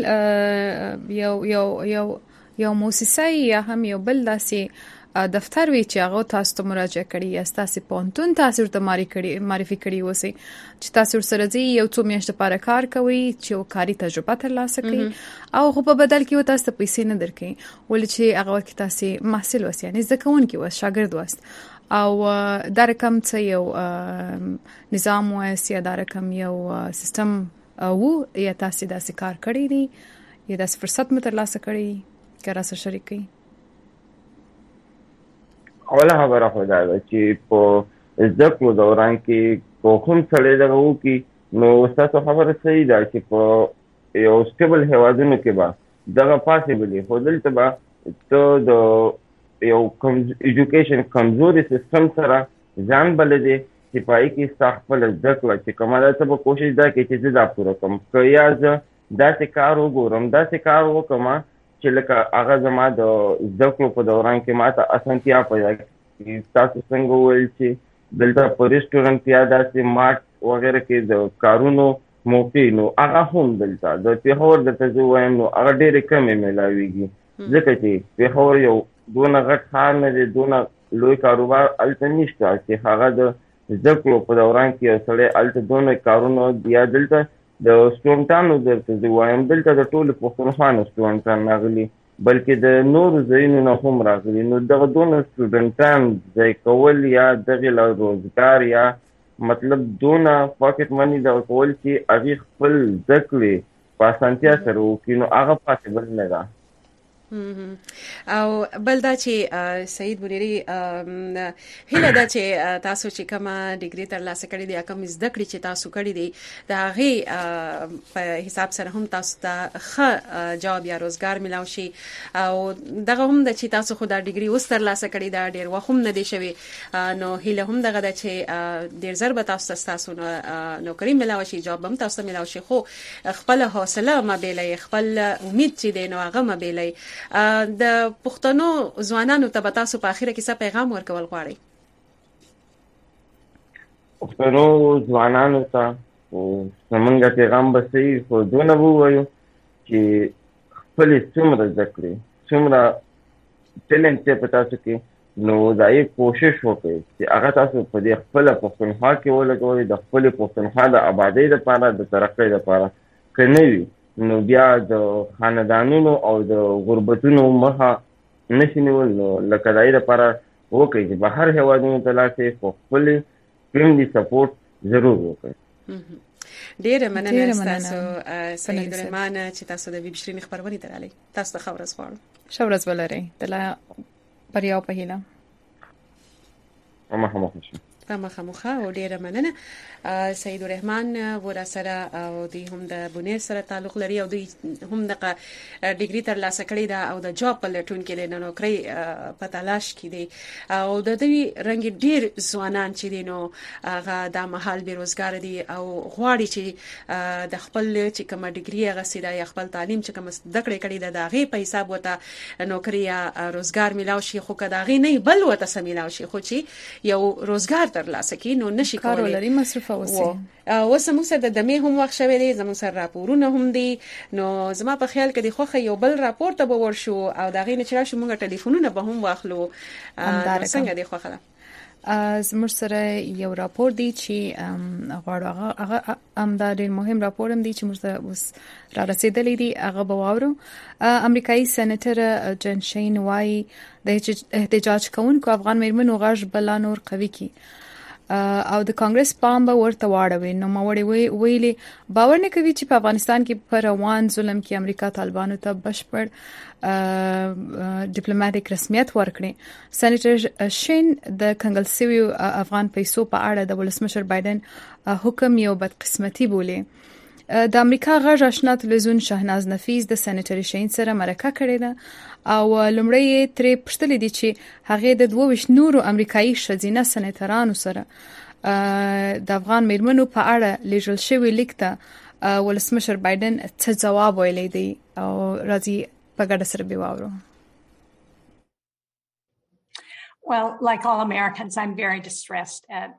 یو مؤسسه یا هم یو بل داسې دفتر وی چې هغه تاسو ته مراجعه کړي یا تاسو پونتون تاسو ته معرفي کړي وسی چې تاسو سره زی یو څو میاشتې لپاره کار کوي چې کاري تجربه ترلاسه کړي او خو په بدل کې تاسو ته پیسې نه درکې ولې چې هغه وخت تاسو محصل وسی یعنی ځکهونکي وس شاګرد وست او دا رقم څه یو نظام وایي یا دا رقم یو سیستم او یا تاسو داسې کار کړی دی یا داسې فرصت مترلاسه کړی کړه سره شریکي اوله خبره خو دا چې په ځکه دوران کې کوم څړې دغه کی نو تاسو خبره صحیح ده چې په یو سټیبل هوادونو کې به دغه پاسبلی خو دلته به ته د یو ایجوکیشن کمزوري سیستم سره ځان بلدي چې پای کې خپل ځکه چې کومه څه به کوشش دا کوي چې دا پوره کوم کیا ز داسې کار وګورم داسې کار وکم چې لکه هغه زما د ذکر په دوران کې ماته اسانتیا پیدا تاسو څنګه ویل چې دلته په ریسټورانټ یا داسې مارټ وغیره کې د کارونو موقع نو هغه هم دلته د پیښور د تاسو وایم نو هغه ډېرې کمې ملاويږي ځکه چې پیښور یو دونه غټ ښار نه دی دونه لوی کاروبار هلته نشته چې هغه د زده کړو په دوران کې یو سړی هلته دونه کارونه یا دلته د سټوډنټانو درته زه وایم دلته د ټولو پښتونخوا سټوډنټان راغلي بلکې د نورو ځایونو نه هم راغلي نو دغه دونه سټوډنټان ځای کول یا دغې له روزګار یا مطلب دونه پاکټ مني دغه کول چې هغې خپل زده کړې په اسانتیا سره وکړي نو هغه پاسبل نه ده او بل دا چې سعید بونیری هله دا چې تاسو چې کومه ډیګري ترلاسه کړې دي کوم زده کړې چې تاسو کړې دي دا هغه په حساب سره هم تاسو ته ښه جواب یا روزګار ملاوي شي او دغه هم د چې تاسو خو دا ډیګري اوس ترلاسه کړې دا ډیر وخت هم نه دی شوی نو هله هم دغه د چې ډیر ضرب تاسو نوکری ملاوي شي جواب هم تاسو ملاوي شي خو خپل حوصله مبيلې خپل امید چې دی نو هغه مبيلې د پښتنو ځوانانو ته تاسو په اخیره کې څه پیغام ورکول غواړئ پښتنو ځوانانو ته زمونږ پیغام به صحیح خو دونه ووایو چې خپل څومره زده کړې څومره ټیلنټ چې په تاسو کې نو دا یې کوشش وکړئ چې هغه تاسو په دې خپله پښتونخوا کې ولګوئ د خپلې پښتونخوا د آبادۍ لپاره د ترقۍ لپاره که نه وي نو بیا د خاندانونو او د غربتونو مخه نشي نیول نو لکه د دې لپاره وکړئ چې بهر هېوادونو ته لاړ شئ خو خپل فیملی سپورټ ضرور وکړئ ډیره مننه تاسو سید الرحمن چې تاسو د ویب شرین خبرونه تراله تاسو ته خبر غواړم ښه ورځ ولرئ تلا بریا په هیله مخه او ډیره مننه سید الرحمن ورا سره او دی هم د بونیر سره تعلق لري او دی هم د ډیګري ترلاسه کړې ده او د جاب په لټون کې د نوکری په تلاش کې دي او د دې رنګ ډیر ځوانان چې دي نو هغه د محل بیروزګار دي او غواړي چې د خپل چې کوم ډیګري هغه سیده یا خپل تعلیم چې کوم د کړې کړي د هغه په حساب وته نوکری یا روزګار ملاوي شي خو کدا غي نه بل وته سملاوي شي خو چې یو روزګار ترلاسه کی نو نشي کولای لري مصرف اوسه اوس موږ سره د دمه هم وخت شوی دی زموږ سره راپورونه هم دي نو زما په خیال کې د خوخه یو بل راپور ته به ورشو او دا غي نه چې راشو موږ ټلیفونونه به هم واخلو څنګه دی خوخه زموږ سره یو راپور دی چې غواړو هغه امدار مهم راپور هم دی چې موږ اوس را رسیدلې دی هغه بواورو امریکایي سېنیټر جن شین وايي د احتجاج کوونکو افغان میرمنو غږ بل نور قوي کی او د کانګرس پام به ورته واړوي نو ماوړي ویلي باور نه کوي چې په افغانستان کې پر روان ظلم کې امریکا طالبانو ته بشپړ ډیپلوماټیک رسمیت ورکړي سېنیټر شین د کنګل سوي افغان پیسو په اړه د ولسمشر بایدن حکم یو بدقسمتي بولي د امریکا غږ آشنا تلویزیون شهناز نفیس د سېنیټر شین سره مرکه کړې ده او لمړی ترې پښتلې دي چې هغه د 22 نورو امریکایي شذینه سېنیټرانو سره د افغان میرمنو په اړه لیږل شوی لیک ته ولسمشر بایدن څه جواب ویلی دی او راځي په ګډه سره به واورو. Well, like all Americans, I'm very distressed at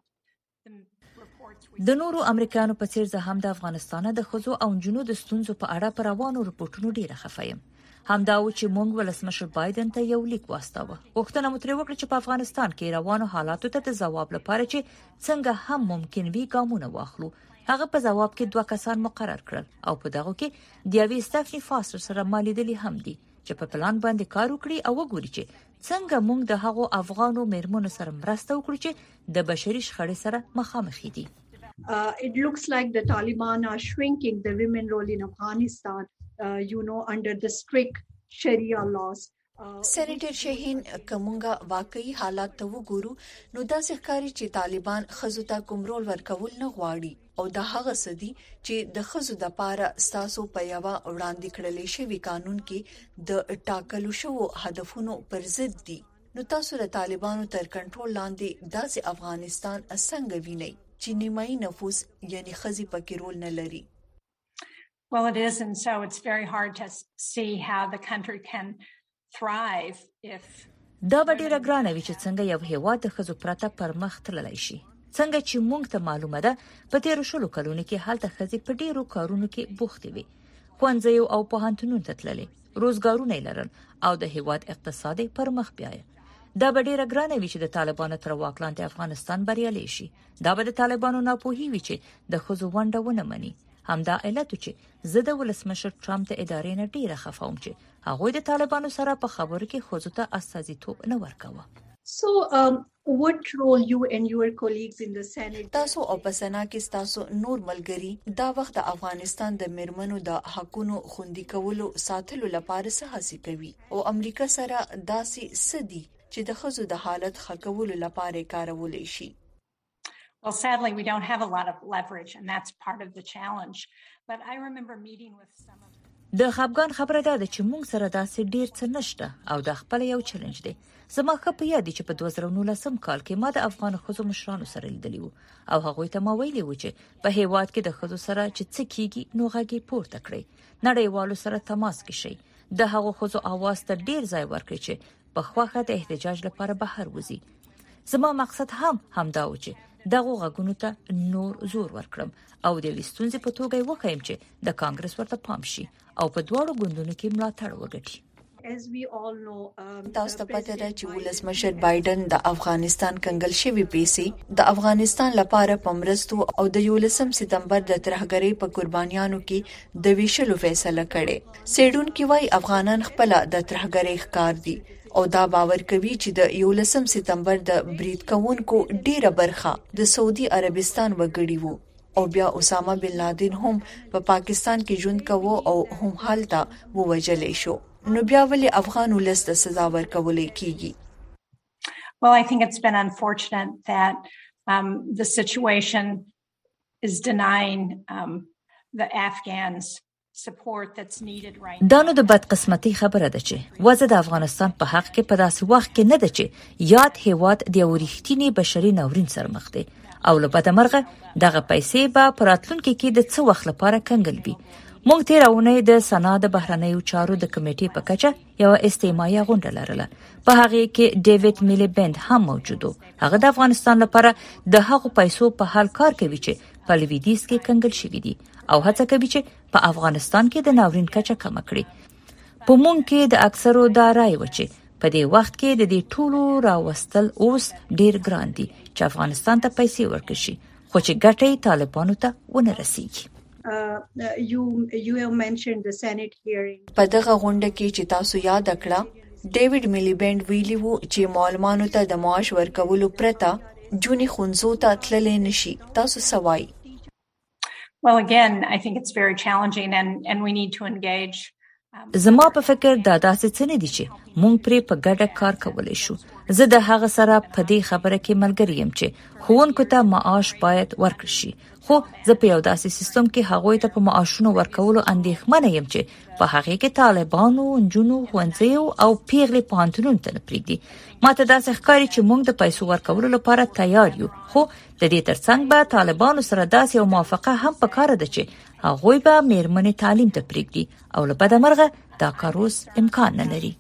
د نورو امریکایانو په څیر زه هم د افغانستان د ښځو او نجونو د ستونزو په اړه پر روانو رپورټونو ډیره خفه یم. همدا و چې موږ ولسمشر بایدن ته یو لیک واستاوه. وختونه مو ترې وکړه چې په افغانستان کې روانو حالاتو ته د ځواب لپاره چې څنګه هم ممکن وي ګامونه واخلو. هغه په ځواب کې 2 کسان مقرر کړل او په دغه کې د یوې سټیفنی فاستر سره مالیدلی هم دي چې په پلان باندې کار وکړي او وګوري چې څنګه موږ د هغو افغانو میرمنو سره مرسته وکړو چې د بشري شخړې سره مخامخ دي. It looks like the Taliban are shrinking the women role in Afghanistan, under the strict Sharia laws. سېنیټر شاهین کومګه واقعي حالات ته وګورو نو دا ښکاري چې طالبان خزو ته کوم رول ورکول نه غواړي او دا هغه سدي چې د خزو د پاره ستاسو په یوه وړاندې کړلې شوی قانون کې د ټاکلو شو هدفونو پر ضد دي. نو تاسو د طالبانو تر کنټرول لاندې داسې افغانستان څنګه وینئ چې نیمایي نفوس یعنی خزي پکې رول نه لري؟ Well, it is, and so it's very hard to see how the country can thrive if دا به ډیره ګرانه وي چې څنګه یو هیواد د ښځو پرته پر مخ تللی شي. څنګه چې موږ ته معلومه ده په تیرو 10 کلونو کې هلته ښځې په ډیرو کارونو کې بوختې وي. ښوونځیو او پوهنتونونو ته تللې، روزګارونه لرل او د هیواد اقتصاد پر مخ بیاي. دا به ډیره ګرانه وي چې د طالبانو تر واک لاندې افغانستان بریالي شي. دا به د طالبانو ناپوهي وي چې د ښځو ونډه ونه مني. همدا علت چې زه د ولسمشر ټرمپ د ادارې نه ډیره خفه وم چې هغوی د طالبانو سره په خبرو کې ښځو ته استازیتوب نه ورکوه. So what role you and your colleagues in the Senate تاسو او په سنا کې تاسو نور ملګری دا وخت د افغانستان د میرمنو د حقونو خوندي کولو ساتلو لپاره څه هڅې کوي او امریکا سره داسې سدي چې د ښځو د حالت ښه کولو لپاره کارول شي؟ Well, sadly, we don't have a lot of leverage, and that's part of the challenge. But I remember meeting with some of د خپګان خبره ده چې موږ سره داسې ډیر څه نشته او د خپل یو چیلنج دی. زما ښه په یاد دي چې په 2019 کال کې ما د افغان ښځو مشرانو سره لیدلی وو او هغوی ته ما ویلي وو چې په هیواد کې د ښځو سره چې څه کیږي نو غږ پورته کړئ، نړیوالو سره تماس کې شئ، د هغو ښځو اواز ته ډیر ځای ورکړئ چې په خوخه د احتجاج لپاره بهر وځي. زما مقصد همدا و چې دغه غږونو ته نور زور ورکړم او د وستونځې په توګه وکایم چې د کانګرس ورته پام شي او په دواړو ګوندونو کې ملاتړ وکړي. تاسو ته پته ده چې ولسمشر بایدن د افغانستان کنګل شوی پیسې د افغانستان لپاره پمرستو او د 11 سپتمبر د ترهګرۍ په قربانیانو کې د ویشلو فیصله کړې. سیډونکو وايي افغانان خپل د ترهګرۍ ښکار دي او دا باور کوي چې د 11 سپتمبر د برید کوونکو ډیره برخه د سعودي عربستان وګړي وو او بیا اسامه بن لادن هم په پاکستان کې ژوند کاوه او هم حالته ووجل شو. نو بیا ولې افغان ولس ته سزا ورکول کیږي؟ Well, I think it's been unfortunate that the situation is denying the Afghans support that's needed right now. دا نو د بدقسمتۍ خبره ده چې وضع د افغانستان په حق کې په داسې وخت کې نه ده چې یاد هیواد د ورښتینی بشري ناورین سره مخ دی او له بدمرغه دغه پیسې به په راتلونکي کې د څه وخت لپاره کنګل وي. موږ تیر اونۍ د سنا د بهرنیو چارو د کمیټې په کچه یو استماعي غونډه لرله. په هغه کې ډیوډ میلیبند هم موجود و. هغه د افغانستان لپاره د هغو پیسو په حال کار کوي چې په لویدیځ کې کنګل شوي دي او هڅه کوي چې په افغانستان کې د ناورین کچه کم کړي. په موږ کې د اکثرو دا رائے و چې په دې وخت کې د دې ټولو راوستل اوس ډیر ګران دي چې افغانستان ته پیسې ورکړي شي خو چې ګټې طالبانو ته ونه رسیږي. You have mentioned the Senate hearing. په دغه غونډه کې چې تاسو یاد کړه ډیوډ میلیبند ویلي وو چې معلمانو ته د معاش ورکولو پرته جونی خونځو ته تللی نشي. تاسو سوای؟ Well, again, I think it's very challenging and we need to engage. زما په فکر دا داسې څه نه دي چې مونږ پرې په ګډه کار کولای شو. زه د هغه سره په دې خبره کې ملګری یم چې ښوونکو ته معاش باید ورکړل شي، خو زه په یو داسې سیستم کې هغوی ته په معاشونو ورکولو اندېښمنه یم چې په هغه کې طالبانو، نجونو، ښوونځیو او پیغلې پوهنتونونو ته نه پرېږدي. ماته داسې ښکاري چې موږ د پیسو ورکولو لپاره تیار یو، خو د دې ترڅنګ به طالبانو سره داسې یو موافقه هم پکار ده چې هغوی به میرمنې تعلیم ته پرېږدي او له بدمرغه دا کار اوس امکان نه لري.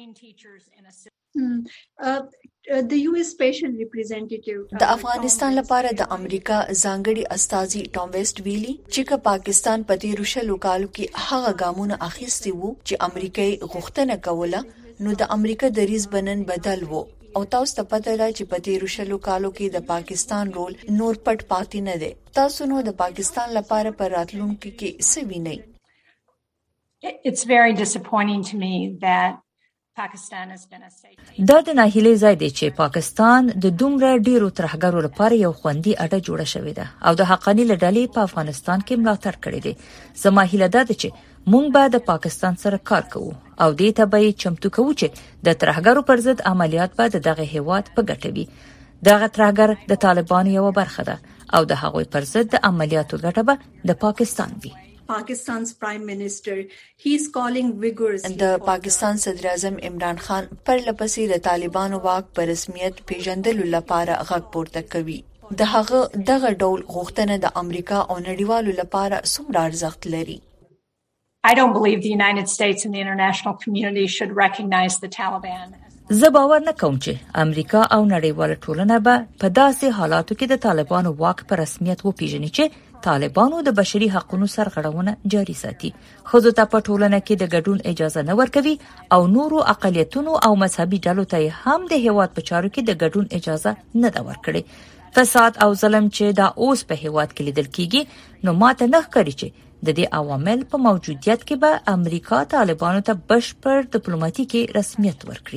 The US Special Representative د افغانستان لپاره د امریکا ځانګړي استازي ټام ویسټ ویلي چې که پاکستان په تیرو 20 کالو کې هغه ګامونه اخیستي وو چې امریکای غوښتنه کوله نو د امریکا دریځ بنن بدل وو او تاسو ته پته ده چې په تیرو 20 کالو کې د پاکستان رول نور پټ پاتې نه دی. تاسو نو د پاکستان لپاره پر راتلونکي کې څه وینئ؟ It's very disappointing to me that Pakistan has been a safe. دا د ناهیلۍ ځای دی چې پاکستان د دومره ډیرو ترهګرو لپاره یو خوندي اډه جوړه شوې ده او د حقانی لړلې په افغانستان کې ملاتړ کړی دی. زما هیله ده چې مونږ به د پاکستان سره کار کوو او دې ته به چمتو کوو چې د ترهګرو پر ضد عملیات به دغه هیواد په ګټه وي. دغه ترهګر د طالبانو یو برخه ده او د هغوی پر ضد د عملیاتو ګټه به د پاکستان وي. Pakistan's Prime Minister, he's calling vigorously. د پاکستان صدر اعظم عمران خان پر لپسې د طالبانو واک په رسمیت پیژندلو لپاره غږ پورته کوي. د هغه دغه ډول غوښتنه د امریکا او نړیوالو لپاره څومره ارزښت لري؟ I don't believe the United States and the international community should recognize the Taliban. زه باور نه کوم چې امریکا او نړیواله ټولنه به په داسې حالاتو کې د طالبانو واک په رسمیت وپیژني چې طالبانو د بشري حقوقو سرغړونه جاري ساتي. ښځو ته په ټولنه کې د ګډون اجازه نه ورکوي او نورو اقلیتونو او مذهبي ډلو ته هم د هیواد په چارو کې د ګډون اجازه نه ده ورکړې. فساد او ظلم چې دا اوس په هیواد کې لیدل کیږي، نو ماته نه ښکاري چې د دې عوامل په موجودیت کې به امریکا طالبانو ته بشپړ ډیپلوماټیکي رسمیت ورکړي.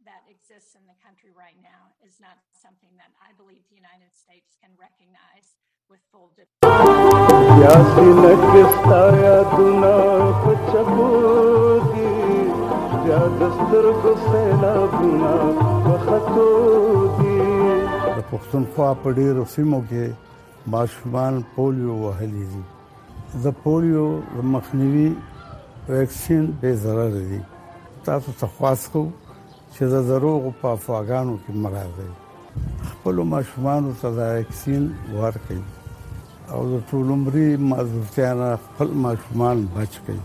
یاسي لکستا یادونه پچبودي بیا دسترګو سیلابونه وختو دي. د پښتونخوا په ډیرو سیمو کې ماشومان پولیو وهلي دي. د پولیو مخنیوي ویکسین به ضرر دي. تاسو ته خواست کوم چې د دروغ په افواګانو کې مراغلي خپل ماشومان ته د ویکسین ورکړي او د ټول عمرې معذورتیانه خپل ماشومان بچ کړي.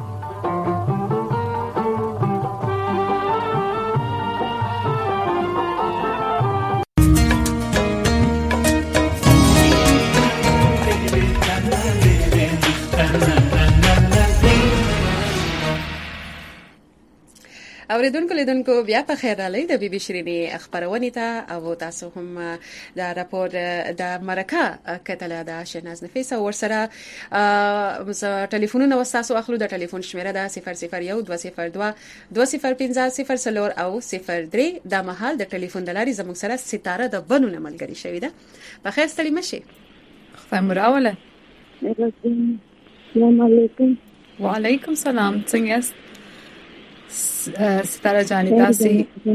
اوریدونکو لیدونکو بیا په خیر رالی د بي بي شيرينې خبرونه ته او تاسو هم د راپور د مرکه کتله د شناز نفیس او ورسره ټلیفونونه وساسو اخلو. د ټلیفون شمیره ده 001 202 205 او 03 د محل د ټلیفون د لاري زموږ سره ستاره د بنونه ملګری شوې ده. په خیر ستړي مشي. خیر مراوله. السلام علیکم. وعلیکم السلام. څنګه یاست ستاره جانې؟ تاسو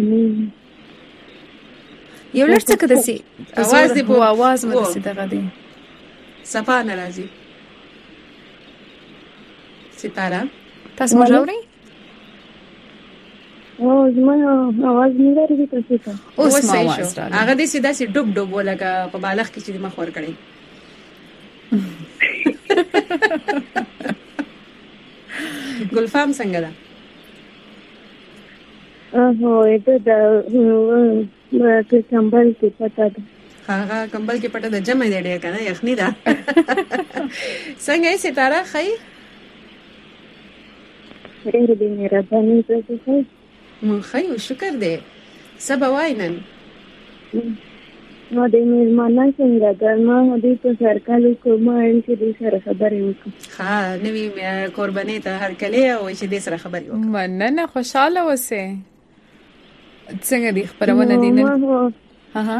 یو لږ څه کده سي आवाज دی په आवाज مده سي دغه دی صفا ناراضي. ستاره تاسو مجاوري او زما आवाज نه لري تاسو ته اوس ما आवाज هغه دې سیدا سي ډوب ډوب ولګه په بالغ کې چې مخ ور کړی. ګلفام څنګه ده؟ ته د کمبل کې پټه ده. هغه کمبل کې پټه ده جمع دی ډېر کنه یخنی ده. څنګه یې ستاره خی؟ ډېر دې مهرباني کوي. مون خی او شکر دې. سبا واینن. نو دې مېلمانه څنګه ګرما دې په سرکالو کومه چې دې سره خبرې وکړه. ها نوې قرباني ته هر کله او چې دې سره خبرې وکړه. مننه خوشاله اوسه. څنګه دې خبرونه دي نن؟ ها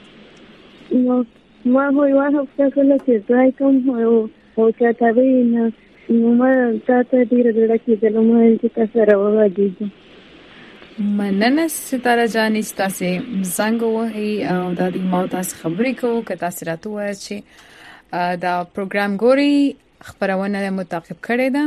ما هو یو هفته کله چې ځای کوم او چې تاسو نو ما تاسو دې راځي چې دلته چې تاسو راوځي. مننه ستاره جانې تاسو زنګ وهي او د دې مو تاسو خبرې کوو که تاسو راته وایي چې دا پروګرام ګوري خبرونه متعقب کړي ده.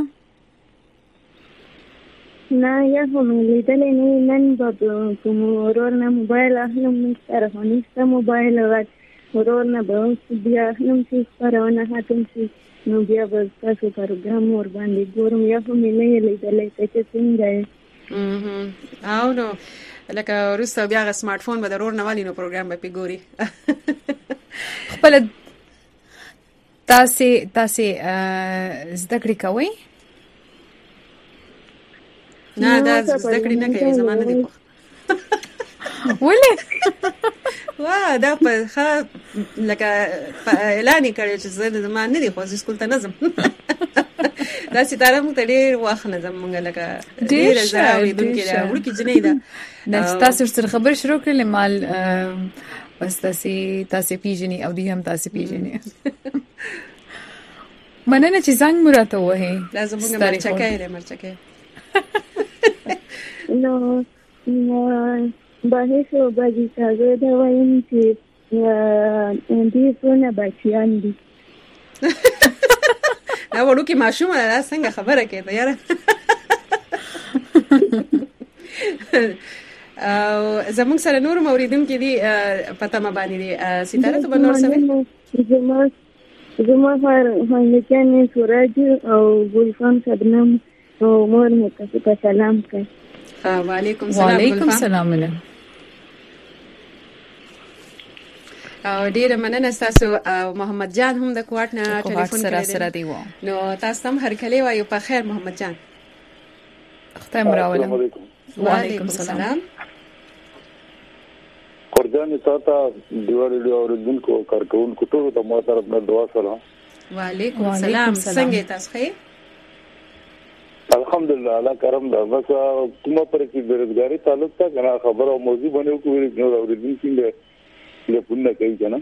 نه یا هم لیدلې نه نن به کوم ورور نه موبایل اخلم سره هنيسته موبایل ورور نه به بیا اخلم چې خبرونه هاتم چې نو بیا به تاسو پروګرام ور باندې ګورم یا هم نه لیدلې چې څنګه او نو لکه ورسته بیا غ سمارټ فون به ضرور نه والی نو پروګرام به پیګوري. خپل تاسو زده کړی کوئ؟ نه دا زده کړی نه کوي زمانه دی. ولې؟ وا دا په لکه اعلان کړی چې زمانه نه دی خو سکول ته نظم. دا ستاره مو ته ډېر وخت نه زمونږ لکه ډېر زاوی دونکو دا ورکی جنې دا نن تاسو سره خبر شروع کړل مال بس تاسو پیژنې او دې هم تاسو پیژنې. مننه چې زنګ مراته وه لازم موږ مرچکه نو به هیڅ باندې تاسو دا وایم چې دې څونه بچیان دي. دا وړو کې ماشوم دا څنګه خبره کوي یاره. او زموږ سره نور موریدونکو دي پته ما باندې دي ستاره ته بنور سره زما هغه سورج او ګلفام شبنم او مور مې تاسو ته سلام کوي. وعلیکم السلام. وعلیکم السلام. او ډیره مننه تاسو. محمد جان هم د کوټ نه ټلیفون سره دی و نو تاسو هم هر کله وایو په خیر محمد جان. خدای مراوله. وعلیکم السلام. قربان تاسو دیوالي له اوریدونکو کارکونکو ټول ته مو طرف نه دعا سلام. وعلیکم السلام. څنګه تاسو ښه؟ الحمدلله الله کرم دا. بس کومه پر کې بیروزګاری تعلق تا کنه خبر او موضوع باندې کوی نو اوریدونکو له پونه کوي کنه.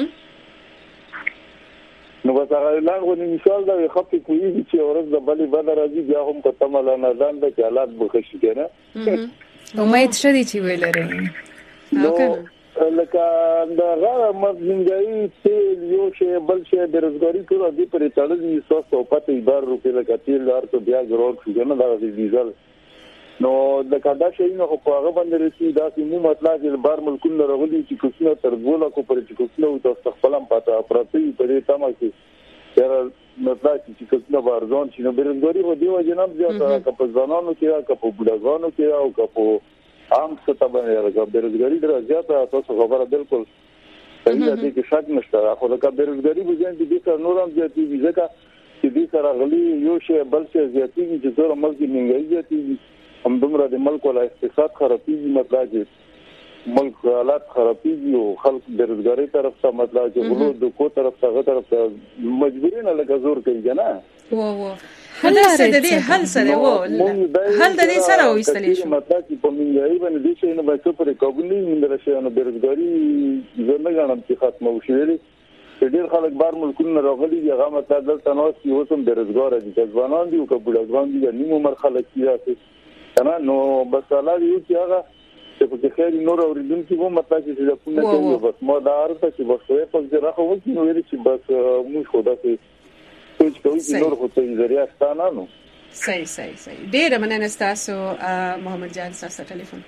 نو بس هغه اعلان غوښنه مثال دا خپل کوی چې اورز د بلی بدر راځي بیا هم په تمل نه ځان د حالات بخښي کنه. امید شدي چې ویلره. نو لکه دا غره مزنګي تیل یو شی بل شی بیروزګاری ټول دې پرې چالي 150 روپے لکه تیل لار ته بیا ضرور شو نه دا ډیزل. نو د کدا شي نو په هغه باندې رسي دا چې مو مطلب چې بار ملکونه راغلي چې کوڅه تر ګولا کو پر چې کوڅه او تاسو خپلم پاته پراتی په دې تمه کې تر مطلب چې کوڅه بارزون چې نو بیروزګاری هو دی وجنم زیاته په ځانانو کې کا په بډاګانو کې او کا په عام سطح باندې راځي. بیروزګاری ډېر زیاته تاسو خبره بالکل صحیح ده چې شک نشته. خو دا بیروزګاری بجن دي چې نور هم زیاتې دي ځکه چې دې سره غلي یو شی بل شی زیاتې دي چې زور ملک منګي زیاتې دي هم دومره د ملک ولا اقتصاد خرابېږي مطلب چې ملک حالات خرابېږي او خلک بیروزګاری طرف ته مطلب چې غلو د کو طرف ته مجبورین لکه زور کوي کنه. و حل سره و حل د دې سره وستلی شو مطلب چې په منګي باندې دې شي نه به پر قابل نه مندل شي نو بیروزګاری زنه غنم چې ختمه وشي. ډېر خلک بار ملکونه راغلي دي هغه مطلب دلته نو چې اوسم بیروزګار دي ځوانان دي او کبوډاګان دي نیمه عمر خلک دي کنه. نو بس الله دې چې هغه چې په خیر نور اوریدونکو وو مطلب چې د پونه کوي بس ما دا ارته چې بس په ځای راخو وځي نو ویل چې بس موږ خو دا څه کوم چې نور خو ته ذریعہ ستانه نو صحیح ډېر مننه تاسو محمد جان تاسو ټلیفون.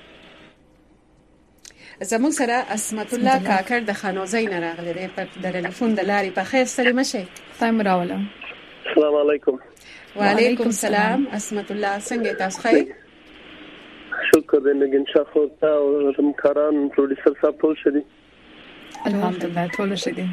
زموږ سره اسمت الله کاکړ د خانوزۍ نه راغلی دی په ټلیفون د لارې. په خیر سره مشه. تایم راوله. السلام علیکم. وعلیکم السلام. اسمت الله څنګه تاسو ښه؟ شکر دې نګین شاخو تا او همکاران پروډوسر صاحب ټول شدي. الحمدلله ټول شدي.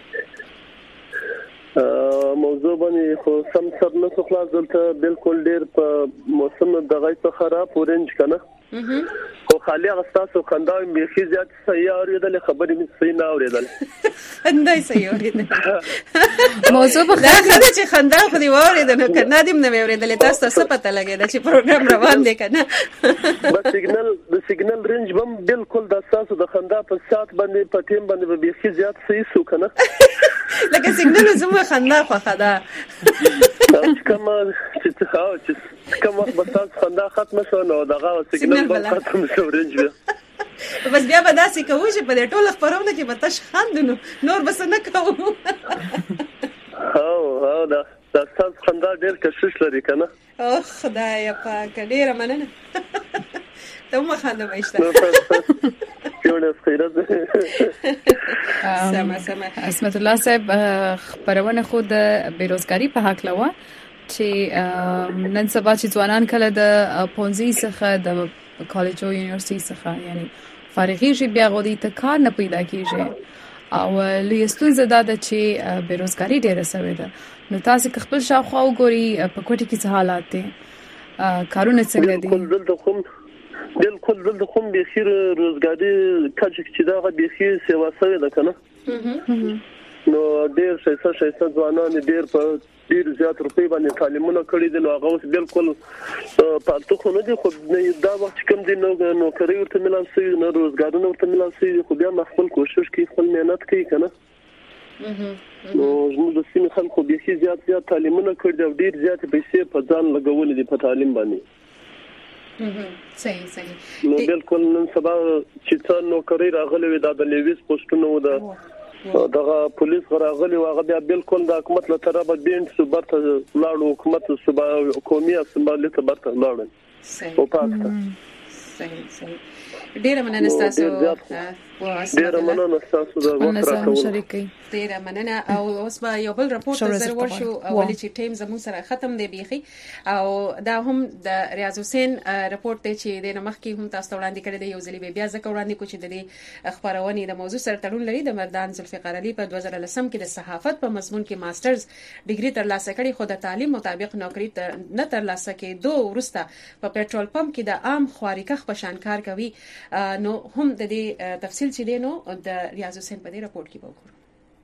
موضوع باندې خو سم سر نه خلاص دلته بالکل ډیر په موسم دغه څخه خراب اورنج کنه. خو خالی غستاسو خنداوي مخې زیات صحیح اوریدل خبرې مې صحیح نه اوریدل. خندای صحیح اوریدل. موضوع په خاطر چې خندا خو دی اوریدل نو کنه دې نه اوریدل تاسو څه پته لګیدا چې پروګرام روان دی کنه. بس سیګنل رینج بم بالکل د تاسو د خندا په سات باندې په ټیم باندې به مخې زیات صحیح سو کنه. لکه سیګنل زموږ خندا خو خدا کوم وخت به تاسو خندا ختم شو نو دغه سیګنل به ختم شو رنج بیا بس بیا به داسې کوو چې په دې ټول خبرونه کې به تاسو خاندنو نور بس نه کوو. او دا تاسو خندا ډېر کشش لري کنه. او خدای پاک ډېر مننه. ته مو خندا وایسته. سمه اسمت الله صاحب خبرونه خود بیروزګاری په حق لوا چې نن سبا چې ځوانان کله د پونزي څخه د کالج او یونیورسيټي څخه یعنی فارغي شي بیا غوډي ته کار نه پیدا کیږي او لیستون زده د چې بیروزګاری ډیره سوي ده. نو تاسو خپل شاوخوا وګوري په کوټه کې څه حالات دي کارونه څنګه دي. بالکل دلته کوم به خیر روزګاری کچ چې دا به خیر سیوا سوي ده کنه. نو ډیر شایسته ځوانان ډیر په ډیر زیات روپۍ باندې تعلیمونه کړي دي. نو هغه اوس بالکل پالتو خو نه دي. خو دا وخت کوم دي نو کوي ورته ملان سي نو روزګارونه ورته ملان سي خو بیا خپل کوشش کوي خپل مهنت کوي کنه. نو زموږ د سیمې خلکو به زیات تعلیمونه کړي دي او ډیر زیات پیسې په ځان لګولې دي په تعلیم باندې. صحیح نو بالکل نن سبا چې څنګه نوکری راغلي وي د لیویس پوسټونو د دغه پولیس راغلي واغه بیا بالکل د حکومت له طرفه بینډ صوبته لاړو حکومت صوبه قومي اسمبلی ته برته لاړل او پاتې صحیح ډیره مننه تاسو ډیره مننه تاسو د وخت راکول ډیره مننه او اوس به یو بل راپورټ ته زر ورشو اولی چې ټیم زموږ سره ختم دی بیخي او دا هم د ریاض حسین راپورټ دی چې د مخکې هم تاسو وړاندې کړی دی یو ځلې بیا ځکه وړاندې کو چې د خبرونې د موضوع سره تړون لري د مردان ذوالفقار علي په 2010 کې د صحافت په مضمون کې ماسترز ډیګري ترلاسه کړي خو د تعلیم مطابق نوکری نه ترلاسه کېدو وروسته په پېټرول پمپ کې د عام خواریکخ په شان کار کوي نو هم د دې تفصیل چې دی نو د ریاض حسین په دې راپورټ کې به وګورو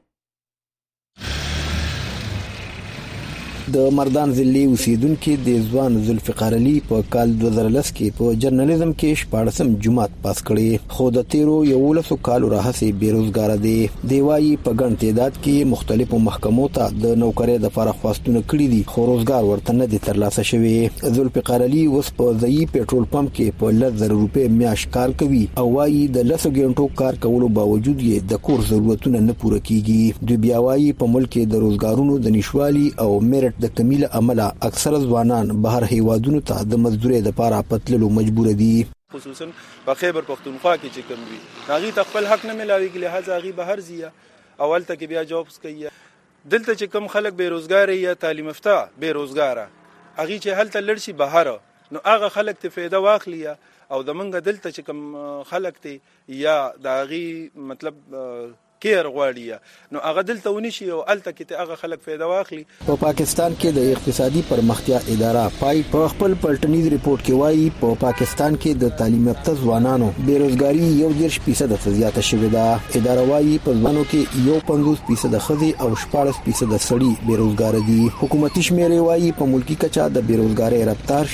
د مردان ضلعي اوسیدونکو د ځوان ذوالفقار علي په کال 2010 کې په جرنالیزم کې 14 جماعت پاس کړي خو د تیرو 11 کالو راهیسې بیروزګار دی دیوایي په ګڼ تعداد کې مختلفو محکمو ته د نوکری د فارغ خواستونه کړي دي خو روزګار ورته نه دي ترلاسه شوی ذوالفقار علي اوس په ځایي پېټرول پمپ کې په 1,000 روپۍ میاشت کار کوي او وايي د 10 غنټو کار کولو باوجود یې د کور ضرورتونه نه پوره کیږي دوی بیا وايي په ملک کې د روزګارونو د نشوالي او میرټ د کمیله عمله اکثر ځوانان بهر هیوادونو ته د مزدوري لپاره پتللو مجبور دي خصوصا په خیبر پختونخوا کې چې کوم وي هغه تخپل حق نه ملاويږي لهدا هغه بهر زیه اول ته کې بیا جوابس کوي دلته چې کوم خلک بیروزګار یا تعلیم یافته بیروزګار هغه چې هلته لړشي بهر نو هغه خلک ته فایده واخلي او د منګه دلته چې کوم خلک ته یا داغي مطلب کیر غواړي نو هغه دلته ونشي او الته کې ته هغه خلک فایده واخلي په پاکستان کې د اقتصادي پرمختیا اداره پای په خپل پلټنیز ریپورت کې وایي په پاکستان کې د تعلیم یافته ځوانانو بیروزګاری 1% ته زیاته شوې ده اداره وایي په ځوانو کې 50% خزي او 14% سړي بیروزګار دي حکومتي شمیرې وایي په ملکی کچا د بیروزګاری رفتار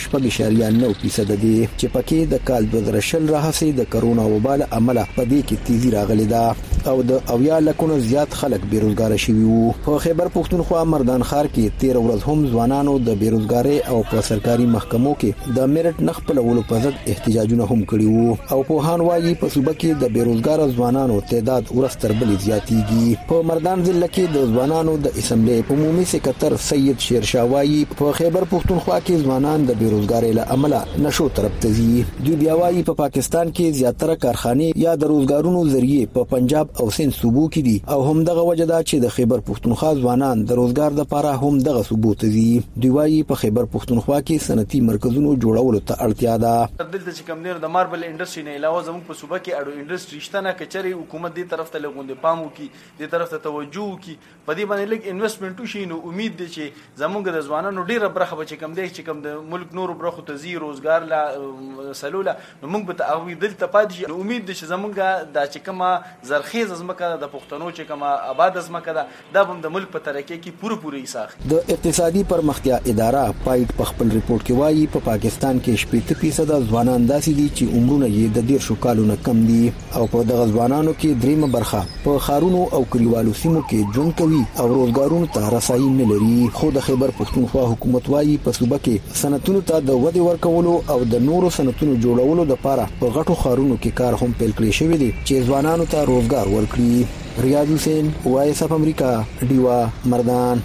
4.9% دی چې پکې د کال 2020 راهیسې د کرونا وبال عمله په دې کې تیزی راغلي ده او د اویا لکونه زیات خلک بیروزګار شوي وو په خیبر پختونخوا مردان ښار کې 13 ورځ هم ځوانانو د بیروزګاری او په سرکاري محکمو کې د میرټ نخ په لولو په ضد احتجاجونه هم کړي وو او په هان وایي په صوبه کې د بیروزګار ځوانانو تعداد ورستر بلې زیاتېږي په مردان ضلع کې د ځوانانو د اسمبلی عمومي سکرټر سید شیرشاه وایي په خیبر پختونخوا کې ځوانان د بیروزګاری له امله نشو طرف ته ځي دوی بیا وایي په پاکستان کې زیاتره کارخانې یا د روزګارونو ذریعہ په پنجاب او سند صوبو کې دي او هم دغه وجه دا چې د خیبر پختونخوا ځوانان د روزګار لپاره هم دغه صوبو ته ځي دوی وايي په خیبر پختونخوا کې صنعتي مرکزونو جوړولو ته اړتیا ده دلته چې کوم د ماربل انډستری نه علاوه زموږ په صوبه کې اډو انډستری شته نه کچري حکومت دې طرف ته لګوندې پام وکي دې طرف ته توجه وکي په دې باندې لګ انویسټمنټ وشي نو امید دي چې زموږ د ځوانانو ډیره برخه به چې کوم دی چې کوم د ملک نورو برخو ته زی روزګار لا سلوله نو موږ به تعوي دلته پاتې شي امید دي چې زموږ د چې کومه زرخیز ازمکه د پښتنو چې کومه آباد ازمکه ده د د ملک په ترقی کې پوره حصہ د اقتصادي پرمختیا اداره پایټ په خپل ریپورت کې وایي په پاکستان کې 70% ځوانان داسې دي چې عمرونه یې د 10 کالو نه کم دي او په دغه ځوانانو کې دریمه برخه په خارونو او کلیوالو سیمو کې ژوند کوي او روزګارونو ته رسایي نه لري خو د خیبر پختونخوا حکومت وایي په صوبه کې صنعتونو ته د ودی ورکولو او د نورو صنعتونو جوړولو لپاره په غټو خارونو کې کار هم پیل کړی شوی دی چې ځوانانو ته روزګار ورکړي ریاض حسین وایس اف امریکا ډیوا مردان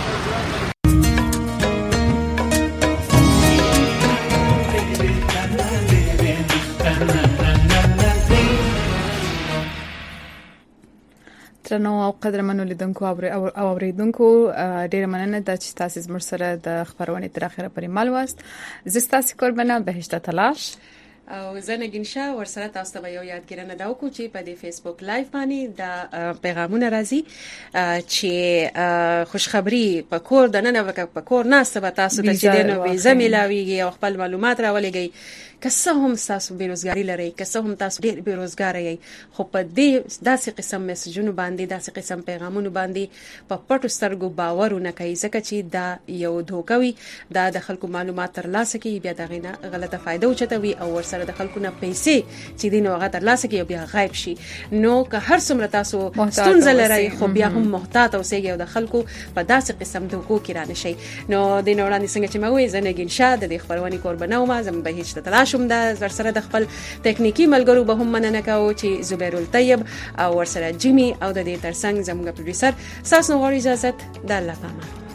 ترنو او قدرمنو لیدونکو او اوریدونکو ډیر مننه د چې تاسو زموږ سره د خبرونه تر اخره پرې مال واست زستا سکوربنه بهشت تلاش او زنګین شاه ورسره تاسو ته یو یادګیرنه دا وکړو چې په دې فیسبوک لایف باندې د پیغامونه راځي چې خوشخبری په کور د نن په کور ناسبه تاسو ته چې دنه ویزه ملاويږي او خپل معلومات راولېږي که هم تاسو بیروزګاری لرئ که هم تاسو ډیر بیروزګار یې خو په دې داسې قسم میسجونو باندې داسې قسم پیغامونو باندې په پټو سترګو باورونه کوي ځکه چې دا یو دوکوي دا د خلکو معلومات ترلاسه کوي بیا دا غینه غلطه فائدہ اوچتوي او ورسره د خلکو نه پیسې چې دین وغه ترلاسه کوي بیا غایب شي نو که هر څومره تاسو ستونزه لرئ خو بیا هم محتاط اوسئ او د خلکو په داسې قسم دوکو کې را نشي نو د نوړاندې څنګه چې مګوي زنګین شاه د خبرونې قربانو ما زم به هیڅ تلاش شوم د ورسره د خپل ټکنیکی ملګرو به هم مننه کوو چې زبیر الطیب او ورسره جیمی او د دې ترڅنګ زموږ پروډوسر ساسنو غوړي اجازه د الله پامه